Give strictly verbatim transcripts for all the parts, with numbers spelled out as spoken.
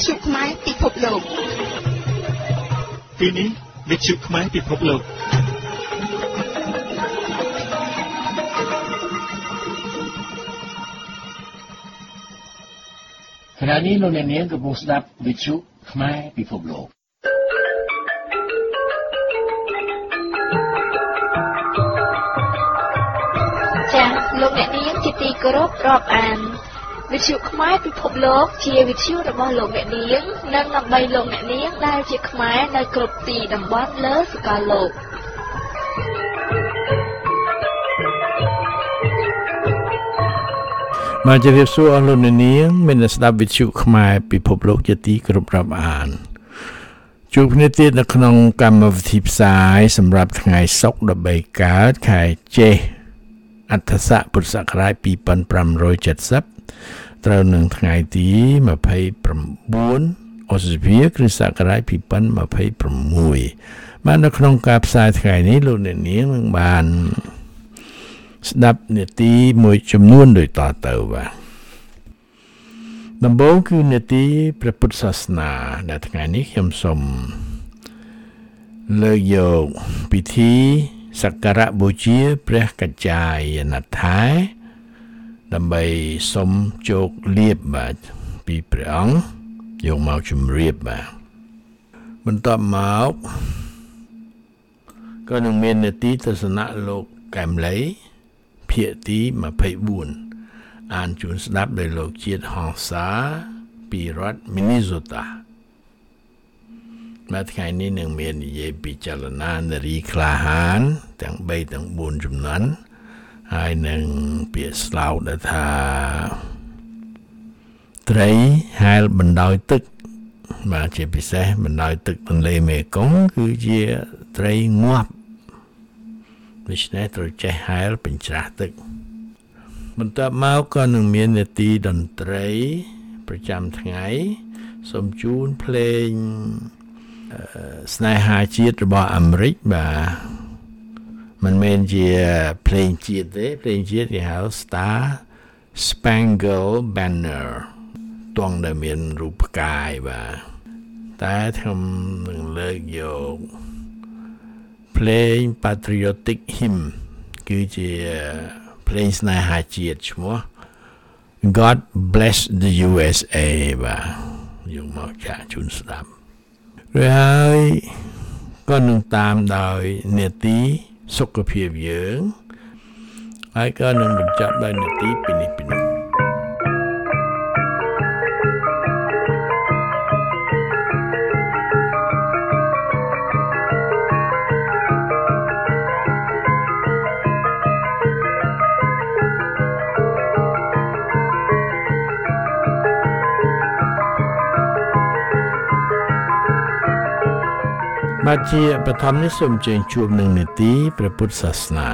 ទ្យុខ្មែរពិភពលោកទីនេះវិទ្យុខ្មែរពិភពលោកខណៈនេះលោកអ្នកនាងកំពុងស្ដាប់វិទ្យុខ្មែរពិភពលោកចា៎លោកអ្នកនាងជាទីគោរពរាប់អានវិទ្យុខ្មែរពិភពលោកជាវិទ្យុរបស់លោកអ្នកនាងនិងដើម្បីលោកអ្នកនាងដែលជាខ្មែរនៅគ្រប់ទីតំបន់លើសកលលោកមកជម្រាបសួរអស់លោកអ្នកនាងមានស្ដាប់វិទ្យុខ្មែរពិភពលោកជាទីគោរពរាប់អានជួបគ្នាទៀតនៅក្នុងកម្មវិធីផ្សាយសម្រាប់ថ្ងៃសុក្រដបីកើតខែចេសអដ្ឋស័កពុរសករាជពីរពាន់ប្រាំរយเจ็ดสิบត្រូវនឹងថ្ងៃទីยี่สิบเก้าឧសភាគ្រិស្តសករាជពីរពាន់ยี่สิบหกបាននៅក្នុងការផ្សាយថ្ងៃនេះលោកអ្នកនាងនឹងបានស្ដាប់នាទីមួយចំនួនដូចតទៅបាទដំបូងគឺនាទីព្រះពុទ្ធសាសនាដែលថ្ងៃនេះខ្ញុំសូមលើកយកពិធីសក្ការៈបូជាព្រះកច្ចាយនដ្ឋាយដើម្បីសូមជោគលាភបាទពីព្រះអង្គយកមកជម្រាបបាទបន្ទាប់មកក៏នឹងមាននាទីទស្សនៈលោកកែមលីភាគទីยี่สิบสี่អានជូនស្ដាប់ដោយលោកជាតិហង្សាពីរដ្ឋ Minnesota នៅថ្ងៃនេះនឹងមាននិយាយពីចលនានារីក្លាហានទាំងបីទាំងបួនចំនួនហើយនឹងពាក្យស្លោកដែលថាត្រីហែលបណ្ដោយទឹកបាទជាពិសេសបណ្ដោយទឹកទន្លេមេគង្គគឺជាត្រីងាប់ដូច្នេះត្រូវចេះហែលបញ្ច្រាស់ទឹកបន្ទាប់មកក៏នឹងមាននាទីតន្ត្រីប្រចាំថ្ងៃសូមជូនភ្លេងស្នេហាជាតិរបស់អាមេរិកបាទមិនមែនជាភ្លេងជាតិទេភ្លេងជាតិគេហៅ Star Spangled Banner ទង់ដែលមានរូបផ្កាយបាទតែខ្ញុំនឹងលើកយកភ្លេង Patriotic Hymn គឺជាភ្លេងស្នេហាជាតិឈ្មោះ God Bless the ยู เอส เอ បាទយកមកចាក់ជូនស្ដាប់ហើយក៏នឹងតាមដោយនាទីសុខភាពយើងហើយក៏នឹងបញ្ចប់ដោយនាទីពីនេះពីនោះបាទជាបឋមនេះសូមអញ្ជើញជួបនឹងនាទីព្រះពុទ្ធសាសនា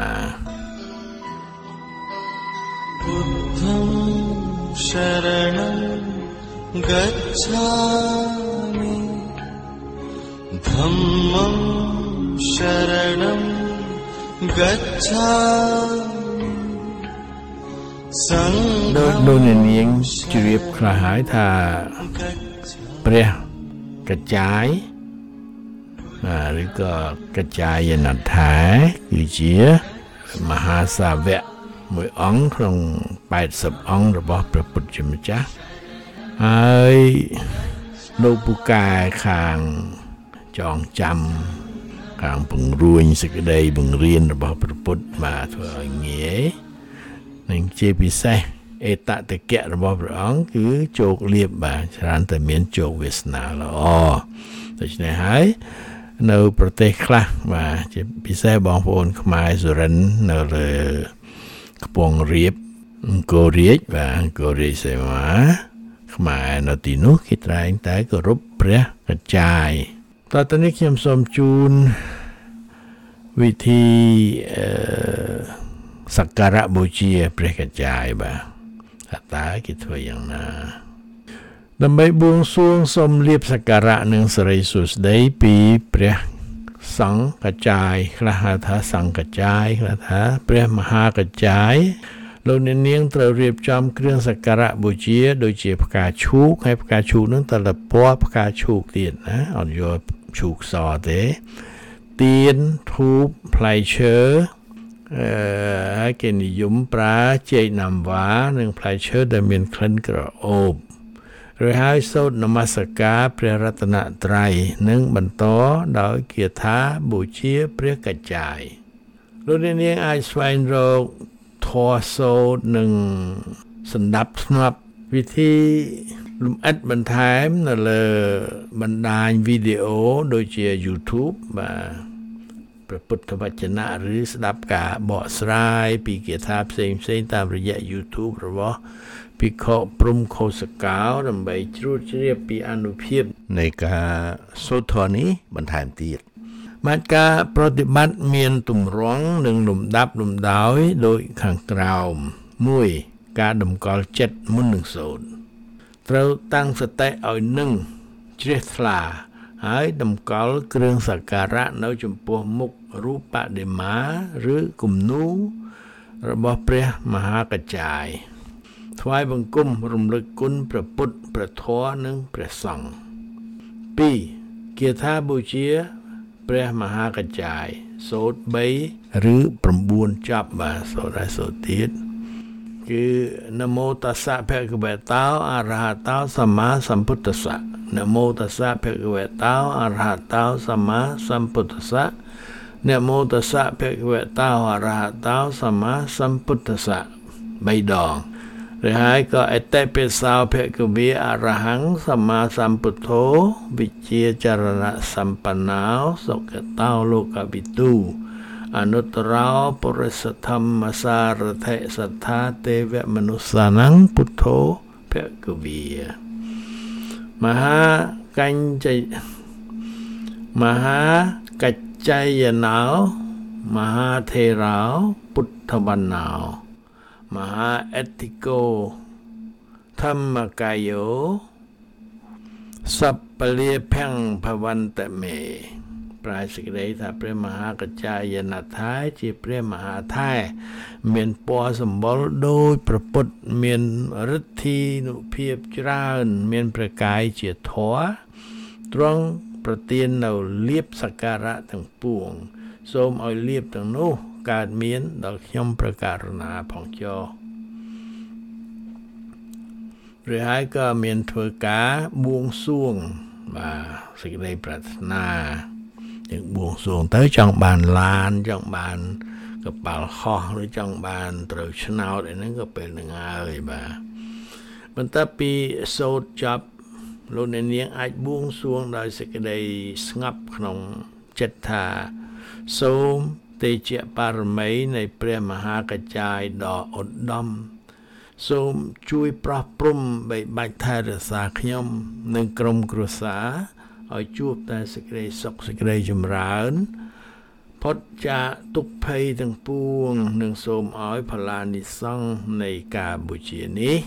ពុទ្ធំశរណំဂច្ឆាមិធម្មំశរណំဂច្ឆាមិសង្ឃដូចលោកនាងជ្រាបខ្លះហើយថាព្រះកច្ចាយឬក៏កច្ចាយនដ្ឋាយគឺជាមហាសាវកមួយអង្គក្នុងแปดสิบអង្គរបស់ព្រះពុទ្ធជាម្ចាស់ហើយលោកពូកែខាងចងចាំខាងពង្រួញសេចក្តីបង្រៀនរបស់ព្រះពុទ្ធមកធ្វើឲ្យងាយនិងជាពិសេសអេតតកៈរបស់ព្រះអង្គគឺជោគលាភបាទច្រើនតែមានជោគវាសនាល្អដូច្នេះហើយនៅប្រទេសខ្លះបាទជាពិសេសបងប្អូនខ្មែរសុរិននៅលើខ្ពង់រាបអង្គររាជបាទអង្គររាជសេវាខ្មែរនៅទីនោះគេតែងតែគោរពព្រះកច្ចាយតទៅនេះខ្ញុំសូមជូនវិធីសក្ការៈបូជាព្រះកច្ចាយបាទតើគេធ្វើយ៉ាងណាដើម្បីបួងសួងសូមលាភសក្ការៈនិងសិរីសួស្តីពីព្រះសង្ឃកច្ចាយខ្លះហៅថាសង្ឃកច្ចាយខ្លះថាព្រះមហាកច្ចាយលោកអ្នកនាងត្រូវរៀបចំគ្រឿងសក្ការៈបូជាដូចជាផ្កាឈូកហើយផ្កាឈូកនឹងតែពណ៌ផ្កាឈូកទៀតណាអត់យកឈូកសទេទៀនធូបផ្លែឈើអឺហើយគេនិយមប្រើចេកណាំវ៉ានិងផ្លែឈើដែលមានក្លិនក្រអូបឬហើយសូត្រនមស្ការព្រះរតនត្រ័យនិងបន្តដោយគាថាបូជាព្រះកច្ចាយលោកអ្នកនាងអាចស្វែងរកធម៌សូត្រនិងសណ្ដាប់ធ្នាប់វិធីលំអិតបន្ថែមនៅលើបណ្ដាញវីដេអូដូចជា YouTube បាទព្រះពុទ្ធវចនៈឬស្ដាប់ការបកស្រាយពីគាថាផ្សេងផ្សេងតាមរយៈ YouTube របស់ភិក្ខុព្រំខោសកោដើម្បីជ្រួតជ្រាបពីអានុភាពនៃការសូត្រធម៌នេះបន្ថែមទៀតមកការប្រតិបត្តិមានទម្រង់និងលំដាប់លំដោយដោយខាងក្រោមមួយការតម្កល់ចិត្តមុននឹងសូត្រត្រូវតាំងសតិឲ្យនឹងជ្រះថ្លាហើយតម្កល់គ្រឿងសក្ការៈនៅចំពោះមុខរូបបដិមាឬគំនូររបស់ព្រះមហាកច្ចាយថ្វាយបង្គំរំលឹកគុណព្រះពុទ្ធព្រះធម៌និងព្រះសង្ឃពីរគាថាបូជាព្រះមហាកច្ចាយសូត្របីឬ៩ចប់បាទសូត្រហើយសូត្រទៀតគឺនមោតស្សៈភគវតោអរហតោសម្មាសម្ពុទ្ធស្សៈនមោតស្សៈភគវតោអរហតោសម្មាសម្ពុទ្ធស្សៈនមោតស្សៈភគវតោអរហតោសម្មាសម្ពុទ្ធស្សៈបីដងឬហើយក៏អតិបិសោភគវេអរហង្គសម្មាសម្ពុទ្ធោវិជាចរណសម្បណ្ណោសុគតោលោកវិទូអនុត្តរោបរិសធម្មសារថេសទ្ធាទេវមនុស្សានំពុទ្ធោភគវេមហាកញ្ចមហាកច្ចាយណោមហាថេរោពុទ្ធវណ្ណោមហាអតិកោធម្មកាយោសពលាភំភវន្តមេប្រែសេចក្តីថាព្រះមហាកច្ចាយនថាជាព្រះមហាថាមានពណ៌សម្បុរដូចព្រះពុទ្ធមានឫទ្ធានុភាពច្រើនមានព្រះកាយជាធម៌ទ្រង់ប្រទាននៅលៀបសក្ការៈទាំងពួងសូមឲ្យលៀបទាំងនោះកើតមានដល់ខ្ញុំព្រះករុណាផងចុះឬហើយក៏មានធ្វើការបួងសួងបាទសេចក្តីប្រាថ្នាយើងបួងសួងទៅចង់បានឡានចង់បានកប៉ាល់ហោះឬចង់បានត្រូវឆ្នោតអីហ្នឹងក៏ពេលនឹងហើយបាទបន្ទាប់ពីសូត្រចប់លោកអ្នកនាងអាចបួងសួងដោយសេចក្តីស្ងប់ក្នុងចិត្តថាសូមទេជៈបារមីនៃព្រះមហាកច្ចាយដ៏ឧត្តមសូមជួយប្រោះព្រំបីបាច់ថែរក្សាខ្ញុំនិងក្រុមគ្រួសារឲ្យជួបតែសេចក្តីសុខសេចក្តីចម្រើនផុតចាកទុក្ខភ័យទាំងពួងនិងសូមឲ្យផល្លានិសង្ឃនៃការបូជានេះ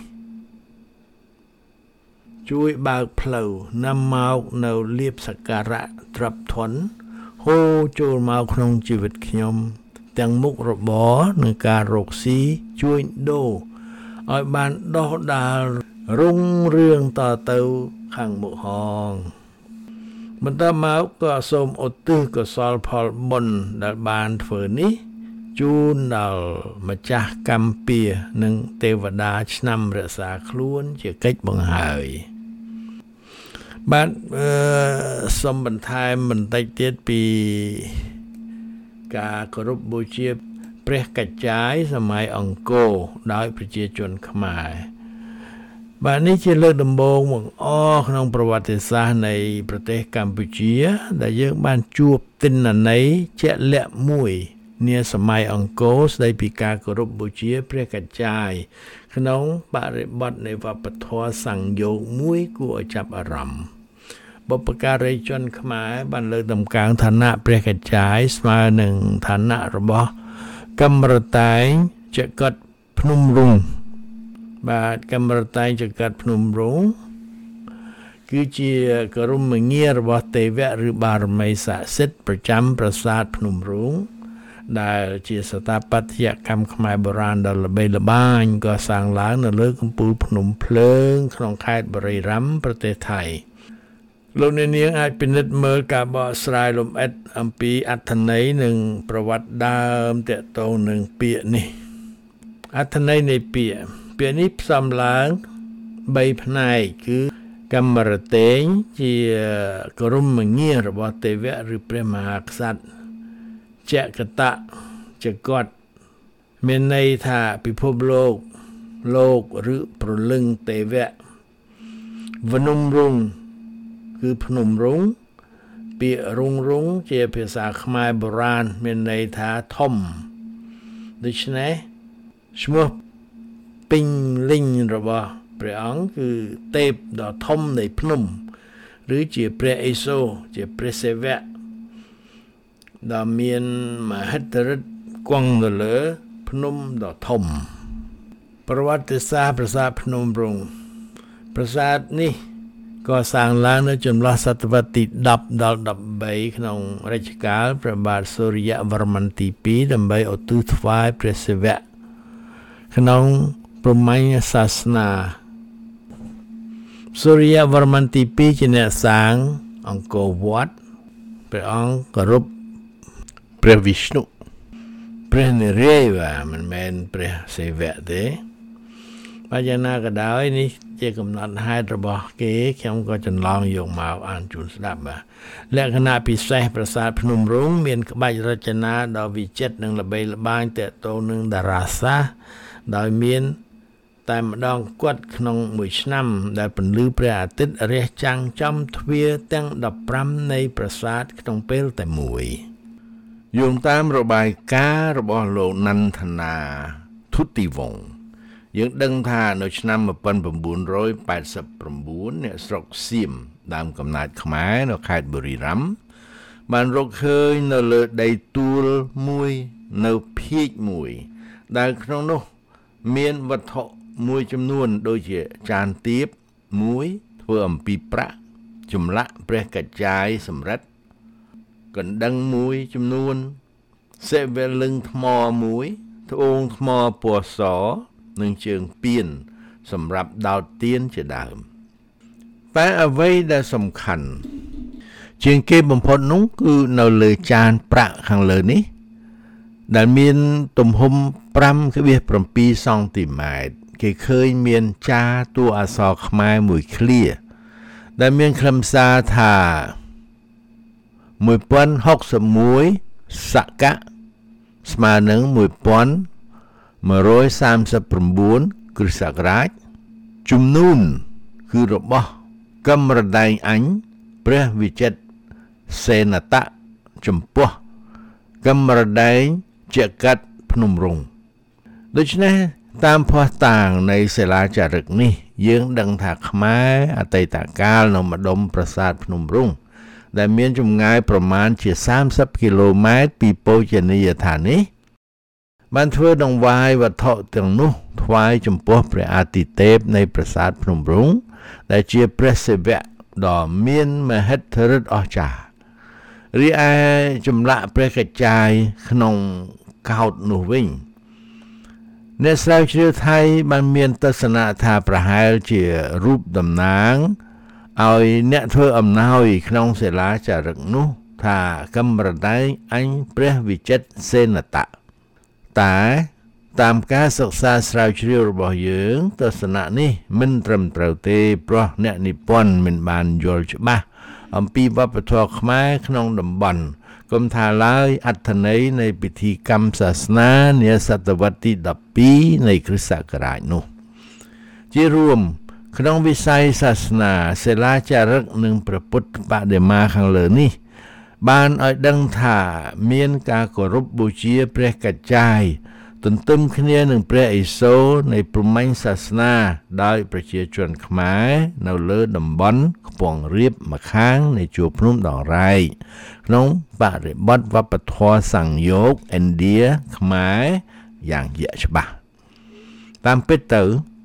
ជួយបើកផ្លូវនាំមកនៅលៀបសក្ការៈទ្រព្យធនហូរចូលមកក្នុងជីវិតខ្ញុំទាំងមុខរបរនិងការរកស៊ីជួយដូរឲ្យបានដោះដាលរុងរឿងតទៅខាងមុខហងបន្តមកក៏សូមឧទ្ទិសកុសលផលបុណ្យដែលបានធ្វើនេះជូនដល់ម្ចាស់កម្មពៀនិងទេវតាឆ្នាំរក្សាខ្លួនជាកិច្ចបង្ហើយបាទអឺសូមបន្ថែមបន្តិចទៀតពីការគោរពបូជាព្រះកច្ចាយសម័យអង្គរដោយប្រជាជនខ្មែរបាទនេះជាលើកដំបូងបង្អស់ក្នុងប្រវត្តិសាស្ត្រនៃប្រទេសកម្ពុជាដែលយើងបានជួបទិន្នន័យជាក់លាក់មួយនាសម័យអង្គរស្ដីពីការគោរពបូជាព្រះកច្ចាយក្នុងបរិបទនៃវប្បធម៌សង្យោគមួយគួរឲ្យចាប់អារម្មណ៍បុព្វការីជនខ្មែរបានលើកតម្កើងឋានៈព្រះកច្ចាយស្មើនឹងឋានៈរបស់កម្មរតែងចក្រភ្នំរុងបាទកម្មរតែងចក្រភ្នំរុងគឺជាគោរមងាររបស់ទេវៈឬបារមីស័ក្តិសិទ្ធិប្រចាំប្រាសាទភ្នំរុងដែលជាស្ថាបត្យកម្មខ្មែរបុរាណដ៏ល្បីល្បាញក៏សាងឡើងនៅលើកំពូលភ្នំភ្លើងក្នុងខេត្តបុរីរាមប្រទេសថៃលោកអ្នកនាងអាចពិនិត្យមើលការបកស្រាយលម្អិតអំពីអត្ថន័យនិងប្រវត្តិដើមទាក់ទងនឹងពាក្យនេះអត្ថន័យនៃពាក្យពាក្យនេះផ្សំឡើងបីផ្នែកគឺកម្មរតេងជាក្រមងាររបស់ទេវៈឬព្រះមហាក្សត្រចក្រតៈជាគាត់មានន័យថាពិភពលោកលោកឬប្រលឹងទេវៈវនុមរុងគឺភ្នំរុងពាក្យរុងរុងជាភាសាខ្មែរបុរាណមានន័យថាធំដូច្នេះឈ្មោះពេញលេញរបស់ព្រះអង្គគឺទេពដ៏ធំនៃភ្នំឬជាព្រះឥសូរជាព្រះសិវៈដែលមានមហិទ្ធិឫទ្ធិគង់នៅលើភ្នំដ៏ធំប្រវត្តិសាស្ត្រប្រាសាទភ្នំរុងប្រាសាទនេះក៏សាងឡើងនៅចន្លោះសតវត្សទីដប់ដល់ដប់បីក្នុងរជ្ជកាលព្រះបាទសូរ្យវរ្ម័នទីពីរដើម្បីឧទ្ទិសថ្វាយព្រះសិវៈក្នុងព្រហ្មញ្ញសាសនាសូរ្យវរ្ម័នទីពីរជាអ្នកសាងអង្គរវត្តព្រះអង្គគោរពព្រះវិស្ណុព្រះនរាយណ៍មិនមែនព្រះសិវៈទេបើយ៉ាងណាក៏ដោយនេះជាកំណត់ហេតុរបស់គេខ្ញុំក៏ចន្លងយកមកអានជូនស្ដាប់បាទលក្ខណៈពិសេសប្រាសាទភ្នំរុងមានក្បាច់រចនាដ៏វិចិត្រនិងល្បីល្បាញទាក់ទងនឹងតារាសាស្ត្រដោយមានតែម្ដងគាត់ក្នុងមួយឆ្នាំដែលពន្លឺព្រះអាទិត្យរះចាំងចំទ្វារទាំងដប់ប្រាំនៃប្រាសាទក្នុងពេលតែមួយយោងតាមរបាយការណ៍របស់លោកនន្ទនាធុតិវង្សយើងដឹងថានៅឆ្នាំmột nghìn chín trăm tám mươi chínអ្នកស្រុកសៀមដើមកំណើតខ្មែរនៅខេត្តបុរីរាមបានរកឃើញនៅលើដីទួលមួយនៅភាគមួយដែលក្នុងនោះមានវត្ថុមួយចំនួនដូចជាចានទាបមួយធ្វើអំពីប្រាក់ចម្លាក់ព្រះកច្ឆាយសម្រិទ្ធកណ្ដឹងមួយចំនួនសេវលឹងថ្មមួយត្បូងថ្មពណ៌សនិងជើងពៀនសម្រាប់ដោតទៀនជាដើមតែអ្វីដែលសំខាន់ជាងគេបំផុតនោះគឺនៅលើចានប្រាក់ខាងលើនេះដែលមានទំហំប្រាំដុល្លារbảyសង់ទីម៉ែត្រគេឃើញមានចាតួអក្សរខ្មែរមួយឃ្លាដែលមានខ្លឹមសារថាmột nghìnหกสิบเอ็ดសកៈស្មើនឹងmột nghìn một trăm ba mươi chínគ្រិស្តសករាជជំនូនគឺរបស់កម្មរដែងអញព្រះវិចិត្រសេនតៈចំពោះកម្មរដែងជាកាត់ភ្នំរុងដូច្នេះតាមភស្តុតាងនៃសិលាចារឹកនេះយើងដឹងថាខ្មែរអតីតកាលនៅម្ដុំប្រាសាទភ្នំរុងដែលមានចម្ងាយប្រមាណជាសាមសិបគីឡូម៉ែត្រពីបូជនីយដ្ឋាននេះបានធ្វើដង្វាយវត្ថុទាំងនោះថ្វាយចំពោះព្រះអាទិទេពនៃប្រាសាទភ្នំរុងដែលជាព្រះសិវៈដ៏មានមហិទ្ធិឫទ្ធិអស្ចារ្យរីឯចម្លាក់ព្រះកច្ឆាយក្នុងកោដ្ឋនោះវិញអ្នកស្រាវជ្រាវថៃបានមានទស្សនៈថាប្រហែលជារូបតំណាងឲ្យអ្នកធ្វើអំណោយក្នុងសិលាចារឹកនោះថាកម្មរដែងអញព្រះវិចិត្រសេនតៈតែតាមការសិក្សាស្រាវជ្រាវរបស់យើងទស្សនៈនេះមិនត្រឹមត្រូវទេព្រោះអ្នកនិពន្ធមិនបានយល់ច្បាស់អំពីវប្បធម៌ខ្មែរក្នុងតំបន់គំថាឡើយអត្ថន័យនៃពិធីកម្មសាសនានាសតវត្សទីដប់ពីរនៃគ្រិស្តសករាជនោះជារួមក្នុងវិស័យសាសនាសិលាចារឹកនិងព្រះពុទ្ធបដិមាខាងលើនេះបានឲ្យដឹងថាមានការគោរពបូជាព្រះកច្ឆាយទន្ទឹមគ្នានឹងព្រះឥសូរនៃព្រហ្មញ្ញសាសនាដោយប្រជាជនខ្មែរនៅលើតំបន់ខ្ពង់រាបម្ខាងនៃជួរភ្នំដងរែកក្នុងបរិបទវប្បធម៌សង្យោគឥណ្ឌាខ្មែរយ៉ាងជាក់ច្បាស់តាមពិតទៅ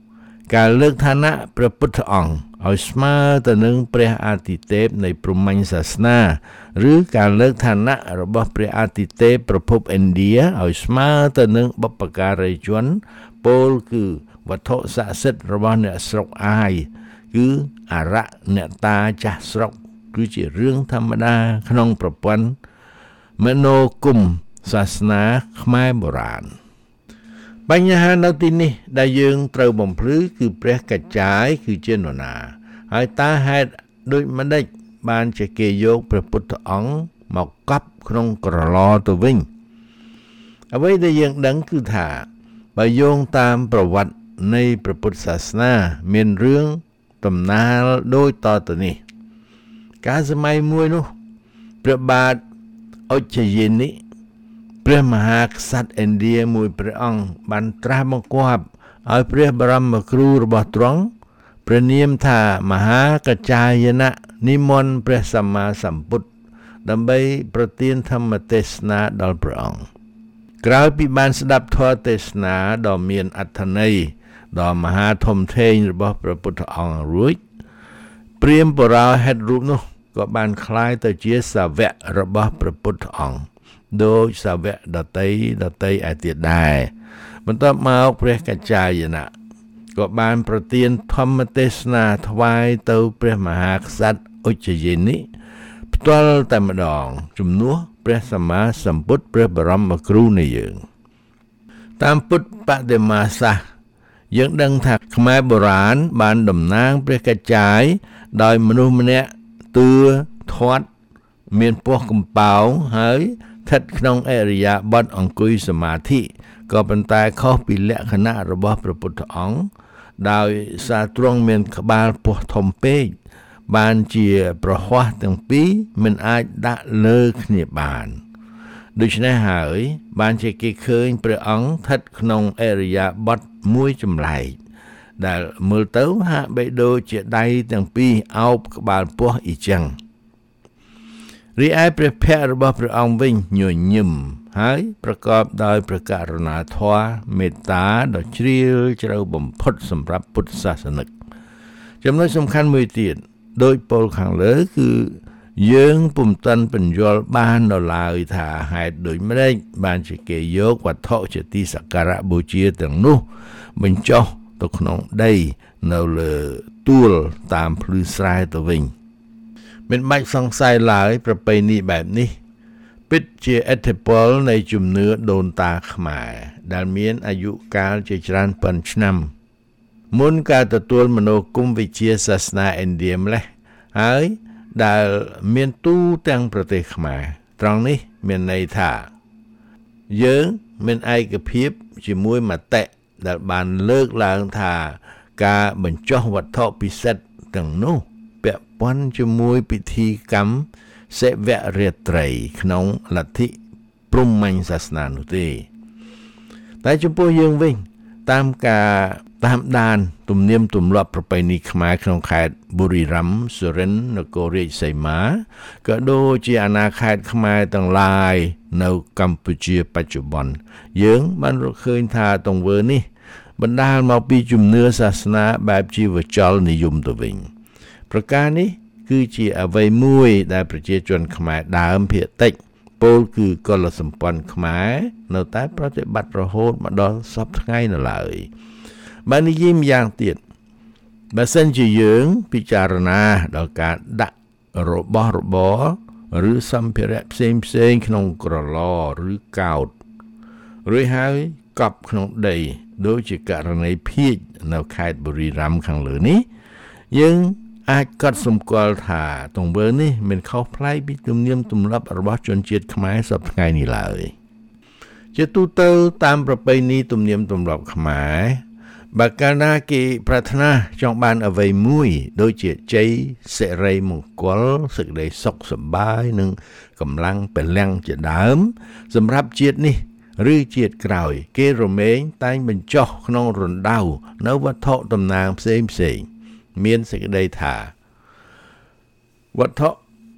ការលើកឋានៈព្រះពុទ្ធអង្គឲ្យស្មើទៅនឹងព្រះអាទិទេពនៃព្រហ្មញ្ញសាសនាឬការលើកឋានៈរបស់ព្រះអាទិទេពប្រភពឥណ្ឌាឲ្យស្មើទៅនឹងបុព្វការីជនពោលគឺវត្ថុស័ក្តិសិទ្ធិរបស់អ្នកស្រុកអាយគឺអរៈអ្នកតាចាស់ស្រុកគឺជារឿងធម្មតាក្នុងប្រព័ន្ធមនោគមសាសនាខ្មែរបុរាណបញ្ហានៅទីនេះដែលយើងត្រូវបំភ្លឺគឺព្រះកច្ចាយគឺជានរណាហើយតើហេតុដូចម្ដេចបានជាគេយកព្រះពុទ្ធអង្គមកកប់ក្នុងក្រឡទៅវិញអ្វីដែលយើងដឹងគឺថាបើយោងតាមប្រវត្តិនៃព្រះពុទ្ធសាសនាមានរឿងដំណាលដូចតទៅនេះកាលសម័យមួយនោះព្រះបាទអុជ្ជយិនីព្រះមហាក្សត្រឥណ្ឌាមួយព្រះអង្គបានត្រាស់បង្គាប់ឲ្យព្រះបរមគ្រូរបស់ទ្រង់ព្រះនាមថាមហាកច្ចាយណៈនិមន្តព្រះសម្មាសម្ពុទ្ធដើម្បីប្រទានធម្មទេសនាដល់ព្រះអង្គក្រោយពីបានស្ដាប់ធម៌ទេសនាដ៏មានអត្ថន័យដ៏មហាធំធេងរបស់ព្រះពុទ្ធអង្គរួចព្រាហ្មណ៍បុរោហិតរូបនោះក៏បានคล้ายទៅជាសាវករបស់ព្រះពុទ្ធអង្គដោយសាវកដតីដតីឯទៀតដែរបន្ទាប់មកព្រះកច្ចាយណៈក៏បានប្រទានធម្មទេសនាថ្វាយទៅព្រះមហាក្សត្រអុជ្ជយិនីផ្ទាល់តែម្ដងជំនួសព្រះសម្មាសម្ពុទ្ធព្រះបរមគ្រូនៃយើងតាមពុទ្ធបដិមាសាសន៍យើងដឹងថាខ្មែរបុរាណបានតំណាងព្រះកច្ចាយដោយមនុស្សម្នាក់តឿធាត់មានពោះកំប៉ោងហើយស្ថិតក្នុងអរិយាបថអង្គុយសមាធិក៏ប៉ុន្តែខុសពីលក្ខណៈរបស់ព្រះពុទ្ធអង្គដោយសារទ្រង់មានក្បាលពោះធំពេកបានជាប្រហ័សទាំងពីរមិនអាចដាក់លើគ្នាបានដូច្នេះហើយបានជាគេឃើញព្រះអង្គស្ថិតក្នុងអរិយាបថមួយចម្លែកដែលមើលទៅហាក់បីដូចជាដៃទាំងពីរអោបក្បាលពោះអ៊ីចឹងរីឯព្រះភ័ក្ត្ររបស់ព្រះអង្គវិញញញឹមហើយប្រកបដោយព្រះករុណាធម៌មេត្តាដ៏ជ្រាលជ្រៅបំផុតសម្រាប់ពុទ្ធសាសនិកចំណុចសំខាន់មួយទៀតដោយពោលខាងលើគឺយើងពុំទាន់បញ្យល់បានដល់ឡើយថាហេតុដូចម្តេចបានជាគេយកវត្ថុជាទីសក្ការៈបូជាទាំងនោះបញ្ចុះទៅក្នុងដីនៅលើទួលតាមភ្លឺស្រែទៅវិញមិនបាច់សង្ស័យឡើយប្រពៃណីបែបនេះពិតជាឥទ្ធិពលនៃជំនឿដូនតាខ្មែរដែលមានអាយុកាលជាច្រើនពាន់ឆ្នាំមុនការទទួលមនោគមវិជ្ជាសាសនាឥណ្ឌាម្លេះហើយដែលមានទូទាំងប្រទេសខ្មែរត្រង់នេះមានន័យថាយើងមានឯកភាពជាមួយមតិដែលបានលើកឡើងថាការបញ្ចុះវត្ថុពិសិដ្ឋទាំងនោះពាក់ព័ន្ធជាមួយពិធីកម្មសេវរាត្រីក្នុងលទ្ធិព្រហ្មញ្ញសាសនានោះទេតែចំពោះយើងវិញតាមការតាមដានទំនៀមទម្លាប់ប្រពៃណីខ្មែរក្នុងខេត្តបុរីรัมย์សុរិន្ទនគររាជសីមាក៏ដូចជាអាណាខេត្តខ្មែរទាំងឡាយនៅកម្ពុជាបច្ចុប្បន្នយើងបានរកឃើញថាទង្វើនេះបណ្ដាលមកពីជំនឿសាសនាបែបជីវចលនិយមទៅវិញប្រការនេះគឺជាអ្វីមួយដែលប្រជាជនខ្មែរដើមភាគតិចពោលគឺកុលសម្ព័ន្ធខ្មែរនៅតែប្រតិបត្តិរហូតមកដល់សព្វថ្ងៃនៅឡើយបើនិយាយម្យ៉ាងទៀតបើសិនជាយើងពិចារណាដល់ការដាក់របស់របរឬសម្ភារៈផ្សេងផ្សេងក្នុងក្រឡឬកោដ្ឋរួចហើយកប់ក្នុងដីដូចជាករណីភាគនៅខេត្តបុរីรัมย์ខាងលើនេះយើងអាចកត់សម្គាល់ថាទង្វើនេះមិនខុសប្លែកពីទំនៀមទម្លាប់របស់ជនជាតិខ្មែរសពថ្ងៃនេះឡើយជាទូទៅតាមប្រពៃណីទំនៀមទម្លាប់ខ្មែរបើកាលណាគេប្រាថ្នាចង់បានអ្វីមួយដូចជាជ័យសិរីមង្គលសេចក្តីសុខសប្បាយនិងកម្លាំងពលំជាដើមសម្រាប់ជាតិនេះឬជាតិក្រោយគេរមែងតែងបញ្ចុះក្នុងរណ្ដៅនៅវត្ថុតំណាងផ្សេងផ្សេងមានសេចក្តីថាវត្ថុ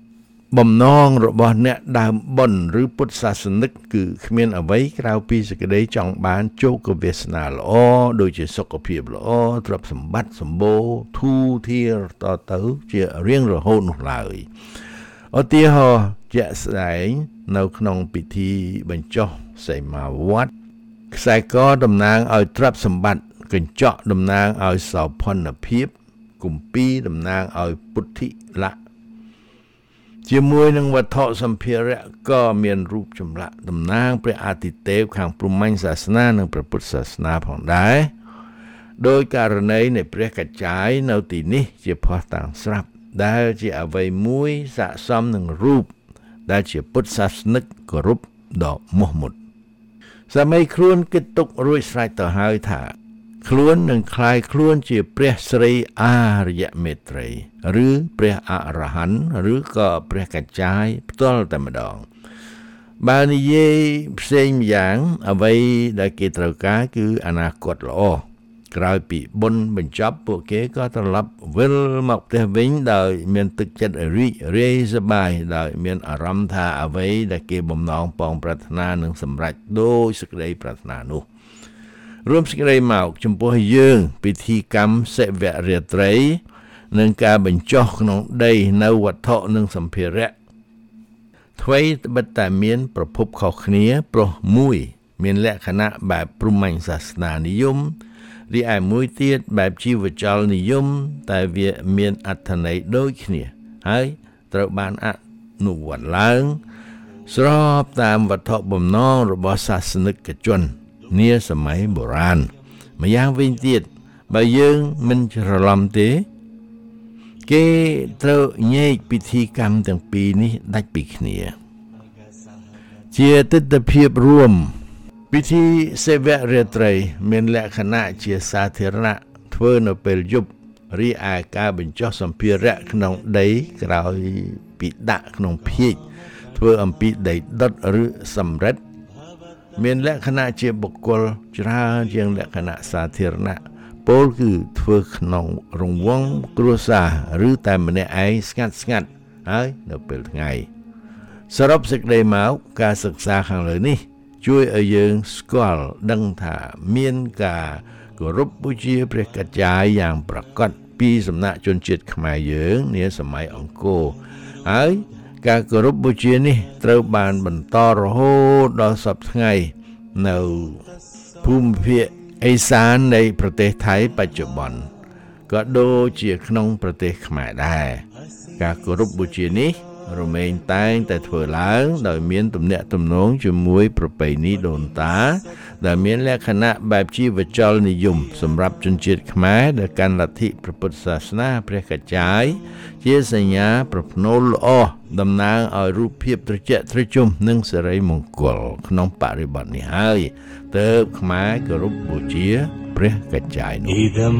បំណងរបស់អ្នកដើមបុណ្យឬពុទ្ធសាសនិកគឺគ្មានអ្វីក្រៅពីសេចក្តីចង់បានជោគវាសនាល្អដូចជាសុខភាពល្អទ្រព្យសម្បត្តិសម្បូរធូរធារតទៅជារៀងរហូតនោះឡើយឧទាហរណ៍ជាក់ស្ដែងនៅក្នុងពិធីបញ្ចុះសីមាវត្តខ្សែកតំណាងឲ្យទ្រព្យសម្បត្តិកញ្ចក់តំណាងឲ្យសោភ័ណភាពគម្ពីរតំណាងឲ្យពុទ្ធិលក្ខជាមួយនឹងវត្ថុសម្ភារៈក៏មានរូបចម្លាក់តំណាងព្រះអាទិទេពខាងព្រហ្មញ្ញសាសនានិងព្រះពុទ្ធសាសនាផងដែរដោយករណីនៃព្រះកច្ចាយនៅទីនេះជាភស្តុតាងស្រាប់ដែលជាអ្វីមួយស័ក្តិសមនឹងរូបដែលជាពុទ្ធសាសនិកគោរពដ៏មោះមុតសម័យខ្លួនគិតទុករួចស្រេចទៅហើយថាខ្លួននឹងคล้ายខ្លួនជាព្រះស្រីអារ្យមេត្រីឬព្រះអរហន្តឬក៏ព្រះកច្ចាយផ្ទាល់តែម្ដងបើនិយាយផ្សេងយ៉ាងអ្វីដែលគេត្រូវការគឺអនាគតល្អក្រោយពីបុណ្យបញ្ចប់ពួកគេក៏ត្រឡប់វិលមកផ្ទះវិញដោយមានទឹកចិត្តរីករាយសប្បាយដោយមានអារម្មណ៍ថាអ្វីដែលគេបំណងប៉ងប្រាថ្នានឹងសម្រេចដោយសេចក្តីប្រាថ្នានោះរួមសេចក្តីមកចំពោះយើងពិធីកម្មសិវរាត្រីនិងការបញ្ចុះក្នុងដីនៅវត្ថុនិងសម្ភារៈអ្វីត្បិតតែមានប្រភពខុសគ្នាព្រោះមួយមានលក្ខណៈបែបព្រហ្មញ្ញសាសនានិយមរីឯមួយទៀតបែបជីវចលនិយមតែវាមានអត្ថន័យដូចគ្នាហើយត្រូវបានអនុវត្តឡើងស្របតាមវត្ថុបំណងរបស់សាសនិកជននាសម័យបុរាណម្យ៉ាងវិញទៀតបើយើងមិនច្រឡំទេគេត្រូវញែកពិធីកម្មទាំងពីរនេះដាច់ពីគ្នាជាទិដ្ឋភាពរួមពិធីសេវរាត្រីមានលក្ខណៈជាសាធារណៈធ្វើនៅពេលយប់រីឯការបញ្ចុះសម្ភារៈក្នុងដីក្រោយពីដាក់ក្នុងភាជន៍ធ្វើអំពីដីដុតឬសំរិទ្ធមានលក្ខណៈជាបុគ្គលច្រើនជាងលក្ខណៈសាធារណៈពោលគឺធ្វើក្នុងរង្វង់គ្រួសារឬតែម្នាក់ឯងស្ងាត់ស្ងាត់ហើយនៅពេលថ្ងៃសរុបសេចក្តីមកការសិក្សាខាងលើនេះជួយឲ្យយើងស្គាល់ដឹងថាមានការគោរពបូជាព្រះកច្ចាយយ៉ាងប្រកបពីសំណាក់ជនជាតិខ្មែរយើងនាសម័យអង្គរហើយការគោរពបូជានេះត្រូវបានបន្តរហូតដល់សព្វថ្ងៃនៅភូមិភាគឦសាននៃប្រទេសថៃបច្ចុប្បន្នក៏ដូចជាក្នុងប្រទេសខ្មែរដែរការគោរពបូជានេះរមែងតែងតែធ្វើឡើងដោយមានទំនាក់ទំនងជាមួយប្រពៃណីដូនតាដែលមានលក្ខណៈបែបជីវចលនិយមសម្រាប់ជនជាតិខ្មែរដែលកាន់លទ្ធិព្រះពុទ្ធសាសនាព្រះកច្ចាយជាសញ្ញាប្រផ្នូលល្អតំណាងឲ្យរូបភាពត្រជាក់ត្រជុំនិងសិរីមង្គលក្នុងបរិបទនេះហើយទើបខ្មែរគោរពបូជាព្រះកច្ចាយនោះ Idam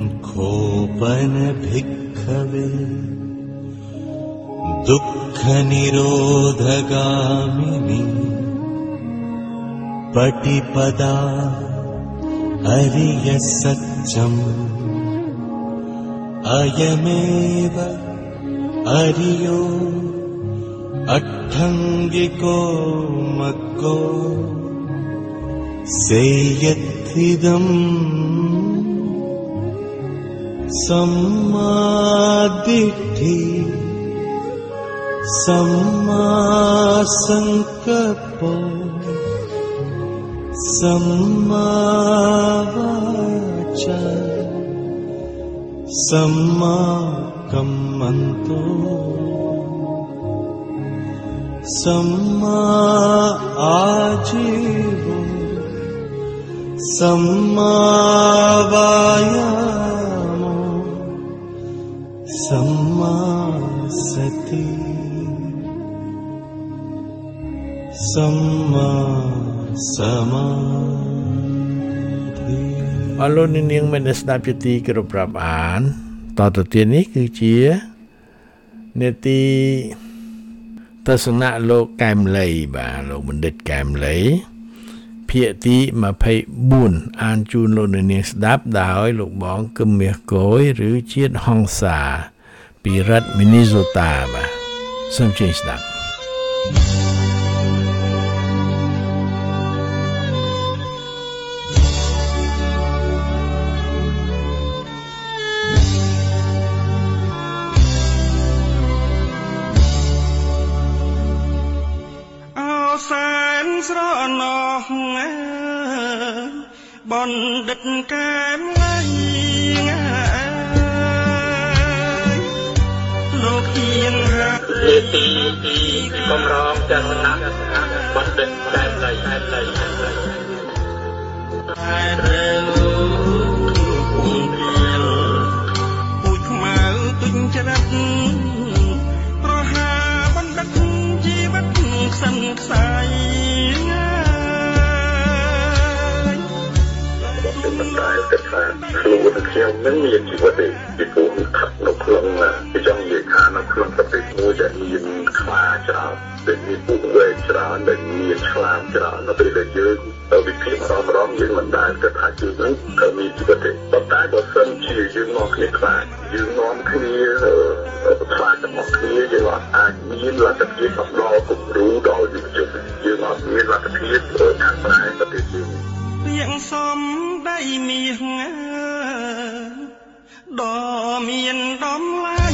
khopana bhikkhave dukkha nirodhagamini patipada ariya satcham ayameva ariyo atthangiko maggo seyatthidam sammaditthi samma sankappo samma vacha samma kammanto samma ajivo samma vayamo samma sati samma samadhi អរលោកនាងមានស្ដាប់ជាទីគោរពរាប់អានតទៅទៀតនេះគឺជានេតិទស្សនៈលោកកែមលីបាទលោកបណ្ឌិតកែមលីភាគទីยี่สิบสี่អានជូនលោកនាងស្ដាប់ដោយលោកបងគឹមមាសគយឬជាតិហង្សាពីរដ្ឋមីនីសូតាបាទសូមជឿស្ដាប់ស្រណោះបណ្ឌិតកែមឡៃលោកហ៊ានហាលេទីទីកំរងចរណៈបណ្ឌិតកែមឡៃកែមឡៃតែលោកពុំព្រៀលពូជខ្មៅទុញច្រាត់ប្រហាបណ្ឌិតជីវិតខ្សិនខ្សាយមិនដែលគិតថាខ្លួនខ្ញុំនឹងមានជីវិតទេពីព្រោះថានៅក្នុងពីចង់និយាយថានៅក្នុងប្រទេសមួយដែលមានខ្លាច្រើនដែលមានពុកវែកច្រើនដែលមានឆ្លាមច្រើននៅពេលដែលយើងទៅវិភាគរំរំយើងមិនដែលគិតថាយើងនឹងក៏មានជីវិតទេប៉ុន្តែបើសិនជាយើងនាំគ្នាខ្លាចយើងនាំគ្នាខ្លាចរបស់គ្នាយើងអាចមានលទ្ធភាពបំណងគំរូដល់យុវជនយើងអាចមានលទ្ធភាពខាងផ្នែកប្រទេសយើងពាក្យសំដីមាសដ៏មានតម្លៃ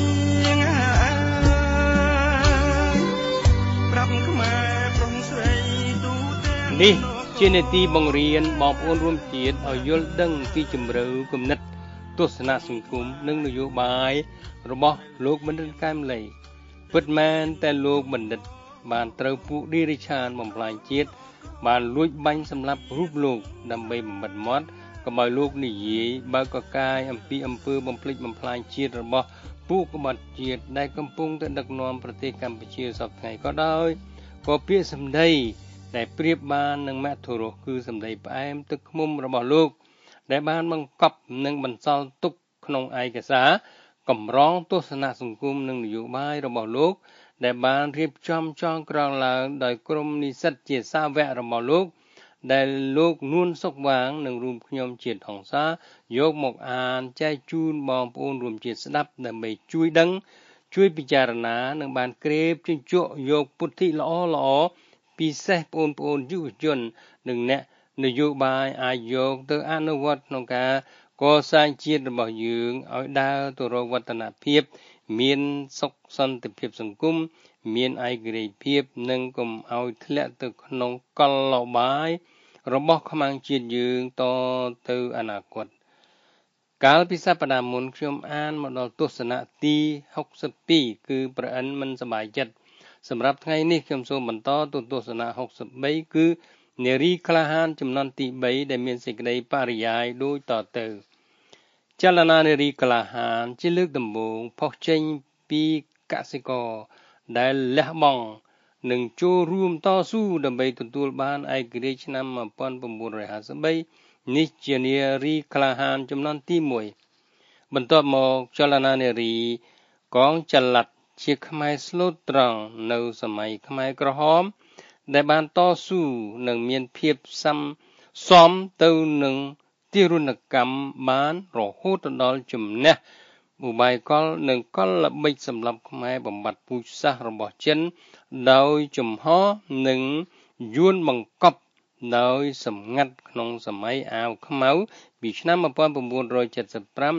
ប្រាប់ខ្មែរប្រុសស្រីទូទាំងនេះជានីតិបង្រៀនបងប្អូនរួមជាតិឲ្យយល់ដឹងពីជម្រៅគំនិតទស្សនៈសង្គមនិងនយោបាយរបស់លោកបណ្ឌិតកែមលីពិតមែនតែលោកបណ្ឌិតបានត្រូវពួកឌីរិឆានបំផ្លាញជាតិបានលួចបាញ់សម្លាប់រូបលោកដើម្បីបំបិទមាត់កុំឲ្យលោកនិយាយបើកកកាយអំពីអំពើបំភ្លេចបំផ្លាញជាតិរបស់ពួកក្បត់ជាតិដែលកំពុងតែដឹកនាំប្រទេសកម្ពុជាសពថ្ងៃក៏ដោយក៏ពាក្យសម្ដីដែលប្រៀបបាននឹងមធុរសគឺសម្ដីផ្អែមទឹកឃ្មុំរបស់លោកដែលបានបង្កប់និងបន្សល់ទុកក្នុងឯកសារកម្រងទស្សនៈសង្គមនិងនយោបាយរបស់លោកដែលបានរៀបចំចងក្រងឡើងដោយក្រុមនិស្សិតជាសាវករបស់លោកដែលលោកនួនសុកវាងនិងរួមខ្ញុំជាតិហង្សាយកមកអានចែកជូនបងប្អូនរួមជាតិស្ដាប់ដើម្បីជួយដឹងជួយពិចារណានិងបានក្រេបជញ្ជក់យកពុទ្ធិល្អល្អពិសេសបងប្អូនយុវជននិងអ្នកនយោបាយអាចយកទៅអនុវត្តក្នុងការកសាងជាតិរបស់យើងឲ្យដើរទៅរកវឌ្ឍនភាពមានសុខសន្តិភាពសង្គមមានឯករាជ្យភាពនិងកុំឲ្យធ្លាក់ទៅក្នុងកលបាយរបស់ខ្មាំងជាតិយើងតទៅអនាគតកាលពីសប្តាហ៍មុនខ្ញុំអានមកដល់ទស្សនៈទីហុកសិបពីរគឺប្រអិនមិនសប្បាយចិត្តសម្រាប់ថ្ងៃនេះខ្ញុំសូមបន្តទៅទស្សនៈហុកសិបបីគឺនារីក្លាហានចំនួនទីបីដែលមានសេចក្តីបរិយាយដូចតទៅចលនានារីក្លាហានជាលើកដំបូងផុសចេញពីកសិករដែលលះបង់និងចូលរួមតស៊ូដើម្បីទទួលបានឯករាជ្យឆ្នាំmột nghìn chín trămห้าสิบสามនេះជានារីក្លាហានចំនួនទីមួយបន្ទាប់មកចលនានារីកងចល័តជាខ្មែរស្លូតត្រង់នៅសម័យខ្មែរក្រហមដែលបានតស៊ូនិងមានភាពសមសមទៅនឹងទារុណកម្មបានរហូតដល់ជំនះឧបាយកលនិងកលល្បិចសម្រាប់ខ្មែរបំបត្តិពូជសាសន៍របស់ចិនដោយចំហនិងយួនបង្កប់ដោយសម្ងាត់ក្នុងសម័យអាវខ្មៅពីឆ្នាំmột nghìn chín trăm bảy mươi lămដល់một nghìn chín trăm bảy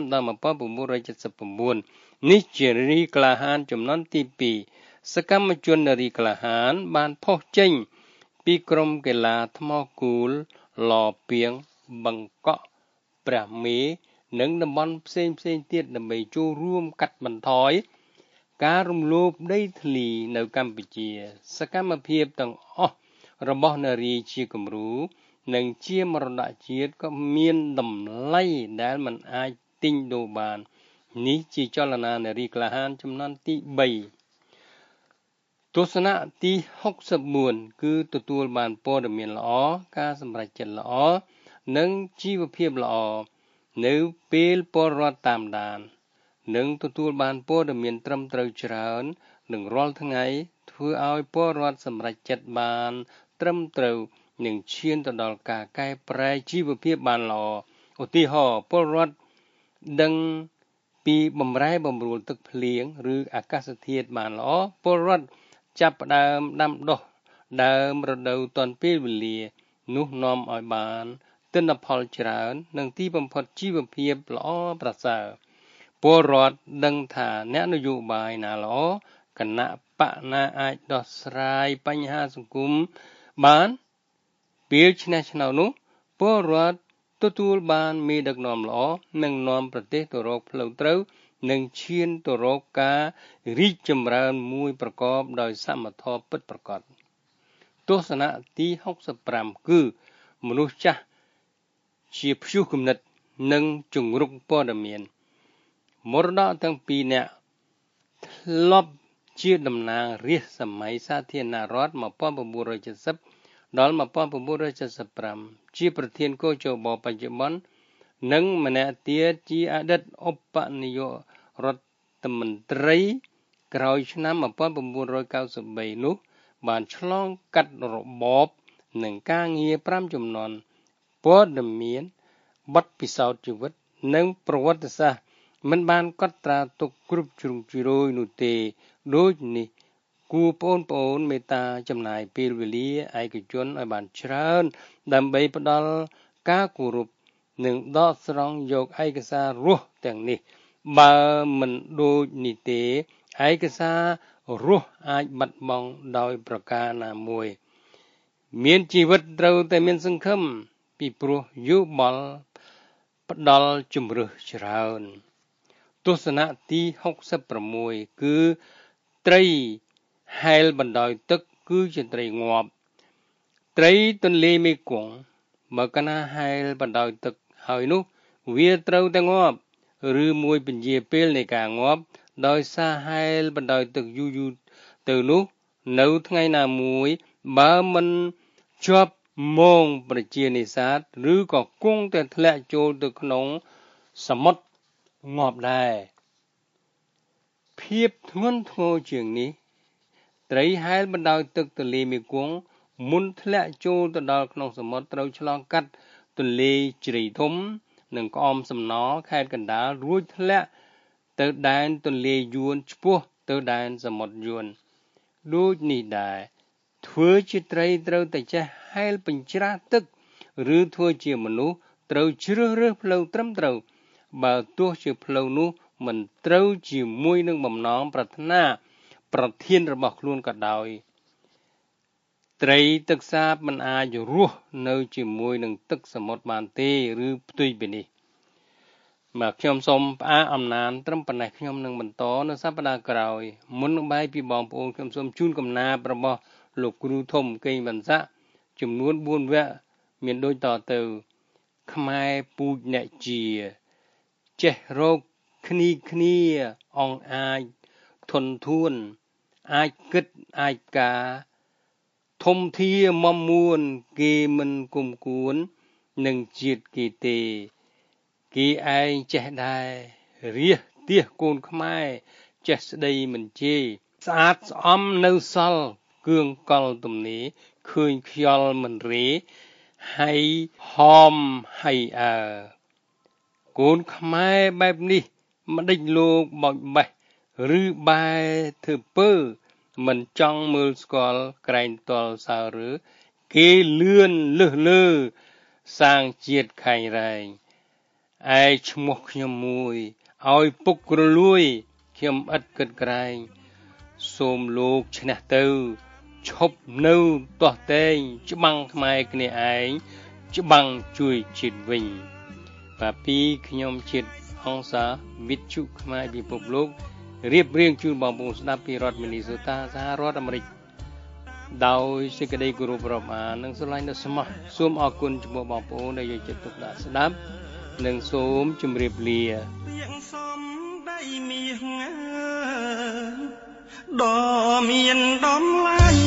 mươi chínនេះជានារីក្លាហានចំនួនទីពីរសកម្មជននារីក្លាហានបានផុសចេញពីក្រុមកីឡាថ្មគូលលពាងបង្កក់ព្រះមេនិងតំបន់ផ្សេងផ្សេងទៀតដើម្បីចូលរួមកាត់បន្ថយការរំលោភដីធ្លីនៅកម្ពុជាសកម្មភាពទាំងអស់របស់នារីជាគំរូនិងជាមរតកជាតិក៏មានតម្លៃដែលមិនអាចទិញដូរបាននេះជាចលនានារីក្លាហានចំនួនទីបីទស្សនៈទីហុកសិបបួនគឺទទួលបានព័ត៌មានល្អការសម្រេចចិត្តល្អនិងជីវភាពល្អនៅពេលពលរដ្ឋតាមដាននិងទទួលបានព័ត៌មានត្រឹមត្រូវច្រើននិងរាល់ថ្ងៃធ្វើឲ្យពលរដ្ឋសម្រេចចិត្តបានត្រឹមត្រូវនិងឈានទៅដល់ការកែប្រែជីវភាពបានល្អឧទាហរណ៍ពលរដ្ឋដឹងពីបំរែបំរួលទឹកភ្លៀងឬអាកាសធាតុបានល្អពលរដ្ឋចាប់ផ្ដើមដាំដុះដើមរដូវទាន់ពេលវេលានោះនាំឲ្យបានទិន្នផលច្រើននិងទីបំផុតជីវភាពល្អប្រសើរពលរដ្ឋដឹងថាអ្នកនយោបាយណាល្អគណៈបកណាអាចដោះស្រាយបញ្ហាសង្គមបានពេលឆ្នះឆ្នោតនោះពលរដ្ឋទទួលបានមេដឹកនាំល្អនិងនាំប្រទេសទៅរកផ្លូវត្រូវនិងឈានទៅរកការរីកចម្រើនមួយប្រកបដោយសមធម៌ពិតប្រាកដទស្សនៈទីហុកសិបប្រាំគឺមនុស្សចាស់ជាព្យុះគំនិតនិងជំរុកព័ត៌មានមរតកទាំងពីរនាក់ធ្លាប់ជាតំណាងរាស្ត្រសម័យសាធារណរដ្ឋmột nghìn chín trăm bảy mươiដល់một nghìn chín trăm bảy mươi lămជាប្រធានកោជបបច្ចុប្បន្ននិងម្នាក់ទៀតជាអតីតឧបនាយករដ្ឋមន្ត្រីក្រោយឆ្នាំmột nghìn chín trăm chín mươi baនោះបានឆ្លងកាត់របបនិងការងារប្រាំជំនាន់ព័ត៌មានបទពិសោធន៍ជីវិតនិងប្រវត្តិសាស្ត្រមិនបានកត់ត្រាទុកគ្រប់ជ្រុងជ្រោយនោះទេដូចនេះគួរបងប្អូនមេត្តាចំណាយពេលវេលាឯកជនឲ្យបានច្រើនដើម្បីផ្ដល់ការគោរពនិងដកស្រង់យកឯកសាររស់ទាំងនេះបើមិនដូចនេះទេឯកសាររស់អាចបាត់បង់ដោយប្រការណាមួយមានជីវិតត្រូវតែមានសង្ឃឹមពីព្រោះយោបល់ផ្ដល់ជំរឿសច្រើនទស្សនៈទីហុកសិបប្រាំមួយគឺត្រីហែលបណ្ដោយទឹកគឺជាត្រីងាប់ត្រីទន្លេមេគង្គមកកណាហែលបណ្ដោយទឹកហើយនោះវាត្រូវតែងាប់ឬមួយពញាពេលនៃការងាប់ដោយសារហែលបណ្ដោយទឹកយូរយូរទៅនោះនៅថ្ងៃណាមួយបើមិនជាប់មងប្រជានេសាទឬក៏គង់តែធ្លាក់ចូលទៅក្នុងសមុទ្រងាប់ដែរភាពធ្ងន់ធ្ងរជាងនេះត្រីហែលបណ្ដោយទឹកទន្លេមេគង្គមុនធ្លាក់ចូលទៅដល់ក្នុងសមុទ្រត្រូវឆ្លងកាត់ទន្លេជ្រៃធំនិងក្អមសំណរខេត្តកណ្ដាលរួចធ្លាក់ទៅដែនទន្លេយួនឆ្ពោះទៅដែនសមុទ្រយួនដូចនេះដែរធ្វើជាត្រីត្រូវតែចេះហែលបញ្ច្រាសទឹកឬធ្វើជាមនុស្សត្រូវជ្រើសរើសផ្លូវត្រឹមត្រូវបើទោះជាផ្លូវនោះមិនត្រូវជាមួយនឹងបំណងប្រាថ្នាប្រធានរបស់ខ្លួនក៏ដោយត្រីទឹកសាបមិនអាចរស់នៅជាមួយនឹងទឹកសមុទ្របានទេឬផ្ទុយពីនេះមកខ្ញុំសូមផ្អាកអំណានត្រឹមប៉ុណ្ណេះខ្ញុំនឹងបន្តនៅសប្តាហ៍ក្រោយមុននឹងបាយពីបងប្អូនខ្ញុំសូមជូនកំណាព្យរបស់លោកគ្រូធំកេងវណ្ណស័ក្តិចំនួនបួនវគ្គមានដូចតទៅខ្មែរពូជអ្នកជាចេះរកគ្នាគ្នាអងអាចធនធួនអាចគិតអាចការធំធាមមមួនគេមិនគុំគួននឹងជាតិគេទេគេឯងចេះដែររៀសទៀសកូនខ្មែរចេះស្ដីមិនជេរស្អាតស្អំនៅសល់គឿងកលទំនេរឃើញខ្យល់មិនរេហើយហមហើយអើកូនខ្មែរបែបនេះមិនដេចលោកបោចបេះឬបែធ្វើពើមិនចង់មើលស្គាល់ក្រែងតល់សើឬគេលឿនលឹះលើសាងជាតិខែងរែងឯឈ្មោះខ្ញុំមួយឲ្យពុកគ្រលួយខ្ញុំឥតគិតក្រែងសូមលោកឈ្នះទៅឈប់នៅទាស់តែងច្បាំងខ្មែរគ្នាឯងច្បាំងជួយជាតិវិញបាទពីខ្ញុំជាតិហង្សាវិទ្យុខ្មែរពិភពលោករៀបរៀងជូនបងប្អូនស្ដាប់ពីរដ្ឋមីនីសូតាសហរដ្ឋអាមេរិកដោយសេចក្តីគោរពរាប់អាននិងស្រឡាញ់ដ៏ស្មោះសូមអរគុណចំពោះបងប្អូនដែលយកចិត្តទុកដាក់ស្ដាប់និងសូមជម្រាបលាសំដីមាសដ៏មានតម្លៃ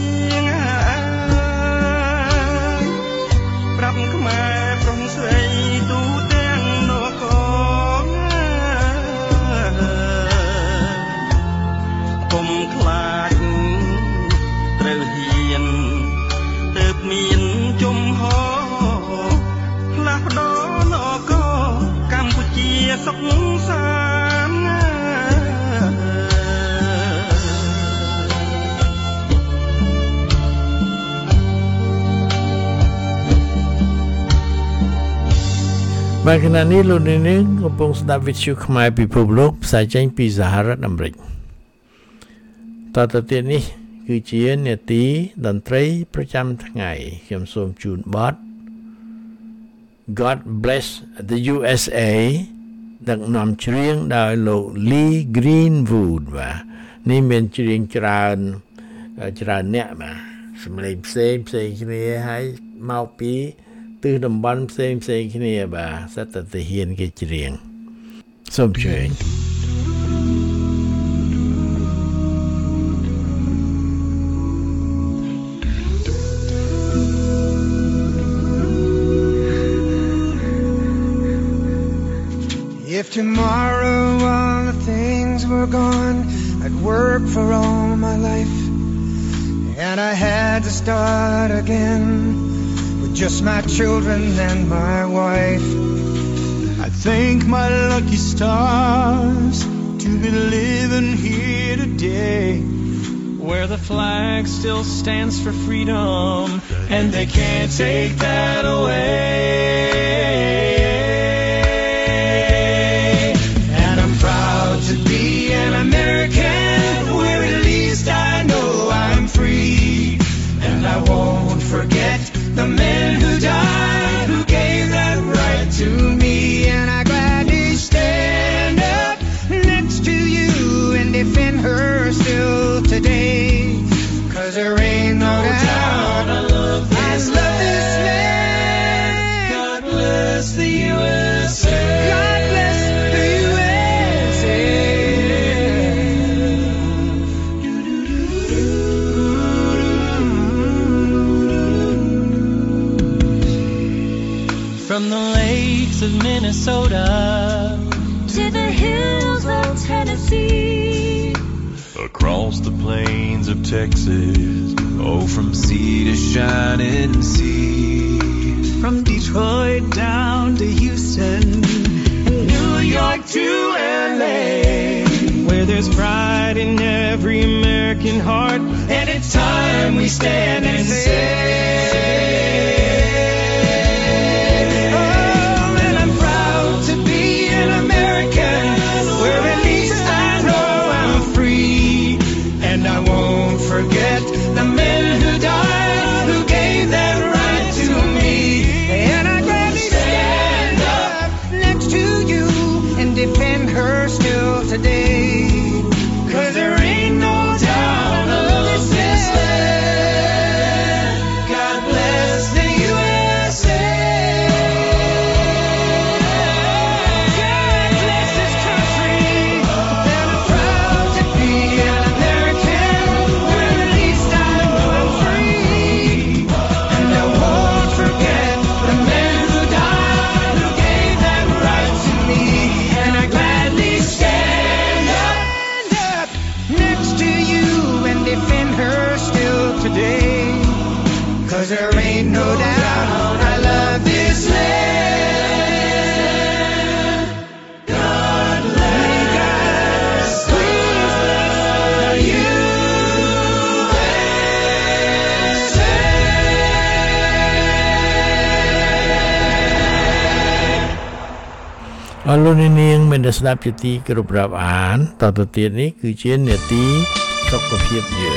ប្រាប់ខ្មែរប្រុងស្រីទូទាំងនគរកុំខ្លាចត្រូវហ៊ានទើបមានជំហរផ្លាស់ប្ដូរនគរកម្ពុជាសុខសាបាទខណៈនេះលោកអ្នកនាងកំពុងស្ដាប់វិទ្យុខ្មែរពិភពលោកផ្សាយចេញពីសហរដ្ឋអាមេរិកតទៅទៀតនេះគឺជានាទីតន្ត្រីប្រចាំថ្ងៃខ្ញុំសូមជូនបទ God Bless the យូ เอส เอ ដឹកនាំច្រៀងដោយលោក Lee Greenwood បាទនេះមានច្រៀងច្រើនច្រើនអ្នកបាទសម្លេងផ្សេងផ្សេងគ្នាហើយមកពីទិសតំបន់ផ្សេងផ្សេងគ្នាបាទសិតតែទាហានគេច្រៀងសូមជើញ If tomorrow all the things were gone, I'd work for all my life, and I had to start again with just my children and my wife. I thank my lucky stars to be living here today, where the flag still stands for freedom, and they can't take that away. To be an American, where at least I know I'm free, and I won't forget the men who died, who gave that right to me, and I gladly stand up next to you and defend her still today, 'cause there ain't no doubt I love this land. God bless the U S A. God bless the U S A. From the lakes of Minnesota to the hills of Tennessee, across the plains of Texas, oh, from sea to shining sea, from Detroit down to Houston, and New York to L A, where there's pride in every American heart, and it's time we stand and say, forget the men who died, who gave that right to me, and I gladly stand up next to you and defend her still today, 'cause there ain't no doubt I love this land. God bless the U S A. God bless this country, and I'm proud to be an American. Today, 'cause there ain't no doubt I love this land. God bless, please bless the U S A. អរលោកអ្នកនាងមានស្ដាប់ជាទីគោរពរាប់អានតទៅទៀតនេះគឺជានាទីសុខភាពយើង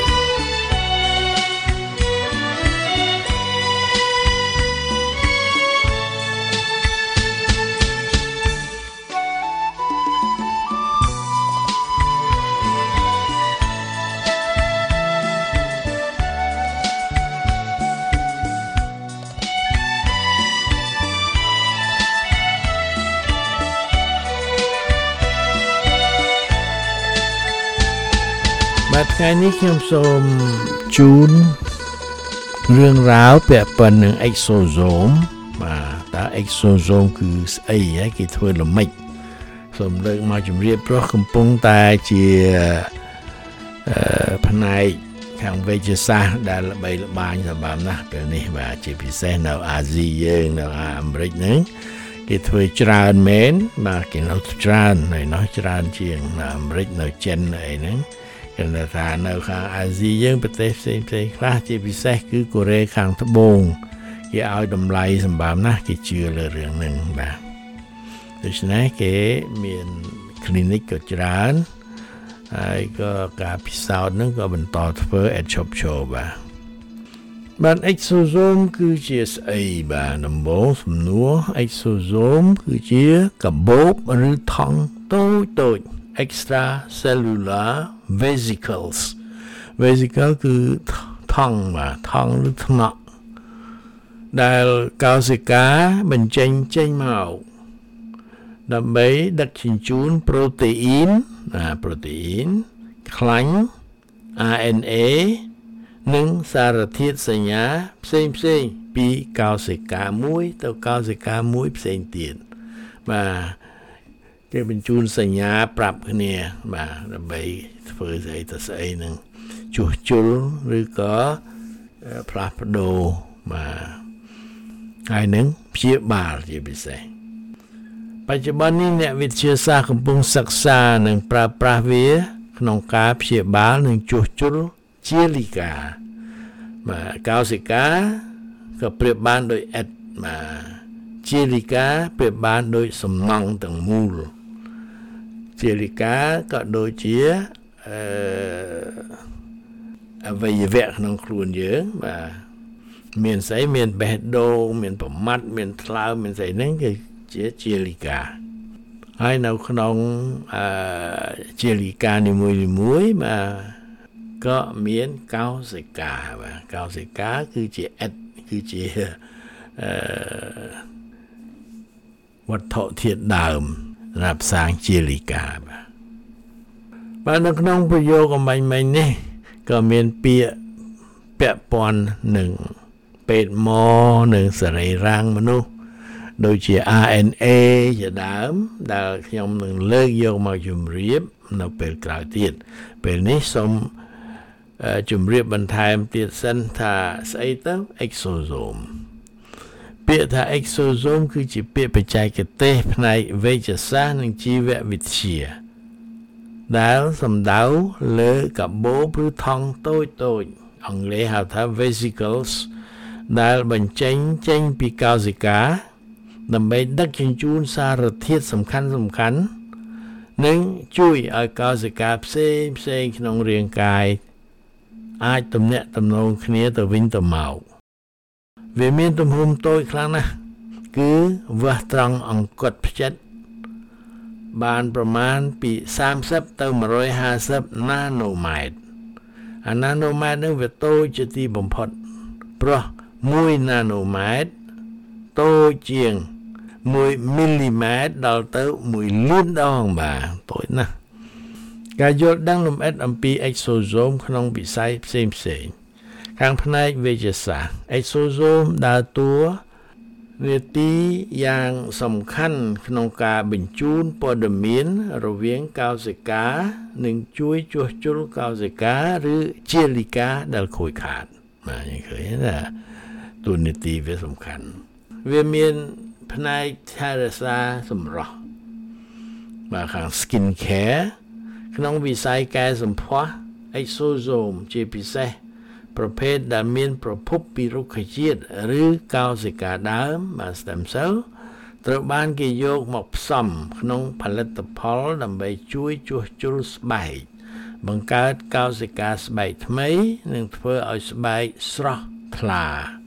បាទថ្ងៃនេះខ្ញុំសូមជូនរឿងរ៉ាវពាក់ព័ន្ធនឹង exosome បាទតើ exosome គឺស្អីហើយគេធ្វើល្មិចសូមលើកមកជម្រាបព្រោះកំពុងតែជាអឺផ្នែកខាងវិទ្យាសាស្ត្រដែលល្បីល្បាញសម្រាប់ណាស់ពេលនេះបាទជាពិសេសនៅអាស៊ីយើងនៅអាមេរិកហ្នឹងគេធ្វើច្រើនមែនបាទគេនៅច្រើននៅនោះច្រើនជាងនៅអាមេរិកនៅចិនអីហ្នឹងគេថានៅខាងអាស៊ីយើងប្រទេសផ្សេងផ្សេងខ្លះជាពិសេសគឺកូរ៉េខាងត្បូងគេឲ្យតម្លៃសម្រាប់ណាស់គេជឿលើរឿងហ្នឹងបាទដូច្នេះគេមាន clinic ក៏ច្រើនហើយក៏ការពិសោធន៍ហ្នឹងក៏បន្តធ្វើ at shop show បាទបាន exosome គឺជាស្អីបាទដំបូងសំណួរ exosome គឺជាកាបូបឬថង់តូចតូច extracellular vesicles vesicle គឺថង់បាទថង់ឬថ្នក់ដែលកោសិកាបញ្ចេញចេញមកដើម្បីដឹកជញ្ជូនប្រូតេអ៊ីនណាប្រូតេអ៊ីនខ្លាញ់ អារ អេន เอ និងសារធាតុសញ្ញាផ្សេងផ្សេងពីកោសិកាមួយទៅកោសិកាមួយផ្សេងទៀតបាទគេបញ្ជូនសញ្ញាប្រាប់គ្នាបាទដើម្បីធ្វើស្អីទៅស្អីនឹងជួសជុលឬក៏ផ្លាស់ប្ដូរបាទហើយនឹងព្យាបាលជាពិសេសបច្ចុប្បន្ននេះអ្នកវិទ្យាសាស្ត្រកំពុងសិក្សានិងប្រើប្រាស់វាក្នុងការព្យាបាលនិងជួសជុលជាលិកាបាទកោសិកាក៏ប្រៀបបានដោយអេតបាទជាលិកាប្រៀបបានដោយសំណង់ទាំងមូលជាលិកាក៏ដូចជាអឺអវយវៈក្នុងខ្លួនយើងបាទមានស្អីមានបេះដូងមានប្រមាត់មានថ្លើមមានស្អីហ្នឹងគឺជាជាលិកាហើយនៅក្នុងអឺជាលិកានីមួយៗបាទក៏មានកោសិកាបាទកោសិកាគឺជាអេតគឺជាអឺវត្ថុធាតុដើមសម្រាប់សាងជាលិកាបាទបាទនៅក្នុងប្រយោគអំបញ្ញមិញនេះក៏មានពាក្យពាក់ព័ន្ធនឹងពេទ្យមកនឹងសរីរាង្គមនុស្សដូចជា អារ អេន เอ ជាដើមដែលខ្ញុំនឹងលើកយកមកជម្រាបនៅពេលក្រោយទៀតពេលនេះសូមជម្រាបបន្ថែមទៀតសិនថាស្អីទៅ exosome ពាក្យថា exosome គឺជាពាក្យបច្ចេកទេសផ្នែកវេជ្ជសាស្ត្រនិងជីវវិទ្យាដែលសំដៅលើកាបូបឬថង់តូចតូចអង់គ្លេសហៅថា vesicles ដែលបញ្ចេញចេញពីកោសិកាដើម្បីដឹកជញ្ជូនសារធាតុសំខាន់សំខាន់និងជួយឲ្យកោសិកាផ្សេងផ្សេងក្នុងរាងកាយអាចទំនាក់ទំនងគ្នាទៅវិញទៅមកវាមានទំហំតូចខ្លាំងណាស់គឺវាស់ត្រង់អង្គត់ផ្ចិតបានប្រមាណពីសាមសិបទៅមួយរយហាសិបណាណូម៉ែត្រអាណាណូម៉ែត្រនឹងវាតូចជាទីបំផុតព្រោះមួយណាណូម៉ែត្រតូចជាងមួយមីលីម៉ែត្រដល់ទៅមួយលានដងបាទតូចណាស់ការយល់ដឹងលម្អិតអំពី exosome ក្នុងវិស័យផ្សេងផ្សេងខាងផ្នែកវេជ្ជសាស្ត្រ exosome ដើរតួនាទីយ៉ាងសំខាន់ក្នុងការបញ្ជូនព័ត៌មានរវាងកោសិកានិងជួយជួសជុលកោសិកាឬជាលិកាដែលខូចខាតបាទឃើញណាតួនាទីវាសំខាន់វាមានផ្នែកថែរក្សាសម្រស់បាទខាង skin care ក្នុងវិស័យកែសម្ផស្ស exosome ជាពិសេសប្រភេទដែលមានប្រភពពីរុក្ខជាតិឬកោសិកាដើមបាទ stem cell ត្រូវបានគេយកមកផ្សំក្នុងផលិតផលដើម្បីជួយជួសជុលស្បែកបង្កើតកោសិកាស្បែកថ្មីនិងធ្វើឲ្យស្បែកស្រស់ថ្លា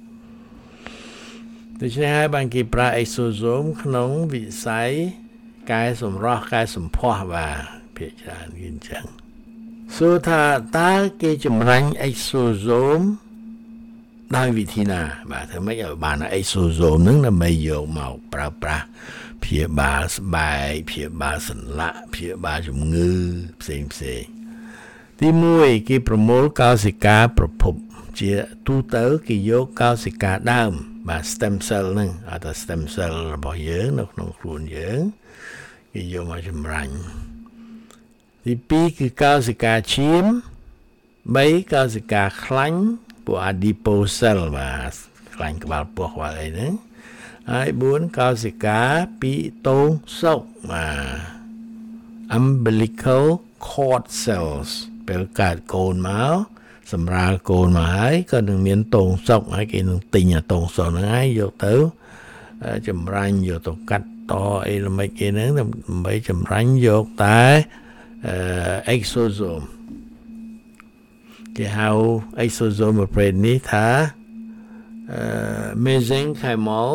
ដូច្នេះហើយបានគេប្រើ exosome ក្នុងវិស័យកែសម្រស់កែសម្ផស្សបាទភាគច្រើនគឺអញ្ចឹងសួរថាតើគេចម្រាញ់ exosome ដោយវិធីណាបាទធ្វើម៉េចឲ្យបាន exosome ហ្នឹងដើម្បីយកមកប្រើប្រាស់ព្យាបាលស្បែកព្យាបាលសន្លាក់ព្យាបាលជំងឺផ្សេងផ្សេងទីមួយគេប្រមូលកោសិកាប្រភពជាទូទៅគេយកកោសិកាដើមបាទ stem cell ហ្នឹងហៅថា stem cell របស់យើងនៅក្នុងខ្លួនយើងគេយកមកចម្រាញ់ទីពីរគឺកោសិកាឈាមបីកោសិកាខ្លាញ់ពួក adipose cell បាទខ្លាញ់ក្បាលពោះក្បាលអីហ្នឹងហើយបួនកោសិកាពីតូងសុកបាទ umbilical cord cells ពេលកើតកូនមកសម្រាលកូនមកហើយក៏នឹងមានតូងសុកហើយគេនឹងទិញអាតូងសុកហ្នឹងហើយយកទៅចម្រាញ់យកទៅកាត់តអីល្មិចគេហ្នឹងដើម្បីចម្រាញ់យកតែអឺ exosome គេហៅ exosome ប្រភេទនេះថាអឺ mesenchymal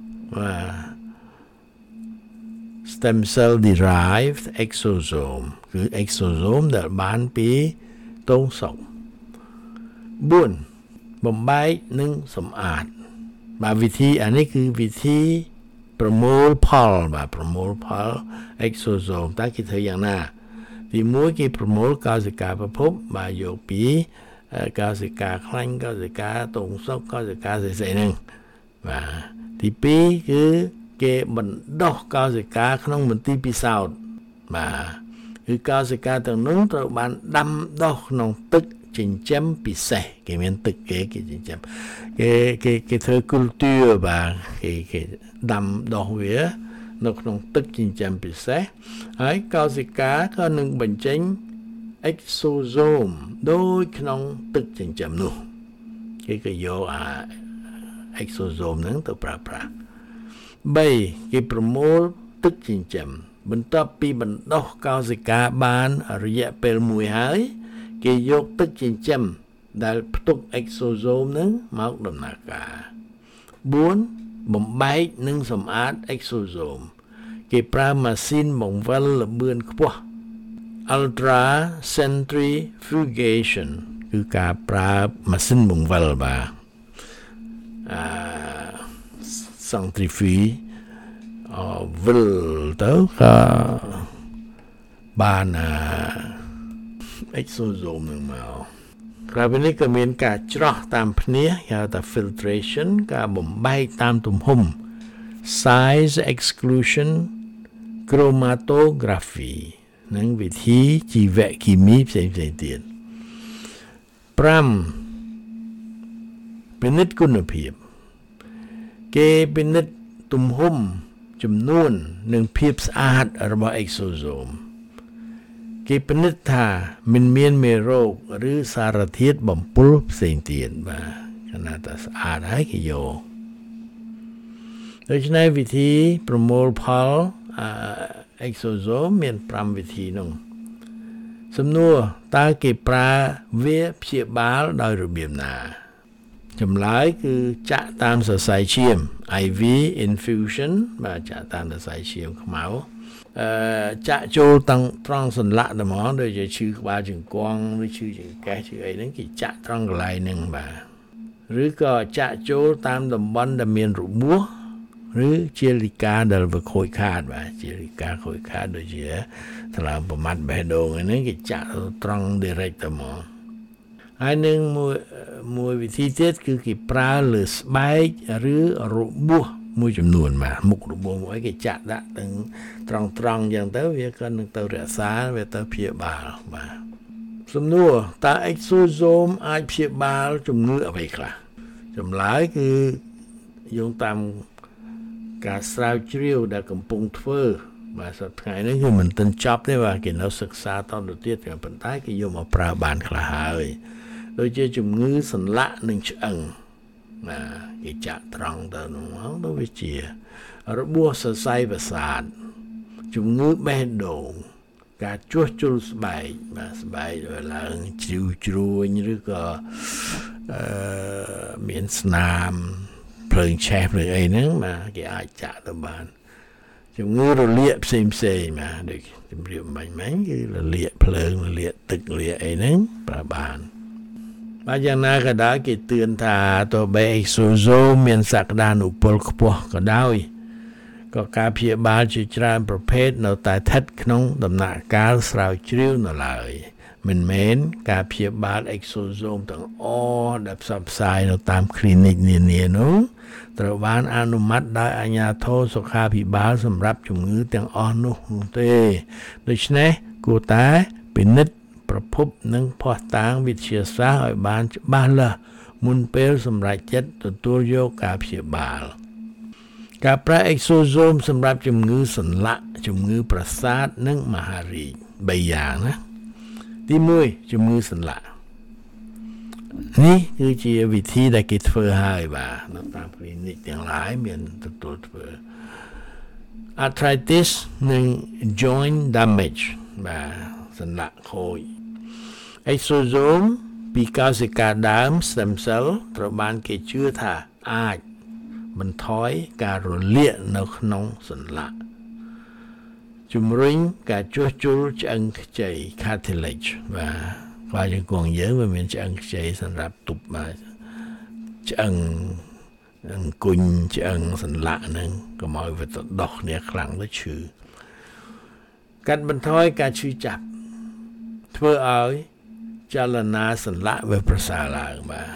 stem cell derived exosome គឺ exosome ដែលបានពីទងសុកបួនបំបែកនិងសម្អាតបាទវិធីអានេះគឺវិធីប្រមូលផលបាទប្រមូលផល exosome តើគេធ្វើយ៉ាងណាទីមួយគេប្រមូលកោសិកាប្រភពបាទយកពីកោសិកាខ្លាញ់កោសិកាទងសុកកោសិកាស្អីៗហ្នឹងបាទទីពីរគឺគេបណ្ដោះកោសិកាក្នុងមន្ទីរពិសោធន៍បាទគឺកោសិកាទាំងនោះត្រូវបានដាំដុះក្នុងទឹកចិញ្ចឹមពិសេសគេមានទឹកគេគេចិញ្ចឹមគេគេគេធ្វើ culture បាទគេគេដាំដុះវានៅក្នុងទឹកចិញ្ចឹមពិសេសហើយកោសិកាក៏នឹងបញ្ចេញ exosome ដូចក្នុងទឹកចិញ្ចឹមនោះគេក៏យកអា exosome ហ្នឹងទៅប្រើប្រាស់បីគេប្រមូលទឹកចិញ្ចឹមបន្ទាប់ពីបណ្ដោះកោសិកាបានរយៈពេលមួយហើយគេយកទឹកចិញ្ចឹមដែលផ្ទុក exosome ហ្នឹងមកដំណើរការបួនបំបែកនិងសម្អាត exosome គេប្រើម៉ាស៊ីនបង្វិលល្បឿនខ្ពស់ ultra centrifugation គឺការប្រើម៉ាស៊ីនបង្វិលបាទអឺ centrifuge អវិលទៅក៏បានអឺ exosome នឹងមកក្រៅពីនេះក៏មានការច្រោះតាមភ្នាសហៅថា filtration ការបំបែកតាមទំហំ size exclusion chromatography និងវិធីជីវគីមីផ្សេងៗទៀតប្រាំពិនិត្យគុណភាពគេពិនិត្យទំហំចំនួននិងភាពស្អាតរបស់ exosome គេពិនិត្យថាមិនមានមេរោគឬសារធាតុបំពុលផ្សេងទៀតបាទខណៈតែស្អាតហើយគេយកដូច្នេះវិធីប្រមូលផល exosome មានប្រាំវិធីនោះសំណួរតើគេប្រើវាព្យាបាលដោយរបៀបណាចម្លើយគឺចាក់តាមសរសៃឈាម ไอ វី infusion បាទចាក់តាមសរសៃឈាមខ្មៅអឺចាក់ចូលទាំងត្រង់សន្លាក់តែហ្មងដូចជាឈឺក្បាលជង្គង់ឬឈឺចង្កេះឈឺអីហ្នឹងគេចាក់ត្រង់កន្លែងហ្នឹងបាទឬក៏ចាក់ចូលតាមតំបន់ដែលមានរបួសឬជាលិកាដែលវាខូចខាតបាទជាលិកាខូចខាតដូចជាថ្លើមប្រមាត់បេះដូងហ្នឹងគេចាក់ត្រង់ direct តែហ្មងហើយនឹងមួយមួយវិធីទៀតគឺគេប្រើលើស្បែកឬរបួសមួយចំនួនបាទមុខរបួសមួយគេចាក់ដាក់ទាំងត្រង់ត្រង់អញ្ចឹងទៅវាក៏នឹងទៅរក្សាវាទៅព្យាបាលបាទសំណួរតើ exosome អាចព្យាបាលជំងឺអ្វីខ្លះចម្លើយគឺយោងតាមការស្រាវជ្រាវដែលកំពុងធ្វើបាទសប្តាហ៍នេះគឺមិនទាន់ចប់ទេបាទគេនៅសិក្សាតទៅទៀតតែប៉ុន្តែគេយកមកប្រើបានខ្លះហើយដូចជាជំងឺសន្លាក់និងឆ្អឹងណាគេចាក់ត្រង់ទៅនោះមកទៅវាជារបួសសរសៃប្រសាទជំងឺបេះដូងការជួសជុលស្បែកបាទស្បែកឡើងជ្រីវជ្រួញឬក៏អឺមានស្នាមភ្លើងឆេះភ្លើងអីហ្នឹងបាទគេអាចចាក់ទៅបានជំងឺរលាកផ្សេងផ្សេងបាទដូចជំរាបមិញមិញគឺរលាកភ្លើងរលាកទឹករលាកអីហ្នឹងប្រើបានបាទយ៉ាងណាក៏ដោយគេទឿនថាទោះបី exosome មានសក្តានុពលខ្ពស់ក៏ដោយក៏ការព្យាបាលជាច្រើនប្រភេទនៅតែស្ថិតក្នុងដំណាក់កាលស្រាវជ្រាវនៅឡើយមិនមែនការព្យាបាល exosome ទាំងអស់ដែលផ្សព្វផ្សាយនៅតាម clinic នានានោះត្រូវបានអនុម័តដោយអាជ្ញាធរសុខាភិបាលសម្រាប់ជំងឺទាំងអស់នោះទេដូច្នេះគួរតែពិនិត្យប្រភពនិងភស្តុតាងវិទ្យាសាស្ត្រឲ្យបានច្បាស់លាស់មុនពេលសម្រេចចិត្តទទួលយកការព្យាបាលការប្រើ exosome សម្រាប់ជំងឺសន្លាក់ជំងឺប្រសាទនិងមហារីកបីយ៉ាងណាទីមួយជំងឺសន្លាក់នេះគឺជាវិធីដែលគេធ្វើហើយបាទនៅតាម clinic ទាំងឡាយមានទទួលធ្វើ arthritis និង joint damage បាទសន្លាក់ខូច exosome ពីកោសិកាដើម stem cell ត្រូវបានគេជឿថាអាចបន្ថយការរលាកនៅក្នុងសន្លាក់ជំរុញការជួសជុលឆ្អឹងខ្ចី cartilage បាទខ្លាជង្គង់យើងវាមានឆ្អឹងខ្ចីសម្រាប់ទប់បាទឆ្អឹងអង្គុញឆ្អឹងសន្លាក់ហ្នឹងកុំឲ្យវាទៅដោះគ្នាខ្លាំងទៅឈឺកាត់បន្ថយការឈឺចាប់ធ្វើឲ្យចលនាសន្លាក់វាប្រសើរឡើងបាទ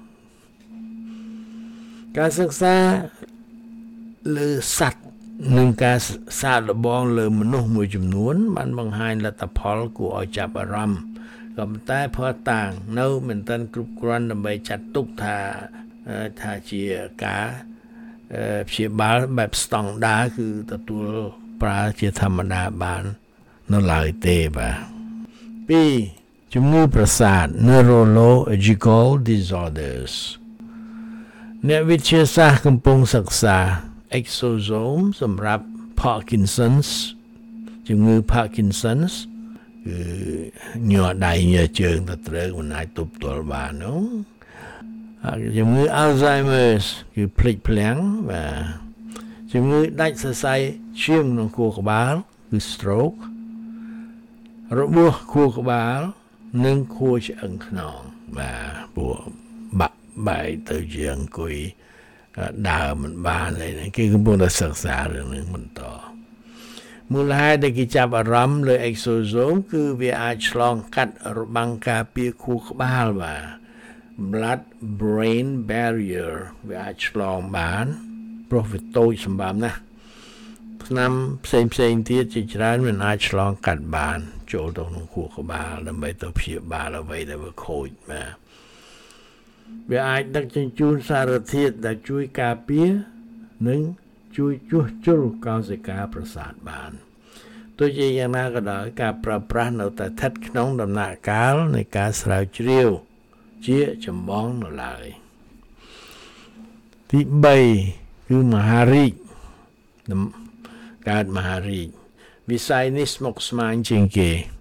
ការសិក្សាលើសត្វនិងការសាកល្បងលើមនុស្សមួយចំនួនបានបង្ហាញលទ្ធផលគួរឲ្យចាប់អារម្មណ៍ក៏ប៉ុន្តែភស្តុតាងនៅមិនទាន់គ្រប់គ្រាន់ដើម្បីចាត់ទុកថាថាជាការព្យាបាលបែបស្តង់ដារគឺទទួលប្រើជាធម្មតាបាននៅឡើយទេបាទពីរជំងឺប្រសាទ neurological disorders អ្នកវិទ្យាសាស្ត្រកំពុងសិក្សា exosome សម្រាប់ Parkinson's ជំងឺ Parkinson's គឺញ័រដៃញ័រជើងទៅត្រឹងមិនអាចទប់ទល់បាននោះជំងឺ Alzheimer's គឺភ្លេចភ្លាំងបាទជំងឺដាច់សរសៃឈាមក្នុងខួរក្បាលគឺ stroke របួសខួរក្បាលនិងខួរឆ្អឹងខ្នងបាទពួកបាក់បែកទៅជាអង្គុយដើរមិនបានទេគេកំពុងតែសិក្សារឿងនេះបន្តមូលហេតុដែលគេចាប់អារម្មណ៍លើ exosome គឺវាអាចឆ្លងកាត់របាំងការពារខួរក្បាលបាទ blood brain barrier វាអាចឆ្លងបានព្រោះវាតូចសម្បើមណាស់ថ្នាំផ្សេងផ្សេងទៀតជាច្រើនមិនអាចឆ្លងកាត់បានចូលទៅក្នុងខួរក្បាលដើម្បីទៅព្យាបាលអ្វីដែលវាខូចបាទវាអាចដឹកជញ្ជូនសារធាតុដែលជួយការពារនិងជួយជួសជុលកោសិកាប្រសាទបានទោះជាយ៉ាងណាក៏ដោយការប្រើប្រាស់នៅតែស្ថិតក្នុងដំណាក់កាលនៃការស្រាវជ្រាវជាចម្បងនៅឡើយទីបីគឺមហារីកកើតមហារីកវិស័យនេះស្មុគស្មាញជាងគេ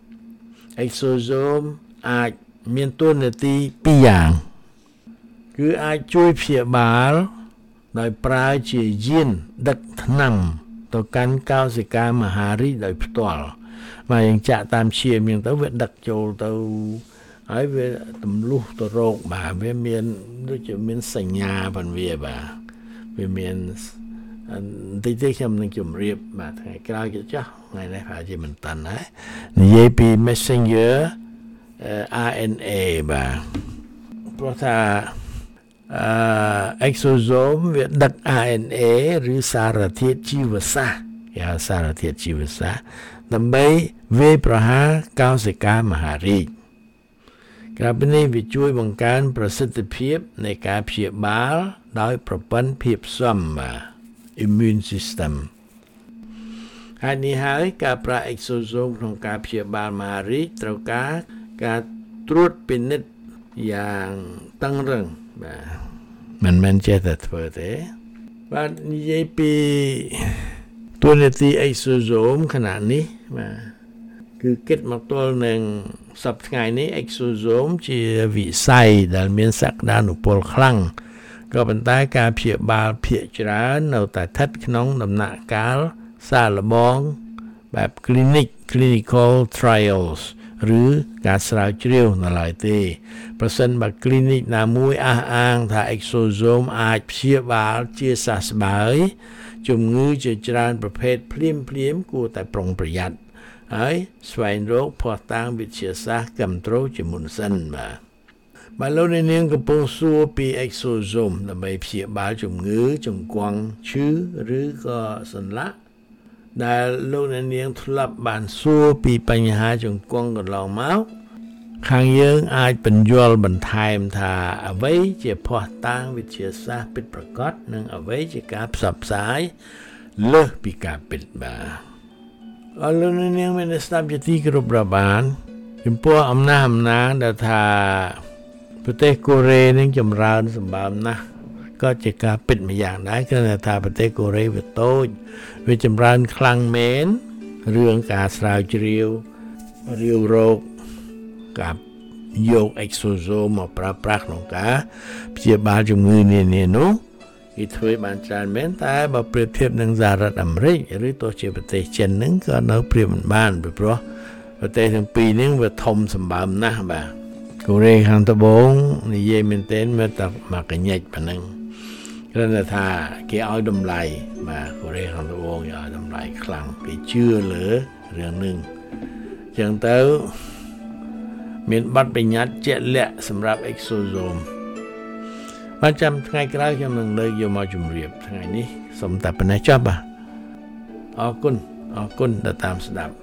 exosome អាចមានតួនាទីពីរយ៉ាងគឺអាចជួយព្យាបាលដោយប្រើជាយានដឹកថ្នាំទៅកាន់កោសិកាមហារីកដោយផ្ទាល់មកយ៉ាងចាក់តាមឈាមយ៉ាងទៅវាដឹកចូលទៅហើយវាទម្លុះទៅរោគបាទវាមានដូចជាមានសញ្ញាផងវាបាទវាមានតិចតិចខ្ញុំនឹងជម្រាបបាទថ្ងៃក្រោយគេចាស់ថ្ងៃនេះប្រហែលជាមិនតាន់ហើយនិយាយពី messenger អារ អេន เอ បាទព្រោះថាអឺ exosome វាដឹក អារ អេន เอ ឬសារធាតុជីវសាស្ត្រគេហៅសារធាតុជីវសាស្ត្រដើម្បីវាយប្រហារកោសិកាមហារីកក្រៅពីនេះវាជួយបង្កើនប្រសិទ្ធភាពនៃការព្យាបាលដោយប្រព័ន្ធភាពស៊ាំបាទ immune system ហើយនេះហើយការប្រើ exosome ក្នុងការព្យាបាលមហារីកត្រូវការការត្រួតពិនិត្យយ៉ាងតឹងរឹងបាទមិនមែនចេះតែធ្វើទេបាទនិយាយពីតួនាទី exosome ខណៈនេះបាទគឺគិតមកទល់នឹងសប្តាហ៍ថ្ងៃនេះ exosome ជាវិស័យដែលមានសក្តានុពលខ្លាំងក៏ប៉ុន្តែការព្យាបាលភាគច្រើននៅតែស្ថិតក្នុងដំណាក់កាលសាកល្បងបែប clinic clinical trials ឬការស្រាវជ្រាវនៅឡើយទេប្រសិនបើ clinic ណាមួយអះអាងថា exosome អាចព្យាបាលជាសះស្បើយជំងឺជាច្រើនប្រភេទភ្លាមភ្លាមគួរតែប្រុងប្រយ័ត្នហើយស្វែងរកភស្តុតាងវិទ្យាសាស្ត្រគាំទ្រជាមុនសិនបាទបើលោកអ្នកនាងកំពុងសួរពី exosome ដើម្បីព្យាបាលជំងឺជង្គង់ឈឺឬក៏សន្លាក់ដែលលោកអ្នកនាងធ្លាប់បានសួរពីបញ្ហាជង្គង់កន្លងមកខាងយើងអាចបញ្យល់បន្ថែមថាអ្វីជាភស្តុតាងវិទ្យាសាស្ត្រពិតប្រាកដនិងអ្វីជាការផ្សព្វផ្សាយលើសពីការពិតបាទអរលោកអ្នកនាងមានស្ដាប់ជាទីគោរពរាប់អានចំពោះអំណះអំណាងដែលថាប្រទេសកូរ៉េនឹងចម្រើនសម្បើមណាស់ក៏ជាការពិតម្យ៉ាងដែរគឺថាប្រទេសកូរ៉េវាតូចវាចម្រើនខ្លាំងមែនរឿងការស្រាវជ្រាវរាវរោគការយក exosome មកប្រើប្រាស់ក្នុងការព្យាបាលជំងឺនានានោះគេធ្វើបានច្រើនមែនតែបើប្រៀបធៀបនឹងសហរដ្ឋអាមេរិកឬទោះជាប្រទេសចិនហ្នឹងក៏នៅប្រៀបមិនបានពីព្រោះប្រទេសទាំងពីរនេះវាធំសម្បើមណាស់បាទកូរ៉េខាងត្បូងនិយាយមែនទែនមើលតែមកកញ្ញិចប៉ុណ្ណឹងគ្រាន់តែថាគេឲ្យតម្លៃបាទកូរ៉េខាងត្បូងគេឲ្យតម្លៃខ្លាំងគេជឿលើរឿងហ្នឹងអញ្ចឹងទៅមានប័ណ្ណបញ្ញត្តិជាក់លាក់សម្រាប់ exosome បានចាំថ្ងៃក្រោយខ្ញុំនឹងលើកយកមកជម្រាបថ្ងៃនេះសូមតែប៉ុណ្ណេះចប់បាទអរគុណអរគុណដែលតាមស្ដាប់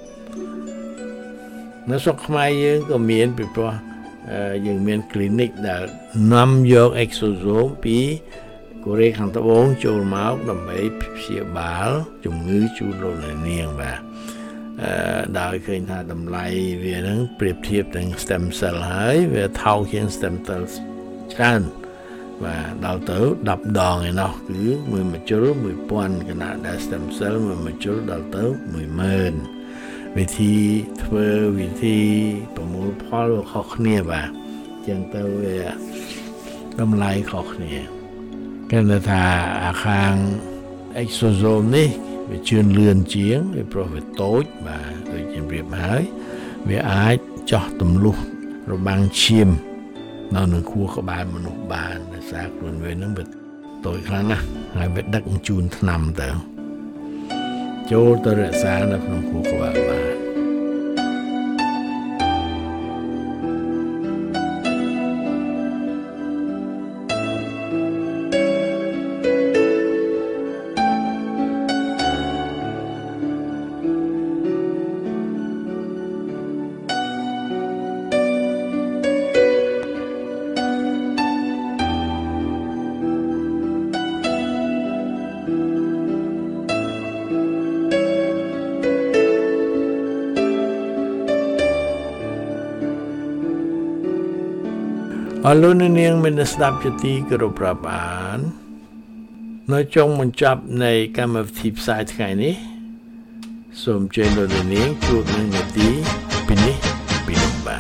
នៅស្រុកខ្មែរយើងក៏មានពីព្រោះយើងមាន clinic ដែលនាំយក exosome ពីកូរ៉េខាងត្បូងចូលមកដើម្បីព្យាបាលជំងឺជូរលោកនាងបាទអឺដោយឃើញថាតម្លៃវានឹងប្រៀបធៀបនឹង stem cell ហើយវាថោកជាង stem cell ច្រើនបាទដល់ទៅដប់ដងឯណោះគឺមួយមជុលមួយពាន់គណៈដែល stem cell មួយមជុលដល់ទៅមួយម៉ឺនវិធីធ្វើវិធីប្រមូលផលខុសគ្នាបាទអញ្ចឹងទៅវាតម្លៃខុសគ្នាគេថាអាខាង exosome នេះវាជឿនលឿនជាងវាព្រោះវាតូចបាទដូចជំរាបហើយវាអាចចោះទម្លុះរបាំងឈាមនៅនឹងខួរក្បាលមនុស្សបានដោយសារខ្លួនវានឹងវាតូចខ្លាំងណាស់ហើយវាដឹកជូនថ្នាំទៅចូលទៅរក្សានៅក្នុងខួរក្បាលបាន អរលោកនាងមានស្ដាប់ជាទីគោរពរាប់អាននៅចុងបញ្ចប់នៃកម្មវិធីផ្សាយថ្ងៃនេះសូមជើញលោកនាងជួបនឹងនាទីពីនេះពីនោះបាទ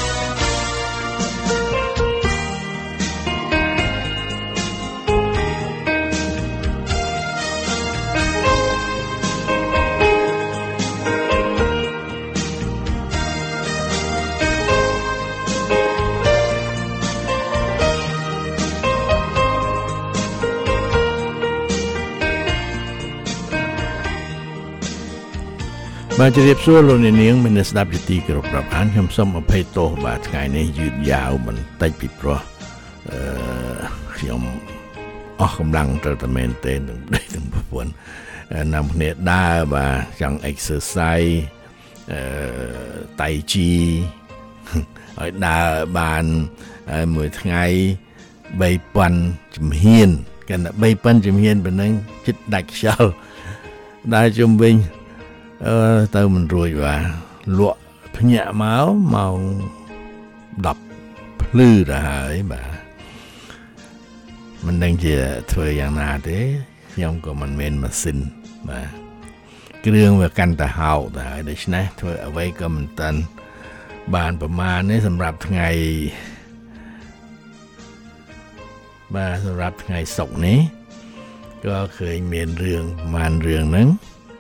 បាទជម្រាបសួរលោកអ្នកនាងមានស្ដាប់ជាទីគោរពរាប់អានខ្ញុំសូមអភ័យទោសបាទថ្ងៃនេះយឺតយ៉ាវបន្តិចពីព្រោះអឺខ្ញុំអស់កម្លាំងទៅតែមែនទេទាំងប្តីទាំងប្រពន្ធនាំគ្នាដើរបាទចង់ exercise អឺតៃជីឲ្យដើរបានមួយថ្ងៃបីពាន់ជំហានគេថាបីពាន់ជំហានប៉ុណ្ណឹងជិតដាច់ខ្យល់ដើរជុំវិញអឺទៅមិនរួចបាទលក់ភ្ញាក់មកម៉ោងដប់ភ្លឺទៅហើយបាទមិនដឹងជាធ្វើយ៉ាងណាទេខ្ញុំក៏មិនមានម៉ាស៊ីនបាទគ្រឿងវាកាន់តែហោកទៅហើយដូច្នេះធ្វើអ្វីក៏មិនតាន់បានប្រមាណនេះសម្រាប់ថ្ងៃបាទសម្រាប់ថ្ងៃសុក្រនេះក៏ឃើញមានរឿងប្រមាណរឿងហ្នឹង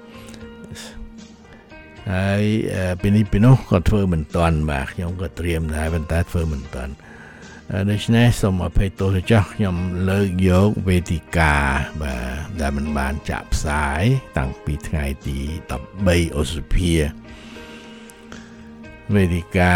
ហើយពីនេះពីនោះក៏ធ្វើមិនតាន់បាទខ្ញុំក៏ត្រៀមដែរប៉ុន្តែធ្វើមិនតាន់ដូច្នេះសូមអភ័យទោសចាស់ខ្ញុំលើកយកវេទិកាបាទដែលមិនបានចាក់ផ្សាយតាំងពីថ្ងៃទីដប់បីឧសភាវេទិកា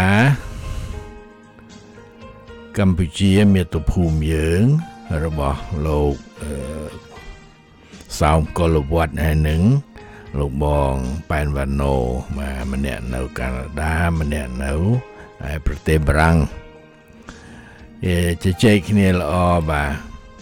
កម្ពុជាមាតុភូមិយើងរបស់លោកសោមកុលវត្តហើយនឹងលោកបងប៉ែនវ៉ាណូបាទម្នាក់នៅកាណាដាម្នាក់នៅឯប្រទេសបារាំងជជែកគ្នាល្អបាទ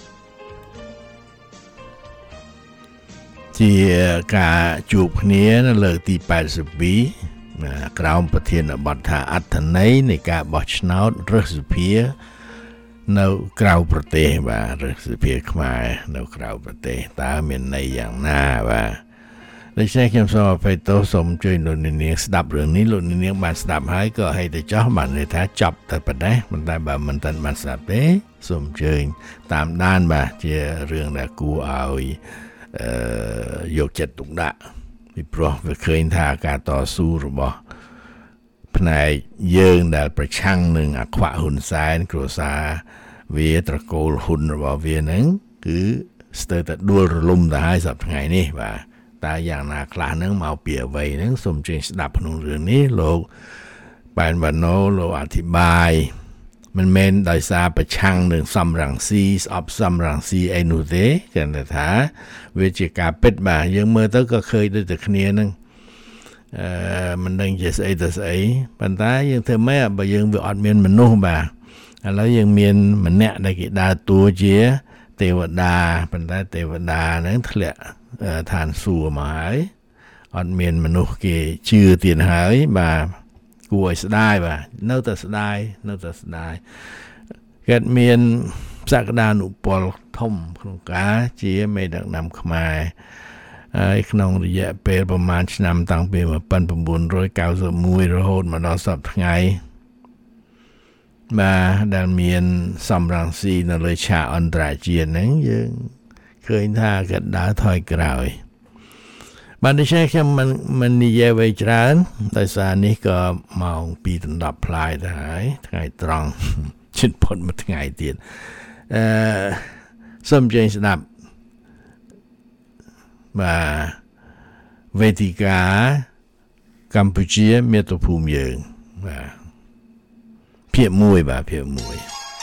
ជាការជួបគ្នានៅលើកទីแปดสิบពីរក្រោមប្រធានបទថាអត្ថន័យនៃការបោះឆ្នោតរដ្ឋសភានៅក្រៅប្រទេសបាទឬសភាខ្មែរនៅក្រៅប្រទេសតើមានន័យយ៉ាងណាបាទដូច្នេះខ្ញុំសូមអភ័យទោសសូមជួយលោកនាងស្ដាប់រឿងនេះលោកនាងបានស្ដាប់ហើយក៏ឲ្យតែចោះបានន័យថាចប់តែប៉ុណ្ណេះមិនតែបើមិនតាន់បានស្ដាប់ទេសូមអញ្ជើញតាមដានបាទជារឿងដែលគួរឲ្យអឺយកចិត្តទុកដាក់ពីព្រោះវាឃើញថាការតស៊ូរបស់ផ្នែកយើងដែលប្រឆាំងនឹងអខ្វាក់ហ៊ុនសែនគ្រួសារវាត្រកូលហ៊ុនរបស់វាហ្នឹងគឺស្ទើរតែដួលរលំទៅហើយសប្តាហ៍ថ្ងៃនេះបាទតើយ៉ាងណាខ្លះហ្នឹងមកពីអ្វីហ្នឹងសូមជើញស្ដាប់ក្នុងរឿងនេះលោកប៉ែនវ៉ាណូលោកអធិប្បាយមិនមែនដោយសារប្រឆាំងនឹងសំរងស៊ីស្អប់សំរងស៊ីអីនោះទេគេថាវាជាការពិតបាទយើងមើលទៅក៏ឃើញដូចតែគ្នាហ្នឹងអឺមិនដឹងជាស្អីទៅស្អីប៉ុន្តែយើងធ្វើម៉េចបើយើងវាអត់មានមនុស្សបាទឥឡូវយើងមានម្នាក់ដែលគេដើរតួជាទេវតាប៉ុន្តែទេវតាហ្នឹងធ្លាក់ឋានសួគ៌មកហើយអត់មានមនុស្សគេជឿទៀតហើយបាទគួរឲ្យស្ដាយបាទនៅតែស្ដាយនៅតែស្ដាយគាត់មានសក្តានុពលធំក្នុងការជាមេដឹកនាំខ្មែរហើយក្នុងរយៈពេលប្រមាណឆ្នាំតាំងពីnineteen ninety-oneរហូតមកដល់សប្តាហ៍ថ្ងៃបាទដែលមានសំរងស៊ីនៅលើឆាកអន្តរជាតិហ្នឹងយើងឃើញថាគាត់ដើរថយក្រោយបាទដូច្នេះខ្ញុំមិនមិននិយាយអ្វីច្រើនដោយសារនេះក៏ម៉ោងtwoដណ្ដប់ផ្លាយទៅហើយថ្ងៃត្រង់ជិតផុតមួយថ្ងៃទៀតអឺសូមជើញស្ដាប់បាទវេទិកាកម្ពុជាមាតុភូមិយើងបាទភាគមួយបាទភាគមួយ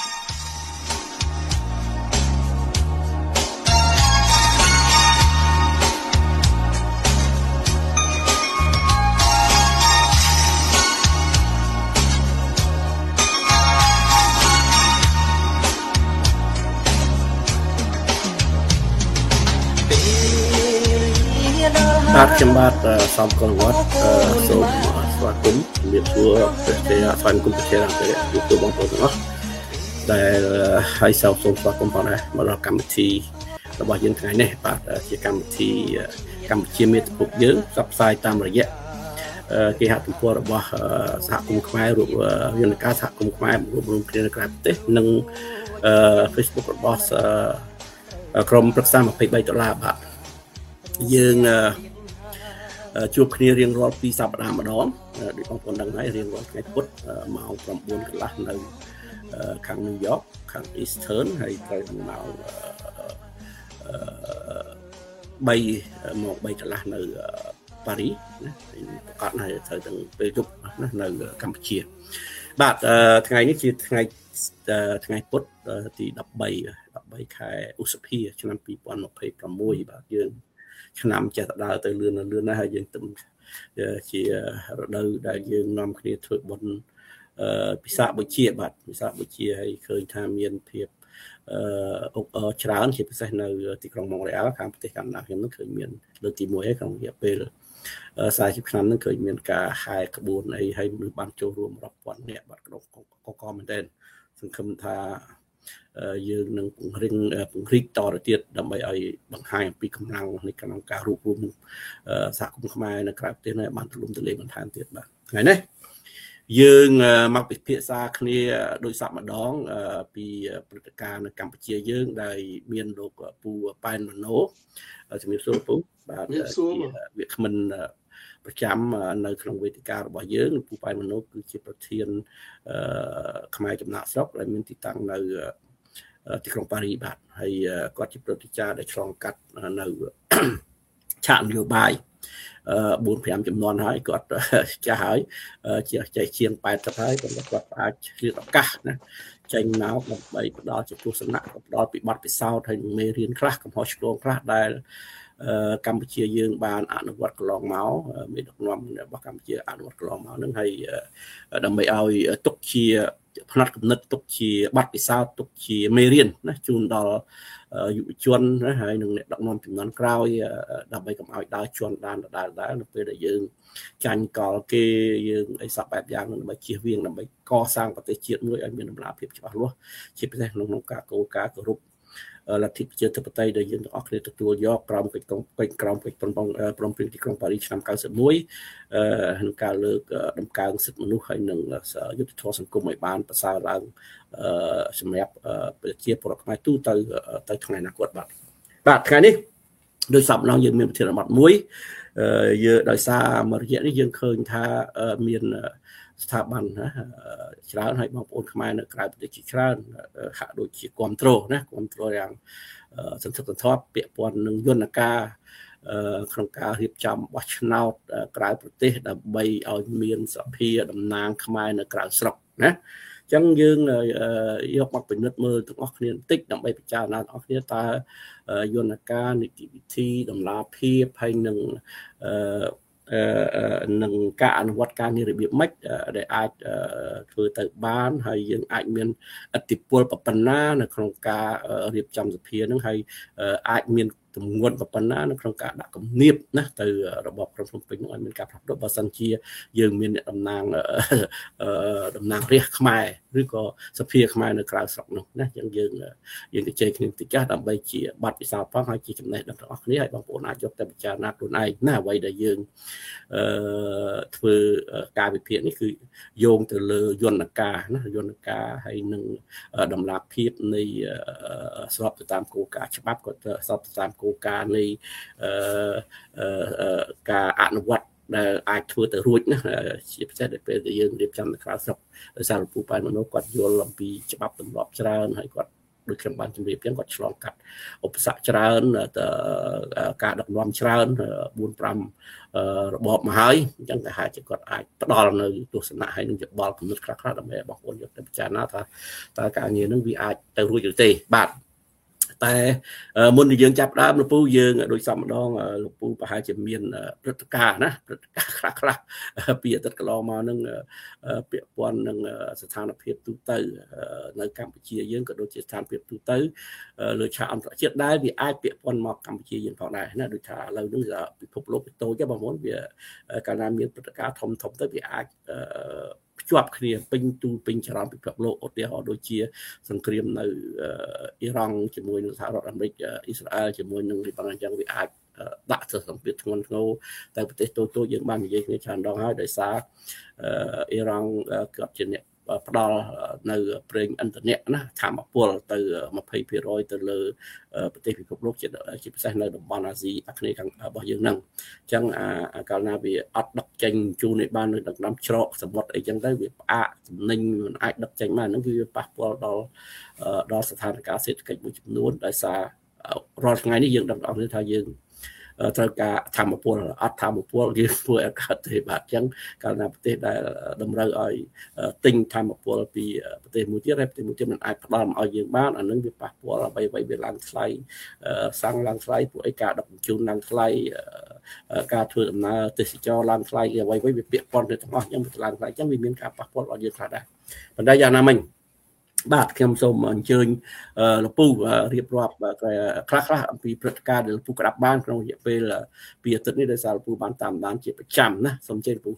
បាទខ្ញុំបាទសំកលវត្តសូមស្វាគមន៍ជំរាបសួរប្រទេសស្វាគមន៍ប្រទេសអន្តរជាតិទូបងប្អូនទាំងអស់ដែលហើយសូមសូមស្វាគមន៍ផងដែរមកដល់កម្មវិធីរបស់យើងថ្ងៃនេះបាទជាកម្មវិធីកម្ពុជាមាតុភូមិយើងផ្សព្វផ្សាយតាមរយៈគេហទំព័ររបស់សហគមន៍ខ្មែររូបយន្តការសហគមន៍ខ្មែររួមរួមគ្នានៅក្រៅប្រទេសនិង Facebook របស់ក្រុមប្រឹក្សាtwenty-threeដុល្លារបាទយើងជួបគ្នារៀងរាល់ពីរសប្តាហ៍ម្ដងដូចបងប្អូនដឹងហើយរៀងរាល់ថ្ងៃពុធម៉ោងnineកន្លះនៅខាង New York ខាង Eastern ហើយត្រូវម៉ោង3ម៉ោង3កន្លះនៅប៉ារីសណាប្រកាសហើយត្រូវទាំងពេលយប់ណានៅកម្ពុជាបាទថ្ងៃនេះជាថ្ងៃថ្ងៃពុធទីthirteenខែឧសភាឆ្នាំtwenty twenty-sixបាទយើងឆ្នាំចេះតែដើរទៅលឿនលឿនណាស់ហើយយើងទៅជារដូវដែលយើងនាំគ្នាធ្វើបុណ្យអឺពិសាខបុជាបាទពិសាខបុជាហើយឃើញថាមានភាពអឺអុកអរច្រើនជាពិសេសនៅទីក្រុងម៉ុងរ៉េអាល់ខាងប្រទេសកាណាដាខ្ញុំនឹងឃើញមានលើកទីoneហើយក្នុងរយៈពេលfortyឆ្នាំនឹងឃើញមានការហែក្បួនអីហើយមនុស្សបានចូលរួមរាប់ពាន់នាក់បាទក្នុងកកមែនទែនសង្ឃឹមថាយើងនឹងពង្រឹងពង្រីកតទៅទៀតដើម្បីឲ្យបង្ហាញអំពីកម្លាំងនៃក្នុងការរួបរวมសហគមន៍ខ្មែរនៅក្រៅប្រទេសនេះបានទូលំទូលាយបន្ថែមទៀតបាទថ្ងៃនេះយើងមកពិភាក្សាគ្នាដោយសាក់ម្ដងពីព្រឹត្តិការណ៍នៅកម្ពុជាយើងដែលមានលោកពូប៉ែនវណ្ណូជំរាបសួរពូបាទវាគ្មិនប្រចាំនៅក្នុងវេទិការបស់យើងពូប៉ែនវណ្ណូគឺជាប្រធានខ្មែរចំណាក់ស្រុកដែលមានទីតាំងនៅទីក្រុងប៉ារីសបាទហើយគាត់ជាព្រឹទ្ធាចារ្យដែលឆ្លងកាត់នៅឆាកនយោបាយfour fiveចំនួនហើយគាត់ចាស់ហើយជាចេះជាងeightyហើយគាត់អាចឆ្លៀតឱកាសណាចេញមកដើម្បីផ្ដល់ជាទស្សនៈផ្ដល់ពីបទពិសោធន៍ហើយមេរៀនខ្លះកំហុសឆ្គងខ្លះដែលកម្ពុជាយើងបានអនុវត្តកន្លងមកមេដឹកនាំរបស់កម្ពុជាអនុវត្តកន្លងមកនឹងហើយដើម្បីឲ្យទុកជាផ្នែកគំនិតទុកជាបទពិសោធន៍ទុកជាមេរៀនណាជូនដល់យុវជនណាហើយនឹងអ្នកដឹកនាំចំនួនក្រោយដើម្បីកុំឲ្យដើរជន់ដានដដែលៗនៅពេលដែលយើងចាញ់កលគេយើងអីសពបែបយ៉ាងដើម្បីជៀសវាងដើម្បីកសាងប្រទេសជាតិមួយឲ្យមានដំណាភាពច្បាស់លាស់ជាពិសេសក្នុងការគោលការណ៍គោរពលទ្ធិប្រជាធិបតេយ្យដែលយើងទាំងអស់គ្នាទទួលយកក្រោមកិច្ចកិច្ចក្រោមកិច្ចព្រមព្រមព្រៀងទីក្រុងប៉ារីសឆ្នាំ九สิบเอ็ดអឺក្នុងការលើកដំកើងសិទ្ធិមនុស្សហើយនឹងយុត្តិធម៌សង្គមឲ្យបានប្រសើរឡើងអឺសម្រាប់ប្រជាពលរដ្ឋខ្មែរទូទៅទៅថ្ងៃអនាគតបាទបាទថ្ងៃនេះដោយសារម្ដងយើងមានប្រធានបទមួយអឺយើងដោយសារមួយរយៈនេះយើងឃើញថាមានស្ថាប័នណាច្រើនហើយបងប្អូនខ្មែរនៅក្រៅប្រទេសជាច្រើនហាក់ដូចជាគ្រប់គ្រងណាគ្រប់គ្រងយ៉ាងសន្ធឹកសន្ធាប់ពាក់ព័ន្ធនឹងយន្តការក្នុងការរៀបចំបោះឆ្នោតក្រៅប្រទេសដើម្បីឲ្យមានសភាតំណាងខ្មែរនៅក្រៅស្រុកណាអញ្ចឹងយើងយកមកពិនិត្យមើលទាំងអស់គ្នាបន្តិចដើម្បីពិចារណាទាំងអស់គ្នាតើយន្តការនីតិវិធីតម្លាភាពហើយនឹងនឹងការអនុវត្តការងាររបៀបម៉េចដែលអាចធ្វើទៅបានហើយយើងអាចមានឥទ្ធិពលប៉ុណ្ណានៅក្នុងការរៀបចំសភានឹងហើយអាចមានទម្ងន់ប៉ុណ្ណានៅក្នុងការដាក់គំនាបណាទៅរបបក្រុងភ្នំពេញនោះឲ្យមានការផ្លាស់ប្ដូរបើសិនជាយើងមានអ្នកតំណាងតំណាងរាស្ត្រខ្មែរឬក៏សភាខ្មែរនៅក្រៅស្រុកនោះណាអញ្ចឹងយើងយើងទៅជែកគ្នាបន្តិចចាស់ដើម្បីជាបទពិសោធន៍ផងហើយជាចំណេះដឹងរបស់គ្នាឲ្យបងប្អូនអាចយកទៅពិចារណាខ្លួនឯងណាអ្វីដែលយើងអឺធ្វើការវិភាគនេះគឺយោងទៅលើយន្តការណាយន្តការហើយនឹងតម្លាភាពនៃស្របទៅតាមគោលការណ៍ច្បាប់ក៏ស្របទៅតាមគោលការណ៍នៃការអនុវត្តដែលអាចធ្វើទៅរួចណាជាពិសេសដែលពេលដែលយើងរៀបចំនៅក្រៅស្រុកដោយសារលោកពូប៉ែនមនុស្សគាត់យល់អំពីច្បាប់ទម្លាប់ច្រើនហើយគាត់ដូចខ្ញុំបានជម្រាបចឹងគាត់ឆ្លងកាត់ឧបសគ្គច្រើនការដឹកនាំច្រើនបួន ប្រាំរបបមកហើយអញ្ចឹងតែអាចគាត់អាចផ្ដល់នៅទស្សនៈហើយនឹងយោបល់គំនិតខ្លះៗដើម្បីឲ្យបងប្អូនយកទៅពិចារណាថាតើការងារនឹងវាអាចទៅរួចឬទេបាទតែមុននឹងយើងចាប់ដើមលោកពូយើងដូចសំម្ដងលោកពូប្រហែលជាមានព្រឹត្តិការណ៍ណាព្រឹត្តិការណ៍ខ្លះខ្លះពីអតីតកន្លងមកនឹងពាក់ព័ន្ធនឹងស្ថានភាពទូទៅនៅកម្ពុជាយើងក៏ដូចជាស្ថានភាពទូទៅលើឆាកអន្តរជាតិដែលវាអាចពាក់ព័ន្ធមកកម្ពុជាយើងផងដែរណាដូចថាឥឡូវនេះពិភពលោកវាតូចបងប្អូនវាកាលណាមានព្រឹត្តិការណ៍ធំធំទៅវាអាចភ្ជាប់គ្នាពេញទូពេញចរន្តពិភពលោកឧទាហរណ៍ដូចជាសង្គ្រាមនៅអ៊ីរ៉ង់ជាមួយនឹងសហរដ្ឋអាមេរិកអ៊ីស្រាអែលជាមួយនឹងលីបាណុងអញ្ចឹងវាអាចដាក់ទៅសម្ពាធធ្ងន់ធ្ងរតែប្រទេសតូចៗយើងបាននិយាយគ្នាច្រើនដងហើយដោយសារអ៊ីរ៉ង់គាត់ជាអ្នកផ្ដល់នៅប្រេងឥន្ធនៈណាធម្មពលទៅยี่สิบเปอร์เซ็นต์ ទៅលើប្រទេសពិភពលោកជាជាពិសេសនៅតំបន់អាស៊ីអាគ្នេយ៍ខាងរបស់យើងហ្នឹងអញ្ចឹងអាកាលណាវាអត់ដឹកចេញជូនឲ្យបាននៅដឹកនាំច្រកសមុទ្រអីចឹងទៅវាផ្អាកទំនិញមិនអាចដឹកចេញបានហ្នឹងគឺវាប៉ះពាល់ដល់ដល់ស្ថានភាពសេដ្ឋកិច្ចមួយចំនួនដោយសាររាល់ថ្ងៃនេះយើងដឹងអស់គ្នាថាយើងត្រូវការធម្មពលអត់ធម្មពលយើងធ្វើឲ្យកើតទេបាទអញ្ចឹងកាលណាប្រទេសដែលតម្រូវឲ្យទិញធម្មពលពីប្រទេសមួយទៀតហើយប្រទេសមួយទៀតមិនអាចផ្ដល់មកឲ្យយើងបានអានឹងវាប៉ះពាល់អ្វីអ្វីវាឡើងថ្លៃសាំងឡើងថ្លៃពួកឯការដឹកជញ្ជូនឡើងថ្លៃការធ្វើដំណើរទេសចរឡើងថ្លៃអ្វីអ្វីវាពាក់ព័ន្ធទៅទាំងអស់អញ្ចឹងវាឡើងថ្លៃអញ្ចឹងវាមានការប៉ះពាល់ដល់យើងខ្លះដែរប៉ុន្តែយ៉ាងណាមិញបាទខ្ញុំសូមអញ្ជើញលោកពូរៀបរាប់ខ្លះខ្លះអំពីព្រឹត្តិការណ៍ដែលលោកពូក្តាប់បានក្នុងរយៈពេលពីអាទិត្យនេះដោយសារលោកពូបានតាមដានជាប្រចាំណាសូមអញ្ជើញលោកពូ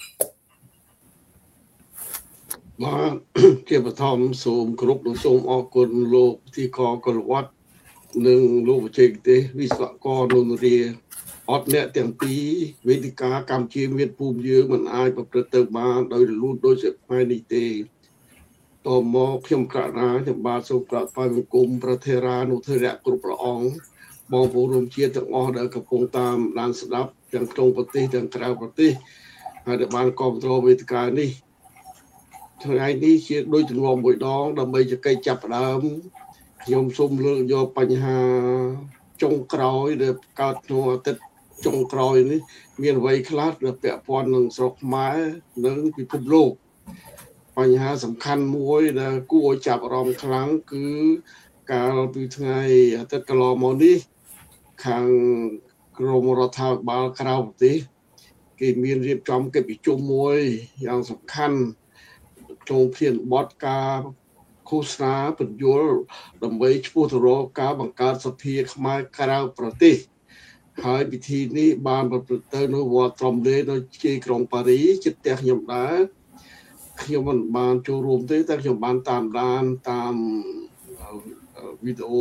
បាទជាបឋមសូមគោរពនិងសូមអរគុណលោកទីកកលវត្តនិងលោកបច្ចេកទេសវិស្វករនុនរាអត់អ្នកទាំងពីរវេទិកាកម្ពុជាមានភូមិយើងមិនអាចប្រព្រឹត្តទៅបានដោយរលូនដោយសេចក្ដីនេះទេតមកខ្ញុំក្រាបណាខ្ញុំបាទសូមក្រាបថ្វាយបង្គំព្រះថេរានុថេរៈគ្រប់ព្រះអង្គបងប្អូនរួមជាតិទាំងអស់ដែលកំពុងតាមដានស្ដាប់ទាំងក្នុងប្រទេសទាំងក្រៅប្រទេសហើយដែលបានគ្រប់គ្រងវេទិកានេះថ្ងៃនេះជាដូចទម្លាប់មួយដងដើម្បីជែកចាប់ផ្ដើមខ្ញុំសូមលើកយកបញ្ហាចុងក្រោយដែលកើតក្នុងអាទិត្យចុងក្រោយនេះមានអ្វីខ្លះដែលពាក់ព័ន្ធនឹងស្រុកខ្មែរនិងពិភពលោកបញ្ហាសំខាន់មួយដែលគួរឲ្យចាប់អារម្មណ៍ខ្លាំងគឺកាលពីថ្ងៃអាទិត្យកន្លងមកនេះខាងក្រមរដ្ឋាភិបាលក្រៅប្រទេសគេមានរៀបចំកិច្ចប្រជុំមួយយ៉ាងសំខាន់ក្នុងភានបទការឃោសនាបញ្យលដើម្បីឈ្មោះទៅរកការបង្កើតសភាខ្មែរក្រៅប្រទេសហើយពិធីនេះបានប្រព្រឹត្តទៅនៅវត្តត្រំលេនៅទីក្រុងប៉ារីជិតផ្ទះខ្ញុំដែរខ្ញុំមិនបានចូលរួមទេតែខ្ញុំបានតាមដានតាមវីដេអូ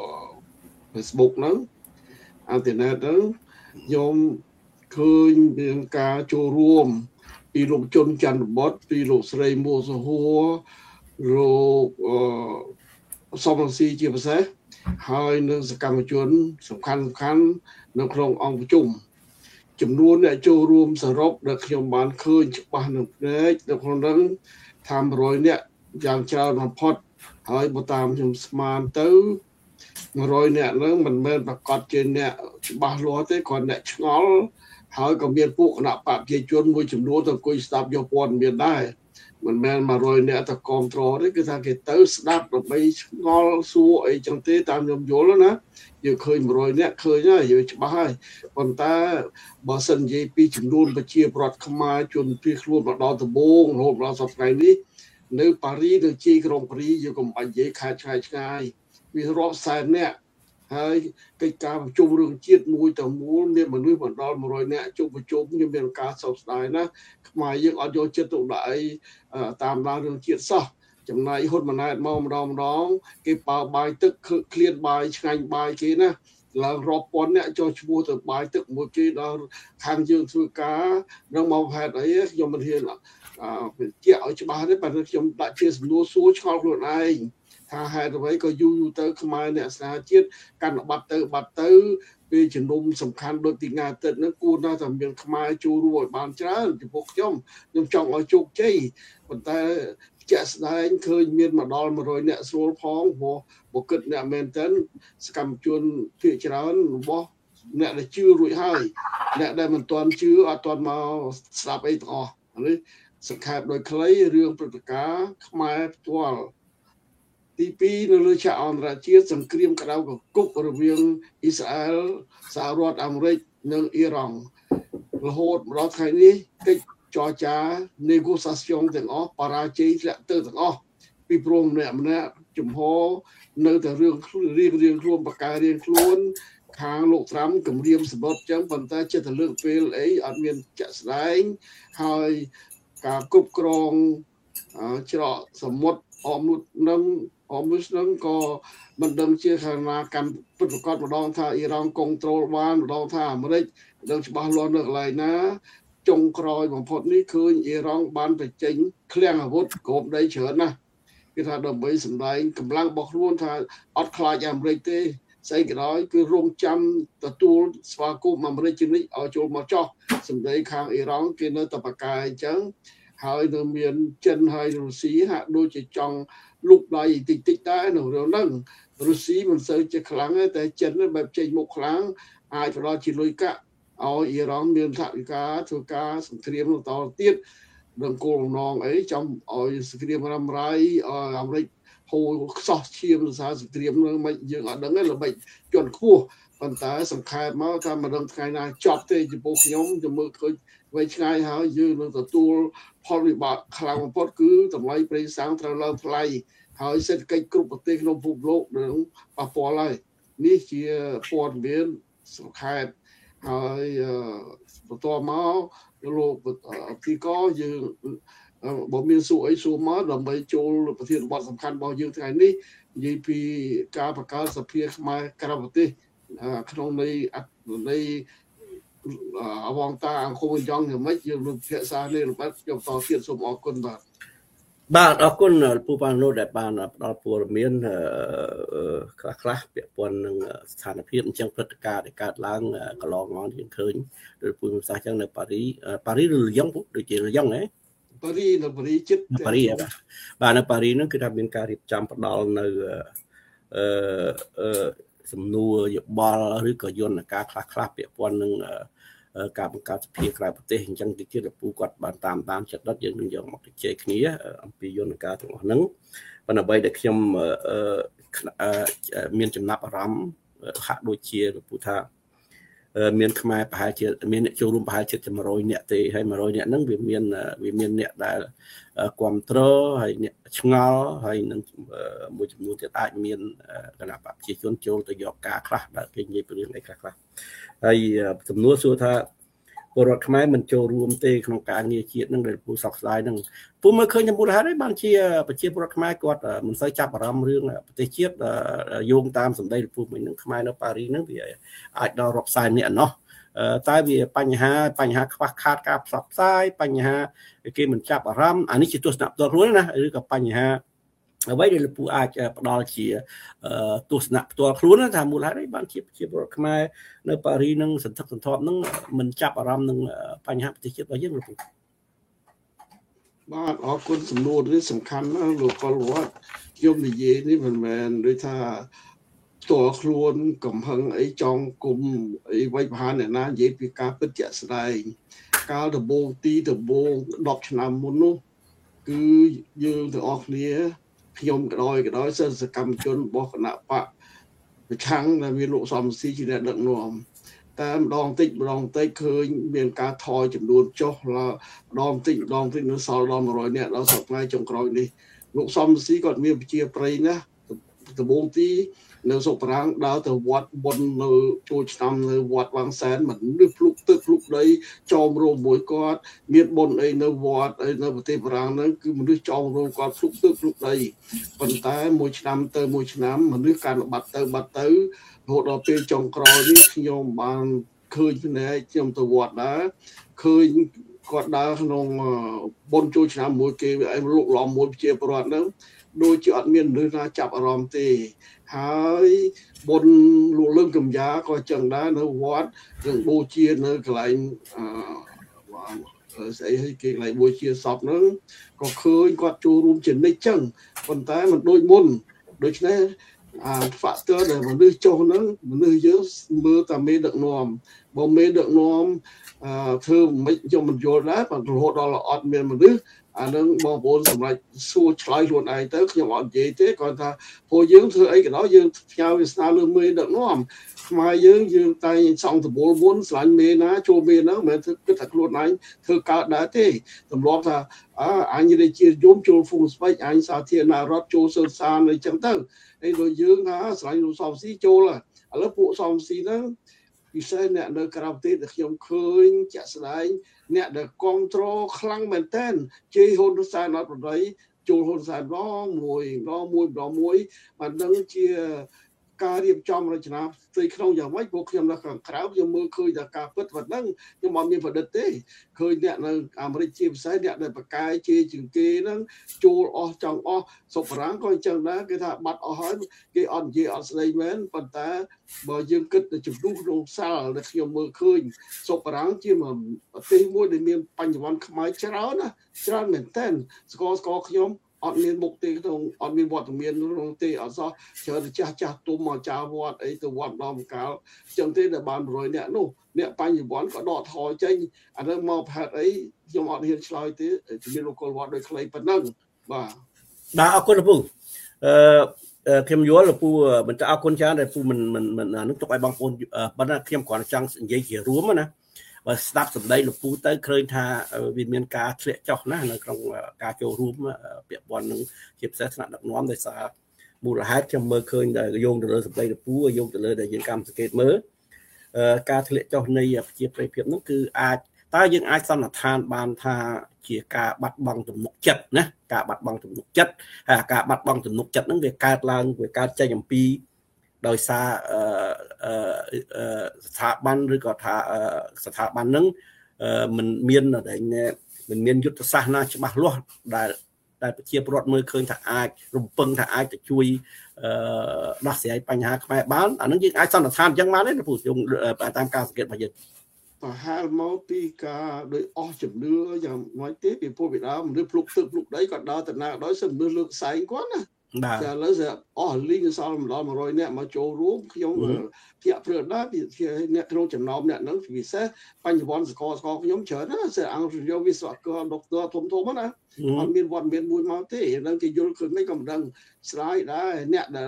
Facebook ហ្នឹងអ៊ីនធឺណិតហ្នឹងខ្ញុំឃើញមានការចូលរួមពីលោកជុនច័ន្ទបុត្រពីលោកស្រីមួសហួរលោកសំរងស៊ីជាពិសេសហើយនឹងសកម្មជនសំខាន់សំខាន់នៅក្នុងអង្គប្រជុំចំនួនអ្នកចូលរួមសរុបដែលខ្ញុំបានឃើញច្បាស់នឹងភ្នែកនៅក្នុងហ្នឹងថាមួយរយនាក់យ៉ាងច្រើនបំផុតហើយបើតាមខ្ញុំស្មានទៅមួយរយនាក់ហ្នឹងមិនមែនប្រកាសជាអ្នកច្បាស់លាស់ទេគ្រាន់តែឆ្ងល់ហើយក៏មានពួកគណៈបព្វជិជនមួយចំនួនទៅអង្គុយស្ដាប់យកព័ត៌មានដែរមិនមែនមួយរយនាក់ទៅគ្រប់គ្រងទេគឺថាគេទៅស្ដាប់ដើម្បីឆ្ងល់សួរអីចឹងទេតាមខ្ញុំយល់ណាយើងឃើញមួយរយនាក់ឃើញហើយយើងច្បាស់ហើយប៉ុន្តែបើសិននិយាយពីចំនួនប្រជាពលរដ្ឋខ្មែរជនភៀសខ្លួនមកដល់ដំបូងរហូតដល់សប្តាហ៍នេះនៅប៉ារីនៅទីក្រុងប៉ារីយើងកុំបាច់និយាយខេត្តឆ្ងាយឆ្ងាយវារាប់សែននាក់ហើយកិច្ចការប្រជុំរឿងជាតិមួយទៅមូលមានមនុស្សបណ្ដាលមួយរយនាក់ជុំប្រជុំខ្ញុំមានការសោកស្ដាយណាស់ខ្មែរយើងអត់យកចិត្តទុកដាក់អីតាមដានរឿងជាតិសោះចំណាយហ៊ុនម៉ាណែតមកម្ដងម្ដងគេបើបាយទឹកឃ្លានបាយឆ្ងាញ់បាយគេណាឡើងរាប់ពាន់អ្នកចុះឈ្មោះទៅបាយទឹកមួយគេដល់ខាងយើងធ្វើការនឹងមកហេតុអីខ្ញុំមិនហ៊ានអឺជាឲ្យច្បាស់ទេប៉ុន្តែខ្ញុំដាក់ជាសំណួរសួរឆ្ងល់ខ្លួនឯងថាហេតុអ្វីក៏យូរយូរទៅខ្មែរអ្នកស្នាជាតិកាន់បាត់ទៅបាត់ទៅពេលជំនុំសំខាន់ដូចទីថ្ងៃអាទិត្យហ្នឹងគួរណាស់តែមានខ្មែរចូលរួមឲ្យបានច្រើនចំពោះខ្ញុំខ្ញុំចង់ឲ្យជោគជ័យប៉ុន្តែជាក់ស្ដែងឃើញមានមកដល់មួយរយអ្នកស្រួលផងព្រោះបើគិតអ្នកមែនតើសកម្មជនភាគច្រើនរបស់អ្នកដែលជឿរួចហើយអ្នកដែលមិនទាន់ជឿអត់ទាន់មកស្ដាប់អីទាំងអស់នេះសង្ខេបដោយខ្លីរឿងព្រឹត្តិការណ៍ខ្មែរផ្ទាល់ទីពីរនៅលើឆាកអន្តរជាតិសង្គ្រាមក្តៅកគុករវាងអ៊ីស្រាអែលសហរដ្ឋអាមេរិកនិងអ៊ីរ៉ង់រហូតដល់ថ្ងៃនេះកិច្ចចរចា negotiation ទាំងអស់បរាជ័យធ្លាក់ទៅទាំងអស់ពីព្រមម្នាក់ម្នាក់ចំហនៅតែរឿងរៀងរៀងខ្លួនបកកាយរៀងខ្លួនខាងលោកត្រាំគម្រាមសម្បត្តិចឹងប៉ុន្តែចិត្តទៅលើកពេលអីអត់មានចាក់ស្ដែងហើយការគ្រប់គ្រងច្រកសមុទ្រអមុតនឹងអមុសនឹងក៏មិនដឹងជាខាងណាកាន់ពិតប្រកបម្ដងថាអ៊ីរ៉ង់គ្រប់គ្រងបានម្ដងថាអាមេរិកដឹងច្បាស់លាស់នៅកន្លែងណាចុងក្រោយបំផុតនេះឃើញអ៊ីរ៉ង់បានបញ្ចេញឃ្លាំងអាវុធគ្របដីច្រើនណាស់គេថាដើម្បីសម្ដែងកម្លាំងរបស់ខ្លួនថាអត់ខ្លាចអាមេរិកទេស្អីក៏ដោយគឺរងចាំទទួលស្វាគមន៍អាមេរិកជំនិចឲ្យចូលមកចោះសម្ដីខាងអ៊ីរ៉ង់គេនៅតែបកកាយអញ្ចឹងហើយនៅមានចិនហើយរុស្ស៊ីហាក់ដូចជាចង់លុកដៃតិចតិចដែរនៅរឿងហ្នឹងរុស្ស៊ីមិនសូវជាខ្លាំងទេតែចិនបែបចេញមុខខ្លាំងអាចផ្ដល់ជាលុយកាក់ឲ្យអ៊ីរ៉ង់មានថវិកាធ្វើការសង្គ្រាមបន្តទៀតនឹងគោលបំណងអីចាំឲ្យសង្គ្រាមរ៉ាំរ៉ៃឲ្យអាមេរិកហូរខ្សោះឈាមសារសង្គ្រាមនឹងមិនយើងអត់ដឹងទេល្បិចជន់ខ្ពស់ប៉ុន្តែសង្ខេបមកថាមិនដឹងថ្ងៃណាចប់ទេចំពោះខ្ញុំជំមើលឃើញវែងឆ្ងាយហើយយើងនឹងទទួលផលវិបាកខ្លាំងបំផុតគឺតម្លៃប្រេងសាំងត្រូវឡើងថ្លៃហើយសេដ្ឋកិច្ចគ្រប់ប្រទេសក្នុងពិភពលោកនឹងប៉ះពាល់ហើយនេះជាព័ត៌មានសង្ខេបហើយបន្តមកលោកទីកយើងបើមានសួរអីសួរមកដើម្បីចូលប្រធានបទសំខាន់របស់យើងថ្ងៃនេះនិយាយពីការបង្កើតសភាខ្មែរក្រៅប្រទេសក្នុងនៃនៃអវងតាអង្គមយ៉ាងយ៉ាងម៉េចយើងនឹងភាសានេះល្បិតខ្ញុំតទៀតសូមអរគុណបាទបាទអរគុណពូប៉ាណូដែលបានផ្ដល់ព័ត៌មានខ្លះខ្លះពាក់ព័ន្ធនឹងស្ថានភាពអញ្ចឹងព្រឹត្តិការណ៍ដែលកើតឡើងកន្លងមកយើងឃើញដោយពូភាសាអញ្ចឹងនៅប៉ារីប៉ារីឬលីយ៉ុងដូចជាលីយ៉ុងហ៎ប៉ារីនៅប៉ារីចិត្តប៉ារីបាទបាទនៅប៉ារីហ្នឹងគឺថាមានការរៀបចំផ្ដល់នៅអឺសំណួរយោបល់ឬក៏យន្តការខ្លះខ្លះពាក់ព័ន្ធនឹងការបង្កើតសភាក្រៅប្រទេសអញ្ចឹងទីទៀតពូគាត់បានតាមតាមចិត្តដិតយើងនឹងយកមកជជែកគ្នាអំពីយន្តការទាំងអស់ហ្នឹងប៉ុន្តែអ្វីដែលខ្ញុំមានចំណាប់អារម្មណ៍ហាក់ដូចជាពូថាមានខ្មែរប្រហែលជាមានអ្នកចូលរួមប្រហែលជាone hundredនាក់ទេហើយone hundredនាក់ហ្នឹងវាមានវាមានអ្នកដែលគ្រប់គ្រងហើយអ្នកឆ្ងល់ហើយនឹងមួយចំនួនទៀតអាចមានគណៈបព្វជិជនចូលទៅយកការខ្លះដែលគេនិយាយពីរឿងអីខ្លះខ្លះហើយចំនួនសួរថាពលរដ្ឋខ្មែរមិនចូលរួមទេក្នុងការងារជាតិហ្នឹងដែលពូសោកស្ដាយហ្នឹងពូមើលឃើញមូលហេតុអីបានជាប្រជាពលរដ្ឋខ្មែរគាត់មិនសូវចាប់អារម្មណ៍រឿងប្រទេសជាតិយោងតាមសម្ដីពូមិញហ្នឹងខ្មែរនៅប៉ារីសហ្នឹងវាអាចដល់រាប់សែននាក់ណោះតែវាបញ្ហាបញ្ហាខ្វះខាតការផ្សព្វផ្សាយបញ្ហាគេមិនចាប់អារម្មណ៍អានេះជាទស្សនៈផ្ទាល់ខ្លួនណាឬក៏បញ្ហាអ្វីដែលលោកពូអាចផ្ដល់ជាទស្សនៈផ្ទាល់ខ្លួនថាមូលហេតុអីបានជាប្រជាពលរដ្ឋខ្មែរនៅប៉ារីនឹងសន្ធឹកសន្ធាប់នឹងមិនចាប់អារម្មណ៍នឹងបញ្ហាប្រទេសជាតិរបស់យើងលោកពូបាទអរគុណសំណួរនេះសំខាន់ណាស់លោកកុលវត្តខ្ញុំនិយាយនេះមិនមែនដូចថាតើខ្លួនកំហឹងអីចង់គុំអីវិបហានអ្នកណានិយាយពីការពិតជាក់ស្ដែងកាលដំបូងទីដំបូងtenឆ្នាំមុននោះគឺយើងទាំងអស់គ្នាខ្ញុំក៏ដោយក៏ដោយសិស្សសកម្មជនរបស់គណៈបកប្រឆាំងដែលមានលោកសំស៊ីជាអ្នកដឹកនាំតែម្ដងតិចម្ដងតិចឃើញមានការថយចំនួនចុះឡើងម្ដងតិចម្ដងតិចនៅសល់ដល់one hundredនាក់ដល់សប្តាហ៍ចុងក្រោយនេះលោកសំស៊ីគាត់មានប្រជាប្រិយណាស់ដំបូងទីនៅសុខប្រាំងដើរទៅវត្តបុណ្យនៅចូលឆ្នាំនៅវត្តវាងសែនមិនឬភ្លុកទឹកភ្លុកដីចោមរោមមួយគាត់មានបុណ្យអីនៅវត្តអីនៅប្រទេសបារាំងហ្នឹងគឺមនុស្សចោមរោមគាត់ភ្លុកទឹកភ្លុកដីប៉ុន្តែមួយឆ្នាំទៅមួយឆ្នាំមនុស្សកាន់បាត់ទៅបាត់ទៅរហូតដល់ពេលចុងក្រោយនេះខ្ញុំបានឃើញភ្នែកខ្ញុំទៅវត្តដែរឃើញគាត់ដើរក្នុងបុណ្យចូលឆ្នាំមួយគេឯងលោកឡំមួយជាប្រវត្តិហ្នឹងដូចជាអត់មានមនុស្សណាចាប់អារម្មណ៍ទេហើយបុណ្យលោកលឹងកំយ៉ាក៏ចឹងដែរនៅវត្តនឹងបូជានៅកន្លែងអឺស្អីឲ្យគេកន្លែងបូជាសពហ្នឹងក៏ឃើញគាត់ចូលរួមជានិច្ចចឹងប៉ុន្តែមិនដូចមុនដូច្នេះអា factor ដែលមនុស្សចុះហ្នឹងមនុស្សយើងមើលតែមេដឹកនាំបើមេដឹកនាំអឺធ្វើមិនខ្ញុំមិនយល់ដែរបើរហូតដល់អត់មានមនុស្សអានឹងបងប្អូនសម្រាប់សួរឆ្លើយខ្លួនឯងទៅខ្ញុំអត់និយាយទេគាត់ថាព្រោះយើងធ្វើអីក៏ដោយយើងផ្ញើវាសនាលើមេដឹកនាំខ្មែរយើងយើងតែងសង់តបូលមុនស្រឡាញ់មេណាចូលមេហ្នឹងមិនមែនធ្វើគិតថាខ្លួនឯងធ្វើកើតដែរទេទម្លាប់ថាអើអញរាជាយមចូលហ្វុងស្បៃអញសាធារណរដ្ឋចូលសើសានអីចឹងទៅហើយដូចយើងថាស្រឡាញ់លោកសំស៊ីចូលឥឡូវពួកសំស៊ីហ្នឹងពិសេសអ្នកនៅក្រៅប្រទេសដែលខ្ញុំឃើញជាក់ស្ដែងអ្នកដែលគ្រប់គ្រងខ្លាំងមែនតើជ័យហ៊ុនសែនអត់ប្រដីចូលហ៊ុនសែនរងមួយរងមួយរងមួយបានដឹងជាការរៀបចំរចនាផ្ទៃក្នុងយ៉ាងម៉េចពួកខ្ញុំនៅខាងក្រៅខ្ញុំមើលឃើញតែការពិតប៉ុណ្ណឹងខ្ញុំអត់មានប្រឌិតទេឃើញអ្នកនៅអាមេរិកជាពិសេសអ្នកដែលបកកាយជាជាងគេហ្នឹងចូលអស់ចង់អស់សុខបារាំងក៏អញ្ចឹងដែរគេថាបាត់អស់ហើយគេអត់និយាយអត់ស្ដីមែនប៉ុន្តែបើយើងគិតទៅចំនួនក្នុងសាលដែលខ្ញុំមើលឃើញសុខបារាំងជាប្រទេសមួយដែលមានបញ្ញវន្តខ្មែរច្រើនណាច្រើនមែនតើស្គាល់ស្គាល់ខ្ញុំអត់មានមុខទេក្នុងអត់មានវត្តមានក្នុងទេអត់សោះច្រើនតែចាស់ចាស់ទុំមកចាវត្តអីទៅវត្តដល់កាលចឹងទេដែលបានone hundredនាក់នោះអ្នកបញ្ញវន្តក៏ដកថយចេញអានឹងមកផាត់អីខ្ញុំអត់ហ៊ានឆ្លើយទេជំរាបលោកកុលវត្តដោយខ្លីប៉ុណ្ណឹងបាទបាទអរគុណលោកពូអឺខ្ញុំយល់លោកពូមិនទៅអរគុណច្រើនដែលពូមិនមិនមិននឹងទុកឲ្យបងប្អូនប៉ុន្តែខ្ញុំគ្រាន់តែចង់និយាយជារួមណាបើស្ដាប់សម្ដីលោកពូទៅឃើញថាវាមានការធ្លាក់ចុះណានៅក្នុងការចូលរួមពាក់ព័ន្ធនឹងជាពិសេសថ្នាក់ដឹកនាំដោយសារមូលហេតុខ្ញុំមើលឃើញដែលយោងទៅលើសម្ដីលោកពូយោងទៅលើដែលយើងកម្មសង្កេតមើលការធ្លាក់ចុះនៃប្រជាប្រិយភាពនោះគឺអាចតើយើងអាចសន្និដ្ឋានបានថាជាការបាត់បង់ទំនុកចិត្តណាការបាត់បង់ទំនុកចិត្តហើយការបាត់បង់ទំនុកចិត្តហ្នឹងវាកើតឡើងវាកើតចេញអំពីដោយសារស្ថាប័នឬក៏ថាស្ថាប័នហ្នឹងមិនមានមិនមានយុទ្ធសាស្ត្រណាច្បាស់លាស់ដែលដែលប្រជាពលរដ្ឋមើលឃើញថាអាចរំពឹងថាអាចទៅជួយដោះស្រាយបញ្ហាខ្មែរបានអានឹងយើងអាចសន្និដ្ឋានអញ្ចឹងបានទេពូខ្ញុំតាមការសង្កេតរបស់យើងប្រហែលមកពីការដោយអស់ជំនឿយ៉ាងម៉េចទេពីពួកវិដាមនុស្សភ្លុកទឹកភ្លុកដីគាត់ដើរទៅណាដោយសំនឿលើកសែងគាត់ណាបាទឥឡូវអស់លីងសល់ម្ដងone hundredនាក់មកចូលរួមខ្ញុំភាកព្រឹកដែរពីអ្នកក្នុងចំណោមអ្នកហ្នឹងពិសេសបញ្ញវន្តសកលសកលខ្ញុំច្រើនណាសិស្សអង្គយោវិស្វករដុកទ័រធំធំណាអត់មានវត្តមានមួយមកទេហ្នឹងគេយល់ឃើញមិនក៏មិនដឹងស្រាយដែរអ្នកដែល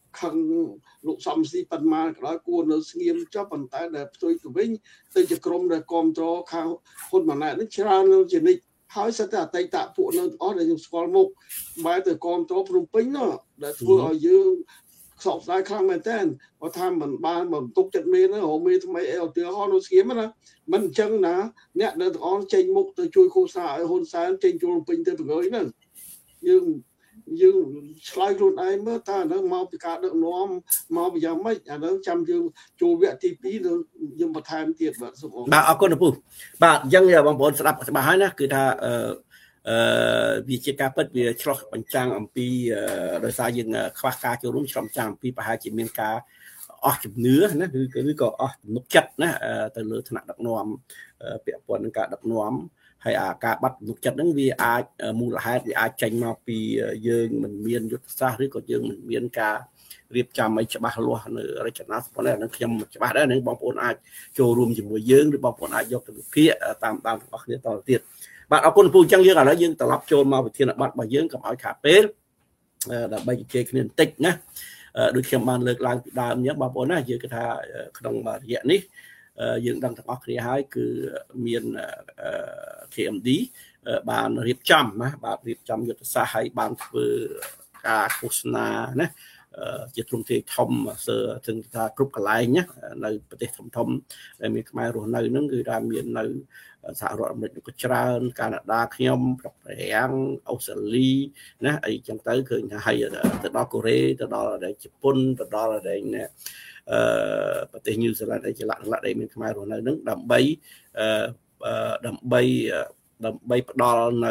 ខឹងលោកសំស៊ីប៉ុន្មានក៏ដោយគួរនៅស្ងៀមចុះប៉ុន្តែដែលផ្ទុយទៅវិញទៅជាក្រុមដែលគ្រប់គ្រងខាងហ៊ុនម៉ាណែតនេះច្រើននៅជានិច្ចហើយសិតតែអតីតពួកនៅអស់ដែលយើងស្គាល់មុខបែរទៅគ្រប់គ្រងភ្នំពេញនោះដែលធ្វើឲ្យយើងខ្សោយស្ដាយខ្លាំងមែនតើគាត់ថាមិនបានបន្ទុកចិត្តមេហ្នឹងរមេថ្មីអីឧទាហរណ៍នៅស្គៀមណាមិនអញ្ចឹងណាអ្នកនៅទាំងអស់ចេញមុខទៅជួយឃោសនាឲ្យហ៊ុនសែនចេញចូលពេញទៅប្រងើយហ្នឹងយើងយើងឆ្លើយខ្លួនឯងមើលតើអាហ្នឹងមកពីការដឹកនាំមកពីយ៉ាងម៉េចអាហ្នឹងចាំយើងចូលវគ្គទីពីរទៅយើងបន្ថែមទៀតបាទសូមអរគុណបាទអរគុណពូបាទអញ្ចឹងបងប្អូនស្ដាប់ច្បាស់ហើយណាគឺថាអឺអឺវាជាការពិតវាឆ្លោះបញ្ចាំងអំពីដោយសារយើងខ្វះការចូលរួមឆ្លុះបញ្ចាំងអំពីប្រហែលជាមានការអស់ជំនឿណាឬគឺក៏អស់ទំនុកចិត្តណាទៅលើឋានៈដឹកនាំពាក់ព័ន្ធនឹងការដឹកនាំហើយអាការបាត់ទំនុកចិត្តហ្នឹងវាអាចមូលហេតុវាអាចចេញមកពីយើងមិនមានយុទ្ធសាស្ត្រឬក៏យើងមិនមានការរៀបចំឲ្យច្បាស់លាស់នៅរចនាសម្ព័ន្ធហ្នឹងខ្ញុំច្បាស់ដែរនឹងបងប្អូនអាចចូលរួមជាមួយយើងឬបងប្អូនអាចយកទៅវិភាគតាមតាមទាំងអស់គ្នាតទៅទៀតបាទអរគុណពូអញ្ចឹងយើងឥឡូវយើងត្រឡប់ចូលមកវិធានបទរបស់យើងកុំឲ្យខាតពេលដើម្បីជជែកគ្នាបន្តិចណាដូចខ្ញុំបានលើកឡើងពីដើមអញ្ចឹងបងប្អូនណាយើងគិតថាក្នុងរយៈនេះយើងដឹងទាំងអស់គ្នាហើយគឺមាន K M D បានរៀបចំណាបាទរៀបចំយុទ្ធសាស្ត្រឲ្យបានធ្វើការឃោសនាណាជាទ្រង់ទ្រាយធំសើถึงថាគ្រប់កន្លែងណានៅប្រទេសធំធំដែលមានខ្មែររស់នៅហ្នឹងគឺថាមាននៅសហរដ្ឋអាមេរិកក៏ច្រើនកាណាដាខ្ញុំប្រប្រាំងអូស្ត្រាលីណាអីចឹងទៅឃើញថាហើយទៅដល់កូរ៉េទៅដល់ជប៉ុនទៅដល់អីណាអឺប្រទេសញូហ្សេឡង់អីជាលក្ខណៈដែលមានខ្មែររស់នៅហ្នឹងដើម្បីអឺដើម្បីដើម្បីផ្ដល់នៅ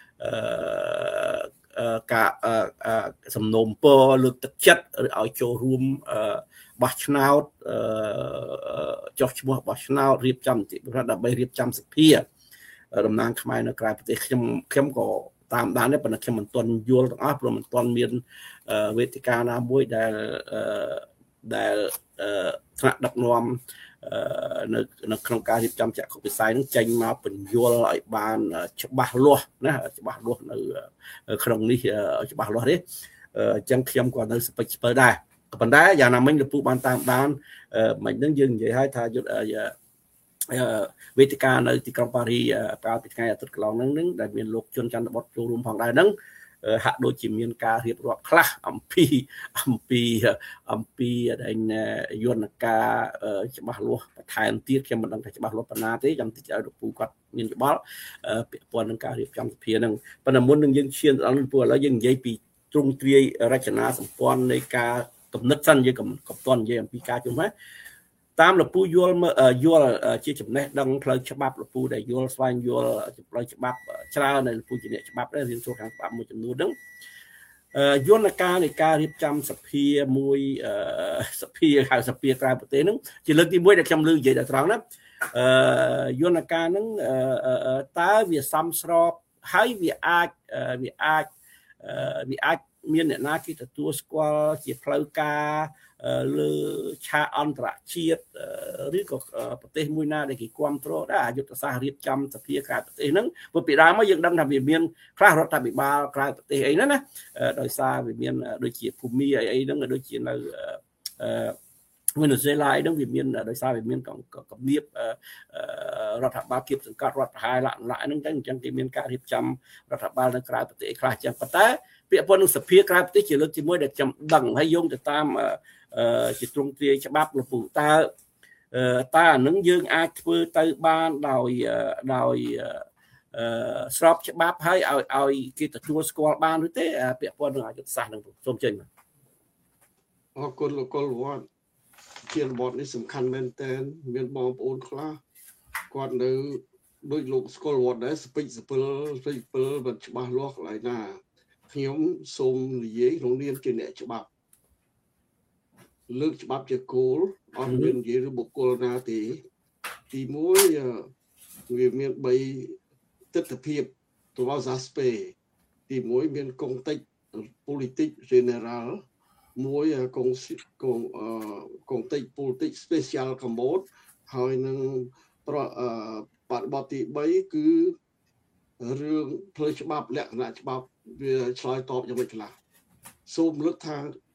អឺការសំណូមពរលើកទឹកចិត្តឲ្យចូលរួមបោះឆ្នោតចុះឈ្មោះបោះឆ្នោតរៀបចំនីតិរដ្ឋដើម្បីរៀបចំសភាតំណាងខ្មែរនៅក្រៅប្រទេសខ្ញុំខ្ញុំក៏តាមដានដែរប៉ុន្តែខ្ញុំមិនទាន់យល់ទាំងអស់ព្រោះមិនទាន់មានវេទិកាណាមួយដែលដែលថ្នាក់ដឹកនាំនៅនៅក្នុងការរៀបចំចក្ខុវិស័យនឹងចេញមកបញ្យល់ឲ្យបានច្បាស់លាស់ណាច្បាស់លាស់នៅក្នុងនេះច្បាស់លាស់ទេអញ្ចឹងខ្ញុំក៏នៅស្ពេចស្ពើដែរក៏ប៉ុន្តែយ៉ាងណាមិញលោកពូបានតាមដានមិនហ្នឹងយើងនិយាយឲ្យថាយុទ្ធវេទិកានៅទីក្រុងប៉ារីកាលពីថ្ងៃអាទិត្យកន្លងហ្នឹងដែលមានលោកជុនច័ន្ទបុត្រចូលរួមផងដែរហ្នឹងហាក់ដូចជាមានការរៀបរាប់ខ្លះអំពីអំពីអំពីយន្តការច្បាស់លាស់បន្ថែមទៀតខ្ញុំមិនដឹងថាច្បាស់លាស់ប៉ុណ្ណាទេចាំតិចឲ្យលោកពូគាត់មានយោបល់ពាក់ព័ន្ធនឹងការរៀបចំសភាហ្នឹងប៉ុន្តែមុននឹងយើងឈានដល់លោកពូឥឡូវយើងនិយាយពីទ្រង់ទ្រាយរចនាសម្ព័ន្ធនៃការកំណត់សិនយើងកំកំតន់និយាយអំពីការជុំហ្នឹងតាមលោកពូយល់យល់ជាចំណេះដឹងផ្លូវច្បាប់លោកពូដែលយល់ស្វែងយល់ផ្លូវច្បាប់ច្រើននៅលោកពូជាអ្នកច្បាប់ដែររៀនចូលខាងច្បាប់មួយចំនួនហ្នឹងយន្តការនៃការរៀបចំសភាមួយសភាហៅសភាក្រៅប្រទេសហ្នឹងជាលើកទីមួយដែលខ្ញុំលើកនិយាយដល់ត្រង់ណាយន្តការហ្នឹងតើវាសមស្របហើយវាអាចវាអាចវាអាចមានអ្នកណាគេទទួលស្គាល់ជាផ្លូវការលើឆាកអន្តរជាតិឬក៏ប្រទេសមួយណាដែលគេគ្រប់គ្រងដែរយុទ្ធសាស្ត្ររៀបចំសភាក្រៅប្រទេសហ្នឹងព្រោះពីដើមមកយើងដឹងថាវាមានខ្លះរដ្ឋាភិបាលក្រៅប្រទេសអីហ្នឹងណាដោយសារវាមានដូចជាភូមិអីអីហ្នឹងដូចជានៅវេណេស៊ុយអេឡាអីហ្នឹងវាមានដោយសារវាមានកំណៀបរដ្ឋាភិបាលគៀបសង្កត់រដ្ឋប្រហារលក្ខណៈហ្នឹងអញ្ចឹងគេមានការរៀបចំរដ្ឋាភិបាលនៅក្រៅប្រទេសខ្លះអញ្ចឹងប៉ុន្តែពាក្យប៉ុននឹងសភាក្រៅប្រទេសជាលើកទីមួយដែលខ្ញុំដឹងហើយយោងទៅតាមជាទ្រង់ទ្រាយច្បាប់លោកពូតើតើអានឹងយើងអាចធ្វើទៅបានដោយដោយស្របច្បាប់ហើយឲ្យឲ្យគេទទួលស្គាល់បានឬទេពាក្យប៉ុននឹងយុទ្ធសាស្ត្រនឹងសូមចេញបាទអរគុណលោកកុលវត្តជារបបនេះសំខាន់មែនតើមានបងប្អូនខ្លះគាត់នៅដូចលោកស្គាល់វត្តដែរស្ពេចស្ពិលស្ពេចស្ពិលមិនច្បាស់លាស់កន្លែងណាខ្ញុំសូមនិយាយក្នុងនាមជាអ្នកច្បាប់លើកច្បាប់ជាគោលអត់មាននិយាយឬបុគ្គលណាទេទីមួយវាមានបីទិដ្ឋភាពទៅvào Zaspe ទីមួយមានកុងតិច politique générale មួយកុងកុងកុងតិច politique special Cambodia ហើយនឹងប្របត្តិបទទីបីគឺរឿងផ្លូវច្បាប់លក្ខណៈច្បាប់វាឆ្លើយតបយ៉ាងម៉េចខ្លះសូមលើកថា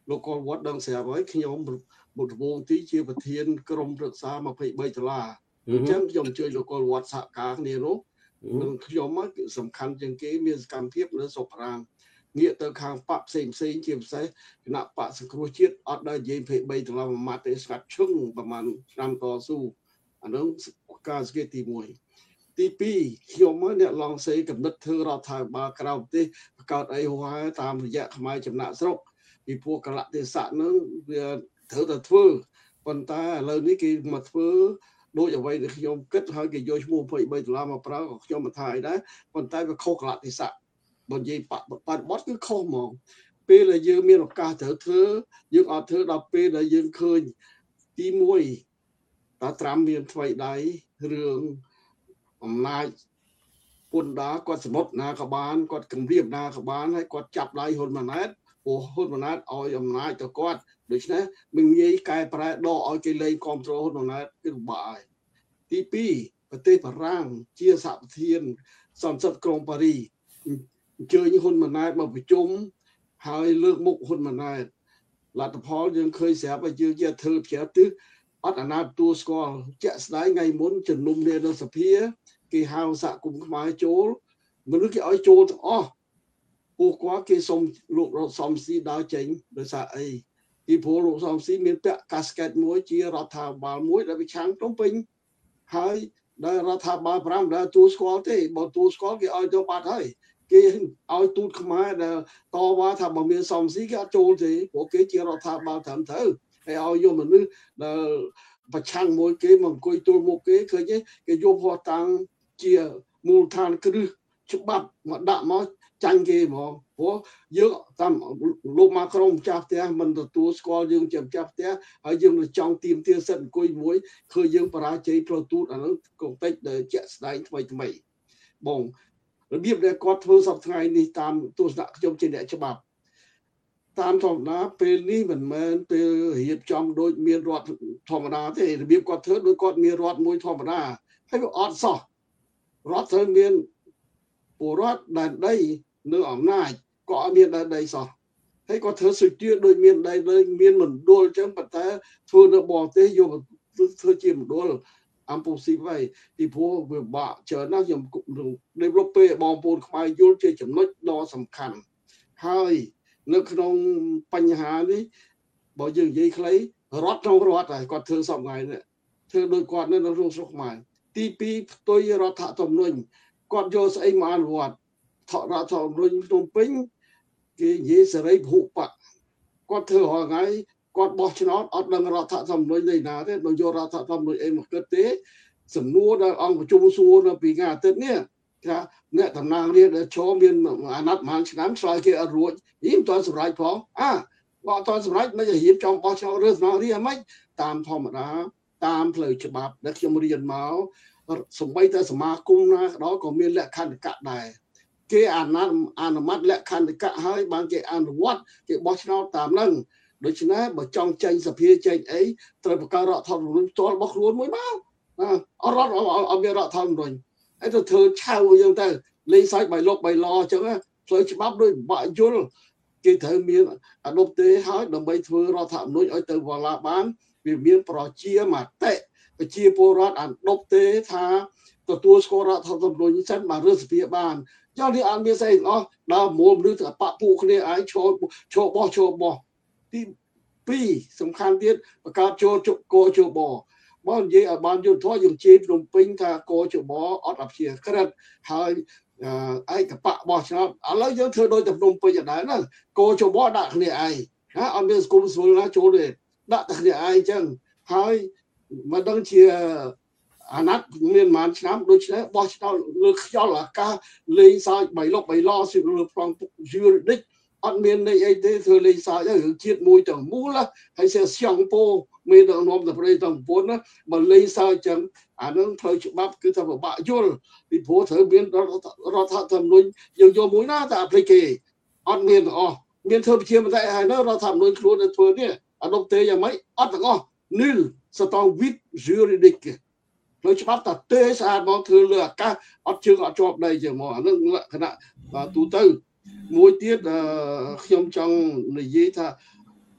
លោកកុលវត្តដឹងស្រាប់ហើយខ្ញុំបុត្រវងទីជាប្រធានក្រុមប្រឹក្សាยี่สิบสามដុល្លារអញ្ចឹងខ្ញុំជួយលោកកុលវត្តសហការគ្នានោះនឹងខ្ញុំសំខាន់ជាងគេមានសកម្មភាពនៅស្រុកប្រាំងងាកទៅខាងបកផ្សេងផ្សេងជាពិសេសគណៈបកសង្គ្រោះជាតិអត់ដល់និយាយยี่สิบสามដុល្លារមួយម៉ាត់ទេស្ងាត់ឈឹងប្រហែលឆ្នាំតស៊ូអានោះការស្គាល់ទីមួយទីពីរខ្ញុំមកអ្នកឡងសេកំណត់ធ្វើរដ្ឋាភិបាលក្រៅប្រទេសបង្កើតអីហោហែតាមរយៈខ្មែរចំណាក់ស្រុកពីព្រោះកលៈទេសៈនឹងវាត្រូវតែធ្វើប៉ុន្តែឥឡូវនេះគេមកធ្វើដូចអ្វីដែលខ្ញុំគិតហើយគេយកឈ្មោះยี่สิบสามដុល្លារមកប្រើក៏ខ្ញុំមិនថាអីដែរប៉ុន្តែវាខុសកលៈទេសៈបើនិយាយបបត្តិបត់គឺខុសហ្មងពេលដែលយើងមានឱកាសត្រូវធ្វើយើងអត់ធ្វើដល់ពេលដែលយើងឃើញទីមួយតើត្រាំមានថ្មីដៃរឿងអំណាចពុនដាគាត់សមុទ្រណាក៏បានគាត់គម្រាមណាក៏បានហើយគាត់ចាប់ដៃហ៊ុនម៉ាណែតព្រោះហ៊ុនម៉ាណែតឲ្យអំណាចទៅគាត់ដូច្នេះមិនងាយកែប្រែដកឲ្យគេលែងគ្រប់គ្រងហ៊ុនម៉ាណែតគឺពិបាកហើយទីពីរប្រទេសបារាំងជាសហប្រធានសន្និសីទក្រុងប៉ារីអញ្ជើញហ៊ុនម៉ាណែតមកប្រជុំហើយលើកមុខហ៊ុនម៉ាណែតលទ្ធផលយើងឃើញស្រាប់ហើយយើងជាធ្វើប្រជែកទិសអត់អាណាទទួលស្គាល់ជាក់ស្ដែងថ្ងៃមុនជំនុំគ្នានៅសភាគេហៅសហគមន៍ខ្មែរចូលមនុស្សគេឲ្យចូលទាំងអស់ពួកគាត់គេសុំលោករតសំស៊ីដើរចេញដោយសារអីពីព្រោះលោកសំស៊ីមានពាក់កាសកេតមួយជារដ្ឋាភិបាលមួយដែលប្រឆាំងភ្នំពេញហើយដែលរដ្ឋាភិបាលប្រាំដែលទទួលស្គាល់ទេបើទទួលស្គាល់គេឲ្យទៅបាត់ហើយគេឲ្យទូតខ្មែរដែលតវ៉ាថាបើមានសំស៊ីគេអត់ចូលទេព្រោះគេជារដ្ឋាភិបាលត្រឹមត្រូវហើយឲ្យយកមនុស្សដែលប្រឆាំងមួយគេមកអង្គុយទល់មុខគេឃើញទេគេយកហោះតាំងជាមូលដ្ឋានគ្រឹះច្បាប់មកដាក់មកចាញ់គេហ្មងព្រោះយើងតាមលោកម៉ាក្រុងម្ចាស់ផ្ទះមិនទទួលស្គាល់យើងជាម្ចាស់ផ្ទះហើយយើងនឹងចង់ទៀមទាសិទ្ធិអង្គុយមួយឃើញយើងបរាជ័យផ្លូវទូតអានោះកុំតិចដែលជាក់ស្ដែងថ្មីថ្មីបងរបៀបដែលគាត់ធ្វើសប្តាហ៍ថ្ងៃនេះតាមទស្សនៈខ្ញុំជាអ្នកច្បាប់តាមធម្មតាពេលនេះមិនមែនពេលរៀបចំដូចមានរដ្ឋធម្មតាទេរបៀបគាត់ធ្វើដូចគាត់មានរដ្ឋមួយធម្មតាហើយវាអត់សោះរដ្ឋត្រូវមានពលរដ្ឋដែលដីនៅអំណាចក៏អត់មានដែនដីសោះហើយគាត់ធ្វើសុជាដូចមានដែនដីមានមណ្ឌលអញ្ចឹងប៉ុន្តែធ្វើនៅបរទេសយកធ្វើជាមណ្ឌលអំពូស៊ីវៃពីព្រោះវាបាក់ច្រើនណាស់ខ្ញុំនៅរកពេលបងប្អូនខ្មែរយល់ជាចំណុចដ៏សំខាន់ហើយនៅក្នុងបញ្ហានេះបើយើងនិយាយខ្លីរដ្ឋក្នុងរដ្ឋហើយគាត់ធ្វើសពថ្ងៃនេះធ្វើដោយគាត់នៅក្នុងស្រុកខ្មែរទីពីរផ្ទុយរដ្ឋធម្មនុញ្ញគាត់យកស្អីមកអនុវត្តថតរដ្ឋធម្មនុញ្ញភ្នំពេញគេនិយាយសេរីពហុបកគាត់ធ្វើរាល់ថ្ងៃគាត់បោះឆ្នោតអត់ដឹងរដ្ឋធម្មនុញ្ញនៃណាទេដោយយករដ្ឋធម្មនុញ្ញអីមកគិតទេសំណួរដែលអង្គប្រជុំសួរនៅពីថ្ងៃអាទិត្យនេះថាអ្នកតំណាងរាស្ត្រដែលចូលមានអាណត្តិប្រហែលឆ្នាំឆ្លើយគេអត់រួចយីមិនទាន់សម្រេចផងអាបើអត់ទាន់សម្រេចមិនរៀបចំបោះឆ្នោតឬតំណាងរាស្ត្រហ្មងតាមធម្មតាតាមផ្លូវច្បាប់ដែលខ្ញុំរៀនមកសម្បីតែសមាគមណាក៏ដោយក៏មានលក្ខន្តិកៈដែរគេអាណត្តិអនុម័តលក្ខន្តិកៈហើយបានគេអនុវត្តគេបោះឆ្នោតតាមហ្នឹងដូច្នេះបើចង់ចេញសភាចេញអីត្រូវបង្កើតរដ្ឋធម្មនុញ្ញផ្ទាល់របស់ខ្លួនមួយមកអត់រដ្ឋអត់មានរដ្ឋធម្មនុញ្ញហើយទៅធ្វើឆៅអញ្ចឹងទៅលេងសាច់បៃលុកបៃឡអញ្ចឹងផ្លូវច្បាប់ដូចបាក់យល់គេត្រូវមានអនុទេហើយដើម្បីធ្វើរដ្ឋធម្មនុញ្ញឲ្យទៅវល់ឡាបានវាមានប្រជាមតិប្រជាពលរដ្ឋអនុទេថាទទួលស្គាល់រដ្ឋធម្មនុញ្ញសិនមករដ្ឋសភាបានចុះនេះអត់មានស្អីអស់ដល់មូលមនុស្សទៅបពពួកគ្នាឯងឈរឈរបោះឈរបោះទីពីរសំខាន់ទៀតបង្កើតចូលកោជបបើនិយាយឲ្យបានយល់ធម៌យើងជេរភ្នំពេញថាកោជបអត់អព្យាក្រឹតហើយឯកបៈបោះឆ្នោតឥឡូវយើងធ្វើដូចតែភ្នំពេញដដែលណាកោជបដាក់គ្នាឯងណាអត់មានស្គុំស្រួលណាចូលទេដាក់តែគ្នាឯងអញ្ចឹងហើយមិនដឹងជាអាណត្តិមានប្រហែលឆ្នាំដូច្នេះបោះឆ្នោតលើខ្យល់អាកាសលេងសើចបៃលុកបៃឡសិលើប្លង់យូរិឌិកអត់មានន័យអីទេធ្វើលេងសើចហើយរឿងជាតិមួយទាំងមូលហើយសេសៀងពោមានដល់នាំទៅប្រទេសទាំងពួនណាបើលេងសើចចឹងអានឹងផ្លូវច្បាប់គឺថាពិបាកយល់ពីព្រោះត្រូវមានរដ្ឋធម្មនុញ្ញយើងយកមួយណាតែអាផ្លេគេអត់មានទាំងអស់មានធ្វើប្រជាមតិហើយនៅរដ្ឋធម្មនុញ្ញខ្លួនទៅធ្វើនេះអនុទេយ៉ាងម៉េចអត់ទាំងអស់ nul c'est un vide juridique ផ្លូវច្បាប់តែទេស្អាតមកធ្វើលើអាកាសអត់ជើងអត់ជាប់ដីចឹងមកអានឹងលក្ខណៈទូទៅមួយទៀតខ្ញុំចង់និយាយថា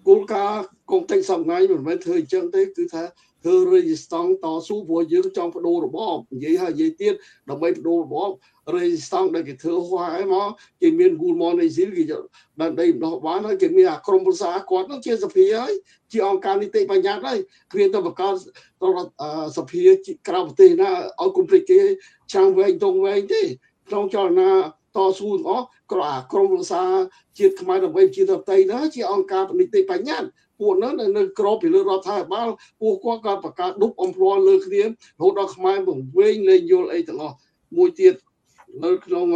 គោលការណ៍កុំតែសំងាយមិនមែនធ្វើអញ្ចឹងទេគឺថាធ្វើ resistance តស៊ូព្រោះយើងចង់បដូររបបនិយាយហើយនិយាយទៀតដើម្បីបដូររបប resistance ដែលគេធ្វើហួយមកគេមាន good morning គេបានដីម្ដងបានហើយគេមានអាក្រុមប្រឹក្សាគាត់នឹងជាសភាហើយជាអង្គការនីតិបញ្ញត្តិហើយគ្មានទៅបង្កើតសភាក្រៅប្រទេសណាឲ្យគំនិតគេចាំងវែងតងវែងទេក្នុងចលនាតស៊ូអស់ក្រអាក្រុមប្រឹក្សាជាតិខ្មែរដើម្បីជាតន្ត្រីណាជាអង្គការនីតិបញ្ញត្តិពួកនោះនៅក្របពីលើរដ្ឋាភិបាលពួកគាត់ក៏បង្កើតដុបអំភ្លាល់លើគ្នារហូតដល់ខ្មែរបង្វែងលែងយល់អីទាំងអស់មួយទៀតនៅក្នុង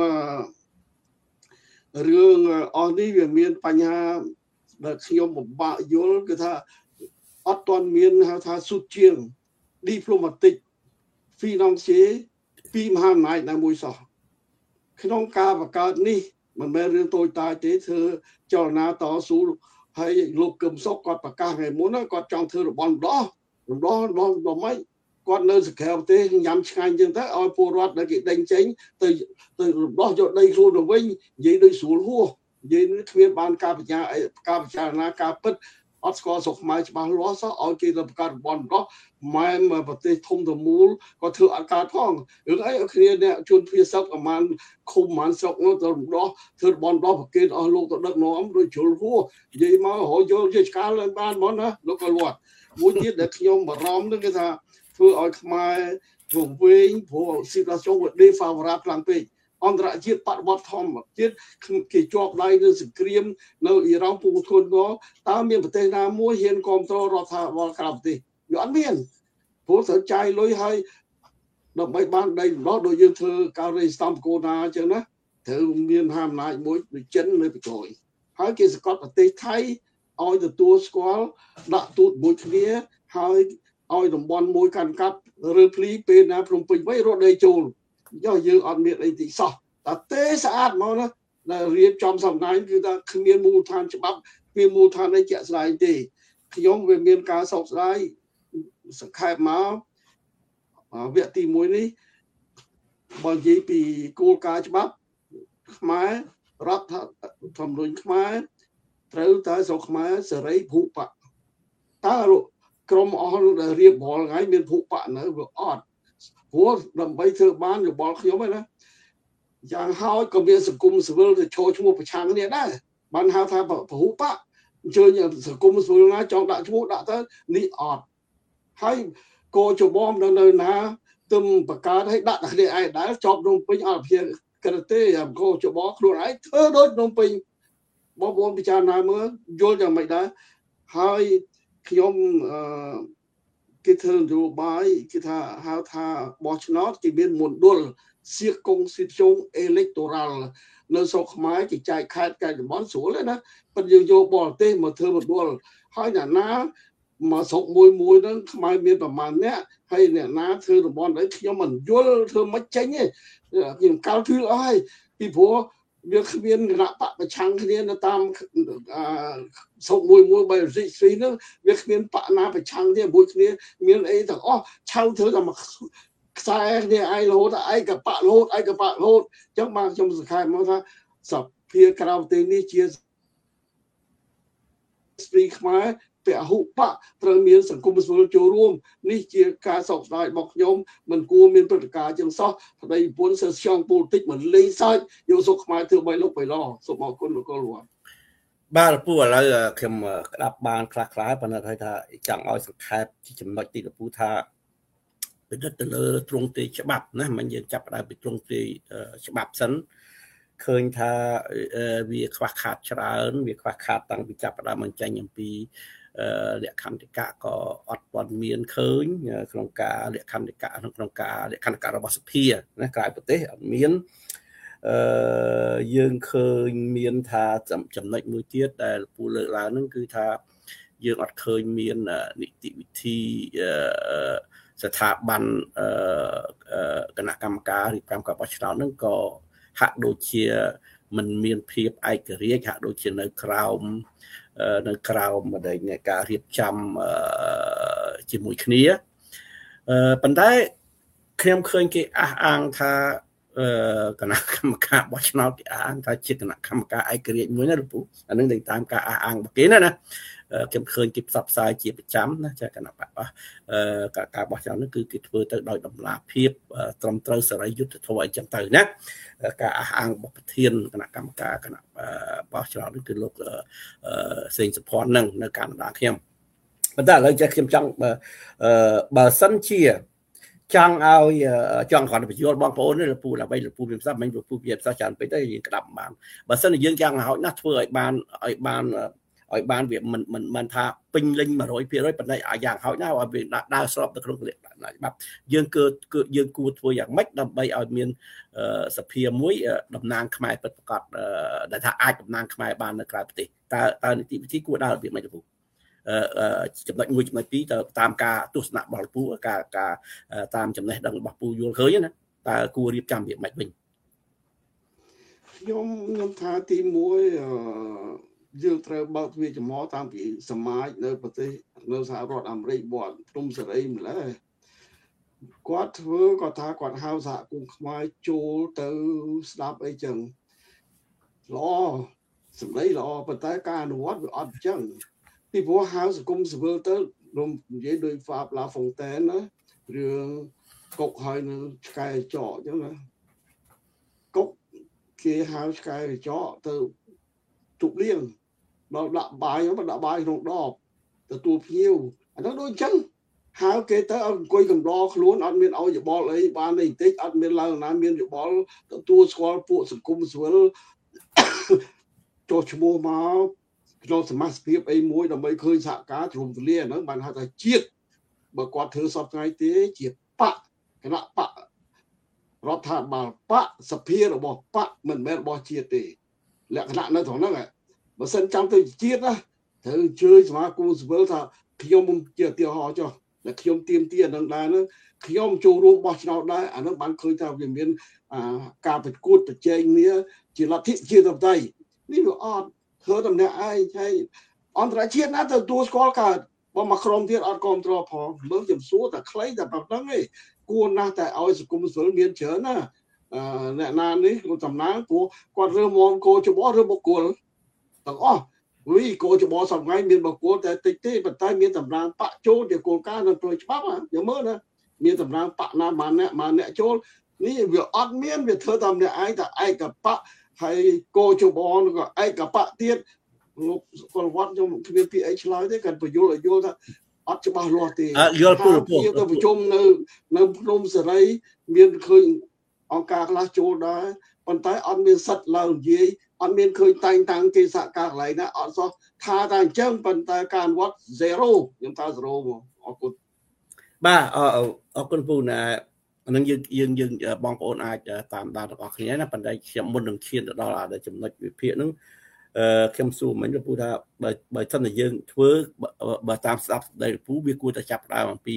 រឿងអស់នេះវាមានបញ្ហាដែលខ្ញុំពិបាកយល់គឺថាអត់ទាន់មានហៅថាសុទ្ធជាង diplomatic financier ពីមហាអំណាចណាមួយសោះក្នុងការបង្កើតនេះមិនមែនរឿងតូចតាចទេធ្វើចលនាតស៊ូហើយលោកកឹមសុខគាត់ប្រកាសថ្ងៃមុនគាត់ចង់ធ្វើរបបម្ដងម្ដងម្ដងដល់ម៉េចគាត់នៅសង្ខេបទេញ៉ាំឆ្ងាញ់ចឹងទៅឲ្យពលរដ្ឋដែលគេដេញចេញទៅទៅរបោះយកដីខ្លួនទៅវិញនិយាយដូចស្រួលហួសនិយាយនេះគ្មានបានការពិចារណាការពិចារណាការពិតអត់ស្គាល់ស្រុកខ្មែរច្បាស់លាស់សោះឲ្យគេទៅបង្កើតរបបម្ដងម៉ែប្រទេសធំទៅមូលក៏ធ្វើអត់កើតផងរឿងអីគ្នាអ្នកជួនភាសឹកប្រហែលឃុំប្រហែលស្រុកនោះទៅម្ដងធ្វើរបបម្ដងប្រកេតអស់លោកទៅដឹកនាំដូចជ្រុលហួសនិយាយមករហូតយកជាឆ្កាលឡើងបានហ្មងណាលោកក៏លួតមួយទៀតដែលខ្ញុំបារម្ភនោះគឺថាធ្វើឲ្យខ្មែរវង្វេងព្រោះ situation វា défavorable ខ្លាំងពេកអន្តរជាតិបដិវត្តធម្មជាតិគេជាប់ដៃនៅសង្គ្រាមនៅអ៊ីរ៉ង់ពូធនក៏តើមានប្រទេសណាមួយហ៊ានគ្រប់គ្រងរដ្ឋាភិបាលក្រៅប្រទេសវាអត់មានព្រោះត្រូវចាយលុយឲ្យដើម្បីបានដីម្ដងដូចយើងធ្វើការរេស្តំកូណាអញ្ចឹងណាត្រូវមានហាមណាចមួយដូចចិននៅពីក្រោយហើយគេសង្កត់ប្រទេសថៃឲ្យទទួលស្គាល់ដាក់ទូតមួយគ្នាហើយឲ្យតំបន់មួយកាន់កាប់ឬភ្លីពេលណាភ្នំពេញវិញរត់ដីចូលយកយើងអត់មានអីទីសោះតែទេស្អាតមកណាដែលរៀបចំសម្ដែងគឺថាគ្មានមូលដ្ឋានច្បាប់គ្មានមូលដ្ឋានអីជាក់ស្ដែងទេខ្ញុំវាមានការសោកស្ដាយសង្ខេបមកវគ្គទីមួយនេះបើនិយាយពីគោលការណ៍ច្បាប់ខ្មែររដ្ឋធម្មនុញ្ញខ្មែរត្រូវតែស្រុកខ្មែរសេរីភូបៈតើក្រុមអស់ដែលរៀបរាល់ថ្ងៃមានភូបៈនៅវាអត់ព្រោះដើម្បីធ្វើបានយោបល់ខ្ញុំឯណាយ៉ាងហោចក៏មានសង្គមស៊ីវិលទៅចូលឈ្មោះប្រឆាំងគ្នាដែរបានហៅថាពហុបកអញ្ជើញសង្គមស៊ីវិលណាចង់ដាក់ឈ្មោះដាក់ទៅនេះអត់ហើយកោជបំនៅនៅណាទឹមបង្កើតឲ្យដាក់តែគ្នាឯងដែរជាប់នំពេញអត់ភាពក្រទេកោជបខ្លួនឯងធ្វើដូចនំពេញបងប្អូនពិចារណាមើលយល់យ៉ាងម៉េចដែរហើយខ្ញុំអឺគេធ្វើនយោបាយគេថាហៅថាបោះឆ្នោតគេមានមណ្ឌលសៀកកុងស៊ីជុងអេឡិចតូរ៉ាល់នៅស្រុកខ្មែរគេចែកខេត្តកែតំបន់ស្រួលណាប៉ុន្តែយើងយកបរទេសមកធ្វើមណ្ឌលហើយអ្នកណាមកស្រុកមួយមួយហ្នឹងខ្មែរមានប្រមាណអ្នកហើយអ្នកណាធ្វើតំបន់អីខ្ញុំមិនយល់ធ្វើមិនចេញទេខ្ញុំកាល់គឺអស់ហើយពីព្រោះវាគ្មានគណៈបកប្រឆាំងគ្នានៅតាមស្រុកមួយមួយបីស៊ីស្រីហ្នឹងវាគ្មានបកណាប្រឆាំងទេមួយគ្នាមានអីទាំងអស់ឆៅធ្វើតែខ្សែគ្នាឯងរហូតឯកបៈរហូតឯកបៈរហូតអញ្ចឹងបានខ្ញុំសង្ខេបមកថាសភាក្រៅប្រទេសនេះជាស្រីខ្មែរពហុបកត្រូវមានសង្គមស៊ីវិលចូលរួមនេះជាការសោកស្ដាយរបស់ខ្ញុំមិនគួរមានព្រឹត្តិការណ៍ជាងសោះប្តីប្រពន្ធសិស្សឆ្លងពូលតិចមិនលេងសើចយកសុខខ្មែរធ្វើបីលោកបីឡសូមអរគុណលោកលួនបាទពូឥឡូវខ្ញុំក្តាប់បានខ្លះខ្លះប៉ុន្តែថាចង់ឲ្យសង្ខេបជាចំណុចទីពូថាពិនិត្យទៅលើទ្រង់ទ្រាយច្បាប់ណាមិនយើងចាប់ផ្ដើមពីទ្រង់ទ្រាយច្បាប់សិនឃើញថាវាខ្វះខាតច្រើនវាខ្វះខាតតាំងពីចាប់ផ្ដើមបញ្ចេញអំពីលក្ខន្តិកៈក៏អត់ទាន់មានឃើញក្នុងការលក្ខន្តិកៈក្នុងការលក្ខន្តិកៈរបស់សភាណាក្រៅប្រទេសអត់មានអឺយើងឃើញមានថាចំណុចមួយទៀតដែលពូលើកឡើងហ្នឹងគឺថាយើងអត់ឃើញមាននីតិវិធីស្ថាប័នគណៈកម្មការរៀបចំការបោះឆ្នោតហ្នឹងក៏ហាក់ដូចជាមិនមានភាពឯករាជ្យហាក់ដូចជានៅក្រោមនៅក្រោមនៃការរៀបចំជាមួយគ្នាប៉ុន្តែខ្ញុំឃើញគេអះអាងថាអឺគណៈកម្មការបោះឆ្នោតគេអាងថាជាគណៈកម្មការឯករាជ្យមួយណាលោកពូអានឹងតាមការអះអាងរបស់គេណាណាខ្ញុំឃើញគេផ្សព្វផ្សាយជាប្រចាំណាចាគណៈបកអឺការបោះឆ្នោតនេះគឺគេធ្វើទៅដោយតម្លាភាពត្រឹមត្រូវសេរីយុត្តិធម៌អីចឹងទៅណាការអះអាងរបស់ប្រធានគណៈកម្មការគណៈបោះឆ្នោតនេះគឺលោកសេងសុភ័ណ្ឌនឹងនៅកាណាដាខ្ញុំប៉ុន្តែឥឡូវចេះខ្ញុំចង់បើសិនជាចង់ឲ្យចង់គ្រាន់តែបញ្យល់បងប្អូននេះលោកពូដើម្បីលោកពូមានផ្សាមិញលោកពូវាផ្សាច្រើនពេកទៅយើងក្តាប់បានបើសិនជាយើងចង់ឲ្យណាស់ធ្វើឲ្យបានឲ្យបានឲ្យបានវាមិនមិនមិនថាពេញលេញ one hundred percent ប៉ុន្តែយ៉ាងហោចណាស់ឲ្យវាដើរស្របទៅក្នុងច្បាប់យើងគឺគឺយើងគួរធ្វើយ៉ាងម៉េចដើម្បីឲ្យមានសភាមួយតំណាងខ្មែរពិតប្រាកដដែលថាអាចតំណាងខ្មែរបាននៅក្រៅប្រទេសតើតើនីតិវិធីគួរដើររបៀបម៉េចលោកពូចំណុចមួយចំណុចពីរទៅតាមការទស្សនៈរបស់លោកពូការការតាមចំណេះដឹងរបស់ពូយល់ឃើញណាតើគួររៀបចំវាម៉េចវិញខ្ញុំខ្ញុំថាទីមួយអឺយើងត្រូវបើកទ្វារចំហតាមពីសមាជនៅប្រទេសនៅសហរដ្ឋអាមេរិកវត្តភ្នំសេរីម្ល៉េះគាត់ធ្វើគាត់ថាគាត់ហៅសហគមន៍ខ្មែរចូលទៅស្ដាប់អីចឹងល្អសម្ដីល្អប៉ុន្តែការអនុវត្តវាអត់ចឹងពីព្រោះហៅសង្គមស៊ីវិលទៅរំនិយាយដោយ Fab La Fontaine ណារឿងកុកហើយនឹងឆ្កែចកចឹងណាកុកគេហៅឆ្កែចកទៅទុកលៀងដល់ដាក់បាយមកដាក់បាយក្នុងដបទទួលភ្ញៀវអានោះដូចអញ្ចឹងហៅគេទៅឲ្យអង្គុយកំដរខ្លួនអត់មានឲ្យយោបល់អីបានអីបន្តិចអត់មានឡើងណាមានយោបល់ទទួលស្គាល់ពួកសង្គមស៊ីវិលចុះឈ្មោះមកក្នុងសមាជិកភាពអីមួយដើម្បីឃើញសហការជ្រុំទលាហ្នឹងបានហៅថាជាតិបើគាត់ធ្វើសពថ្ងៃទេជាបកគណៈបករដ្ឋាភិបាលបកសភារបស់បកមិនមែនរបស់ជាតិទេលក្ខណៈនៅត្រង់ហ្នឹងបើសិនចង់ទៅជាតិណាត្រូវអញ្ជើញសមាគមស៊ីវិលថាខ្ញុំជាឧទាហរណ៍ចុះតែខ្ញុំទៀមទានឹងដែរហ្នឹងខ្ញុំចូលរួមបោះឆ្នោតដែរអានោះបានឃើញថាវាមានការប្រកួតប្រជែងគ្នាជាលទ្ធិជាធិបតេយ្យនេះវាអត់ធ្វើតំណែងឯងហើយអន្តរជាតិណាទៅទទួលស្គាល់កើតបើមកក្រុមទៀតអត់គ្រប់គ្រងផងមើលខ្ញុំសួរតែខ្លីតែប៉ុណ្្នឹងឯងគួរណាស់តែឲ្យសង្គមស៊ីវិលមានច្រើនណាអ្នកណានេះគាត់តំណាងព្រោះគាត់រើមកគោចបឬបុគ្គលទាំងអស់វិគោចបសប្ងៃមានបុគ្គលតែតិចទេប៉ុន្តែមានតំណាងបកចូលជាគោលការណ៍នៅផ្លូវច្បាប់យើងមើលណាមានតំណាងបកណាមួយអ្នកមួយអ្នកចូលនេះវាអត់មានវាធ្វើតាមអ្នកឯងតែឯកបកហើយគោចបនឹងក៏ឯកបកទៀតលោកពលវត្តខ្ញុំគ្មានពីអីឆ្លើយទេគាត់បញ្យល់ឲ្យយល់ថាអត់ច្បាស់លាស់ទេយល់ពលពលទៅប្រជុំនៅនៅភ្នំសេរីមានឃើញអង្គការខ្លះចូលដែរប៉ុន្តែអត់មានសិទ្ធិឡើងនិយាយអត់មានឃើញតែងតាំងគេសហការកន្លែងណាអត់សោះថាតែអញ្ចឹងប៉ុន្តែការអនុវត្ត zero ខ្ញុំថា zero មកអរគុណបាទអរគុណពូណាអានឹងយើងយើងយើងបងប្អូនអាចតាមដានទាំងអស់គ្នាណាប៉ុន្តែខ្ញុំមុននឹងឈានទៅដល់អាចំណុចវិភាគហ្នឹងអឺខ្ញុំសួរមិញលោកពូថាបើបើសិនតែយើងធ្វើបើតាមស្ដាប់សម្ដីលោកពូវាគួរតែចាប់ផ្ដើមអំពី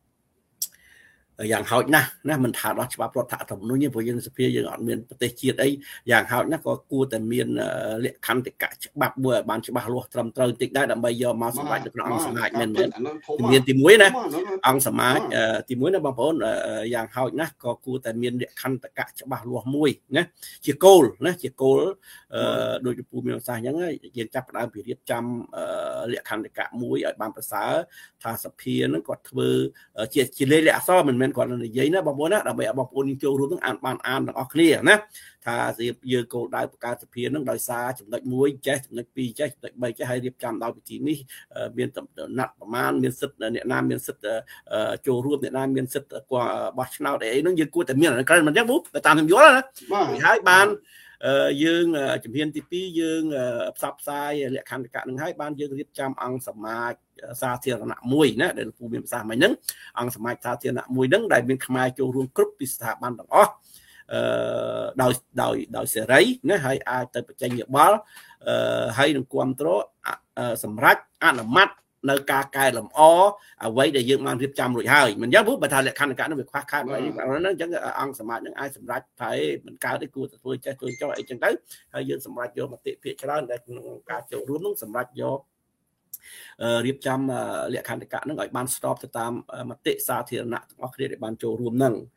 យ៉ាងហោចណាស់ណាមិនថាដល់ច្បាប់រដ្ឋធម្មនុញ្ញទេព្រោះយើងសភាយើងអត់មានប្រទេសជាតិអីយ៉ាងហោចណាស់ក៏គួរតែមានលក្ខខណ្ឌកៈច្បាប់មួយឲ្យបានច្បាស់លាស់ត្រឹមត្រូវបន្តិចដែរដើម្បីយកមកសម្រេចនៅក្នុងអង្គសមាជមែនមែនមានទីមួយណាអង្គសមាជទីមួយណាបងប្អូនយ៉ាងហោចណាស់ក៏គួរតែមានលក្ខខណ្ឌកៈច្បាស់លាស់មួយណាជាគោលណាជាគោលដោយពូមានប្រសាសន៍អញ្ចឹងយើងចាប់ផ្ដើមពីរៀបចំលក្ខខណ្ឌកៈមួយឲ្យបានប្រសើរថាសភាហ្នឹងគាត់ធ្វើជាជាលេខអក្សរមិនមែនគាត់និយាយណាបងប្អូនណាដើម្បីឲ្យបងប្អូនចូលរួមនឹងអានបានអានទាំងអស់គ្នាណាថាយើងគោលដៅបង្កើតសភានឹងដោយសារចំណុចមួយចេះចំណុចពីរចេះចំណុចបីចេះហើយរៀបចំដោយវិធីនេះមានណាត់ប្រមាណមានសិទ្ធិអ្នកណាមានសិទ្ធិចូលរួមអ្នកណាមានសិទ្ធិបោះឆ្នោតអីហ្នឹងយើងគួរតែមានក្រៅមិនចឹងពូតាមខ្ញុំយល់ណាហើយបានយើងជំហានទីពីរយើងផ្សព្វផ្សាយលក្ខខណ្ឌកៈនឹងហើយបានយើងរៀបចំអង្គសមាជសាធារណៈមួយណាដែលលោកពូមានប្រសាសន៍មិញហ្នឹងអង្គសមាជសាធារណៈមួយហ្នឹងដែលមានខ្មែរចូលរួមគ្រប់ពីស្ថាប័នទាំងអស់អឺដោយដោយដោយសេរីណាហើយអាចទៅបញ្ចេញយោបល់អឺហើយនឹងគ្រប់គ្រងសម្រាប់អនុម័តនៅការកែលម្អអ្វីដែលយើងបានរៀបចំរួចហើយមិនយ៉ាងព្រោះបើថាលក្ខខណ្ឌកៈនោះវាខ្វះខាតអីហ្នឹងអញ្ចឹងអង្គសមាជនឹងអាចសម្រេចថាមិនកើតទេគួរតែធ្វើចេះធ្វើចោលអីចឹងទៅហើយយើងសម្រេចយកមតិភាគច្រើនដែលក្នុងការចូលរួមនោះសម្រេចយករៀបចំលក្ខខណ្ឌកៈហ្នឹងឲ្យបានស្របទៅតាមមតិសាធារណៈទាំងអស់គ្នាដែលបានចូលរួមហ្នឹង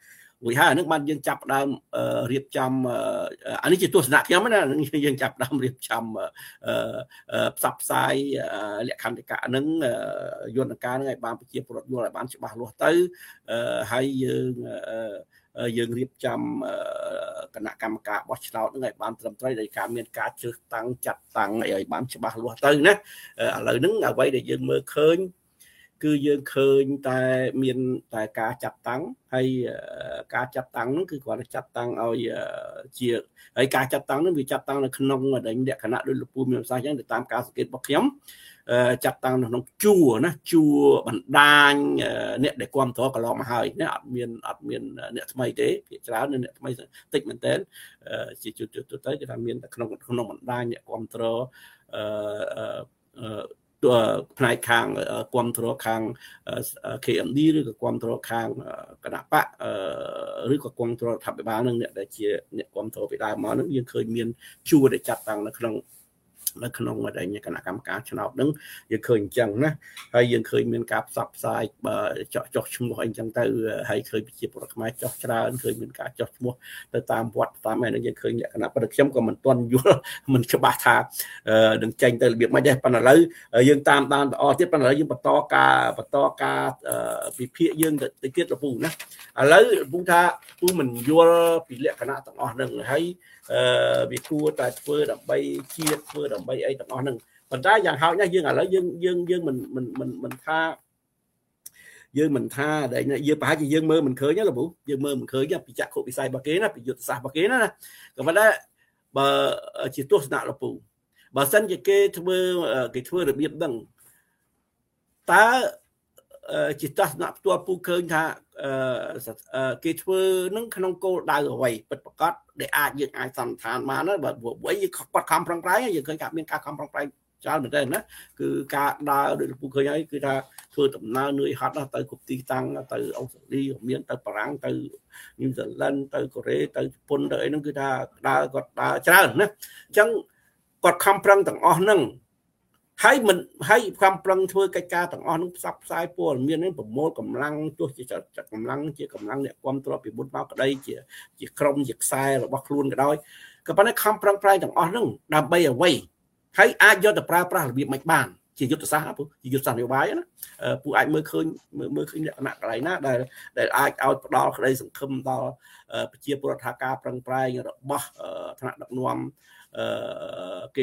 រួចហើយអានឹងបានយើងចាប់ដើមរៀបចំអានេះជាទស្សនៈខ្ញុំណាយើងចាប់ដើមរៀបចំផ្សព្វផ្សាយលក្ខន្តិកៈហ្នឹងយន្តការហ្នឹងឲ្យបានប្រជាពលរដ្ឋយល់ឲ្យបានច្បាស់លាស់ទៅហើយយើងយើងរៀបចំគណៈកម្មការបោះឆ្នោតហ្នឹងឲ្យបានត្រឹមត្រូវដោយការមានការជ្រើសតាំងចាត់តាំងឲ្យបានច្បាស់លាស់ទៅណាឥឡូវហ្នឹងអ្វីដែលយើងមើលឃើញគឺយើងឃើញតែមានតែការចាត់តាំងហើយការចាត់តាំងហ្នឹងគឺគាត់ចាត់តាំងឲ្យជាហើយការចាត់តាំងហ្នឹងវាចាត់តាំងនៅក្នុងលក្ខណៈដូចលពូមានប្រសាសន៍អញ្ចឹងទៅតាមការសង្កេតរបស់ខ្ញុំចាត់តាំងនៅក្នុងជួរណាជួរបណ្ដាញអ្នកដែលគ្រប់គ្រងកន្លងមកហើយណាអត់មានអត់មានអ្នកថ្មីទេភាគច្រើនអ្នកថ្មីតិចមែនតើជាជួរទៅទៅគេថាមានតែក្នុងក្នុងបណ្ដាញអ្នកគ្រប់គ្រងអឺផ្នែកខាងគ្រប់គ្រងខាង เค เอ็ม ดี ឬក៏គ្រប់គ្រងខាងគណៈបកឬក៏គ្រប់គ្រងរដ្ឋាភិបាលនឹងអ្នកដែលជាអ្នកគ្រប់គ្រងពីដើមមកនឹងយើងឃើញមានជួរដែលចាត់តាំងនៅក្នុងនៅក្នុងគណៈកម្មការឆ្នោតហ្នឹងយើងឃើញអញ្ចឹងណាហើយយើងឃើញមានការផ្សព្វផ្សាយចោះចោះឈ្មោះអីអញ្ចឹងទៅហើយឃើញប្រជាពលរដ្ឋខ្មែរចោះច្រើនឃើញមានការចោះឈ្មោះទៅតាមវត្តតាមហ្នឹងយើងឃើញលក្ខណៈប៉ុន្តែខ្ញុំក៏មិនទាន់យល់មិនច្បាស់ថានឹងចេញទៅរបៀបម៉េចដែរប៉ុន្តែឥឡូវយើងតាមដានបន្តទៀតប៉ុន្តែឥឡូវយើងបន្តការបន្តការវិភាគយើងទៅទៀតលពូណាឥឡូវលពូថាពូមិនយល់ពីលក្ខណៈទាំងអស់ហ្នឹងហើយអឺវាគួរតែធ្វើដើម្បីជាតិធ្វើដើម្បីអីទាំងអស់ហ្នឹងប៉ុន្តែយ៉ាងហោចណាស់យើងឥឡូវយើងយើងយើងមិនមិនមិនមិនថាយើងមិនថាដែលយើងប្រហែលជាយើងមើលមិនឃើញទេលោកពូយើងមើលមិនឃើញពីចក្ខុវិស័យរបស់គេណាពីយុទ្ធសាស្ត្ររបស់គេណាណាក៏ប៉ុន្តែបើជាទស្សនៈលោកពូបើសិនជាគេធ្វើគេធ្វើរបៀបហ្នឹងតើជាទស្សនៈផ្ទាល់ពូឃើញថាគេធ្វើនឹងក្នុងគោលដៅអ្វីពិតប្រាកដដែលអាចយើងអាចសន្និដ្ឋានបានណាបើព្រោះយើងគាត់ខំប្រឹងប្រែងយើងឃើញថាមានការខំប្រឹងប្រែងច្រើនមែនទេណាគឺការដើរដូចពូឃើញហើយគឺថាធ្វើដំណើរនឿយហត់ទៅគ្រប់ទីតាំងទៅអូស្ត្រាលីមានទៅបារាំងទៅញូហ្សេឡង់ទៅកូរ៉េទៅជប៉ុនទៅអីហ្នឹងគឺថាដើរគាត់ដើរច្រើនណាអញ្ចឹងគាត់ខំប្រឹងទាំងអស់ហ្នឹងហើយមិនហើយខំប្រឹងធ្វើកិច្ចការទាំងអស់នឹងផ្សព្វផ្សាយព័ត៌មាននេះប្រមូលកម្លាំងទោះជាកម្លាំងជាកម្លាំងអ្នកគ្រប់គ្រងពីមុនមកក្តីជាជាក្រុមជាខ្សែរបស់ខ្លួនក៏ដោយក៏ប៉ុន្តែខំប្រឹងប្រែងទាំងអស់ហ្នឹងដើម្បីអ្វីហើយអាចយកទៅប្រើប្រាស់របៀបមិនបានជាយុទ្ធសាស្ត្រជាយុទ្ធសាស្ត្រនយោបាយណាពូអាចមើលឃើញមើលឃើញលក្ខណៈកន្លែងណាដែលដែលអាចឲ្យផ្ដល់ក្តីសង្ឃឹមដល់ប្រជាពលរដ្ឋថាការប្រឹងប្រែងរបស់ថ្នាក់ដឹកនាំអឺ เค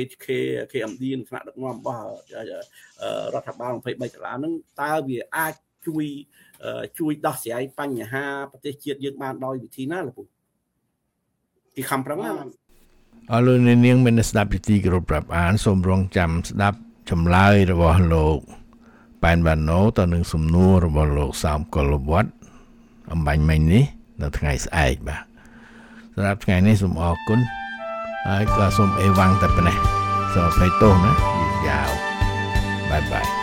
เอ็ม ดี ថ្នាក់ដឹកនាំរបស់រដ្ឋបាលยี่สิบสามដុល្លារហ្នឹងតើវាអាចជួយជួយដោះស្រាយបញ្ហាប្រទេសជាតិយើងបានដោយវិធីណាលោកពូទីខំប្រឹងណាអរលោកនាងមានស្ដាប់ពីទីគោរពប្រាប់អានសូមរងចាំស្ដាប់ចម្លើយរបស់លោកប៉ែនវ៉ាណូទៅនឹងសំណួររបស់លោកសោមកុលវត្តអំបញ្ញមិញនេះនៅថ្ងៃស្អែកបាទសម្រាប់ថ្ងៃនេះសូមអរគុណហើយក៏សូមអេវ៉ាំងតែប៉ុណ្ណេះសូមអភ័យទោសណាយឺតយ៉ាវបាយបាយ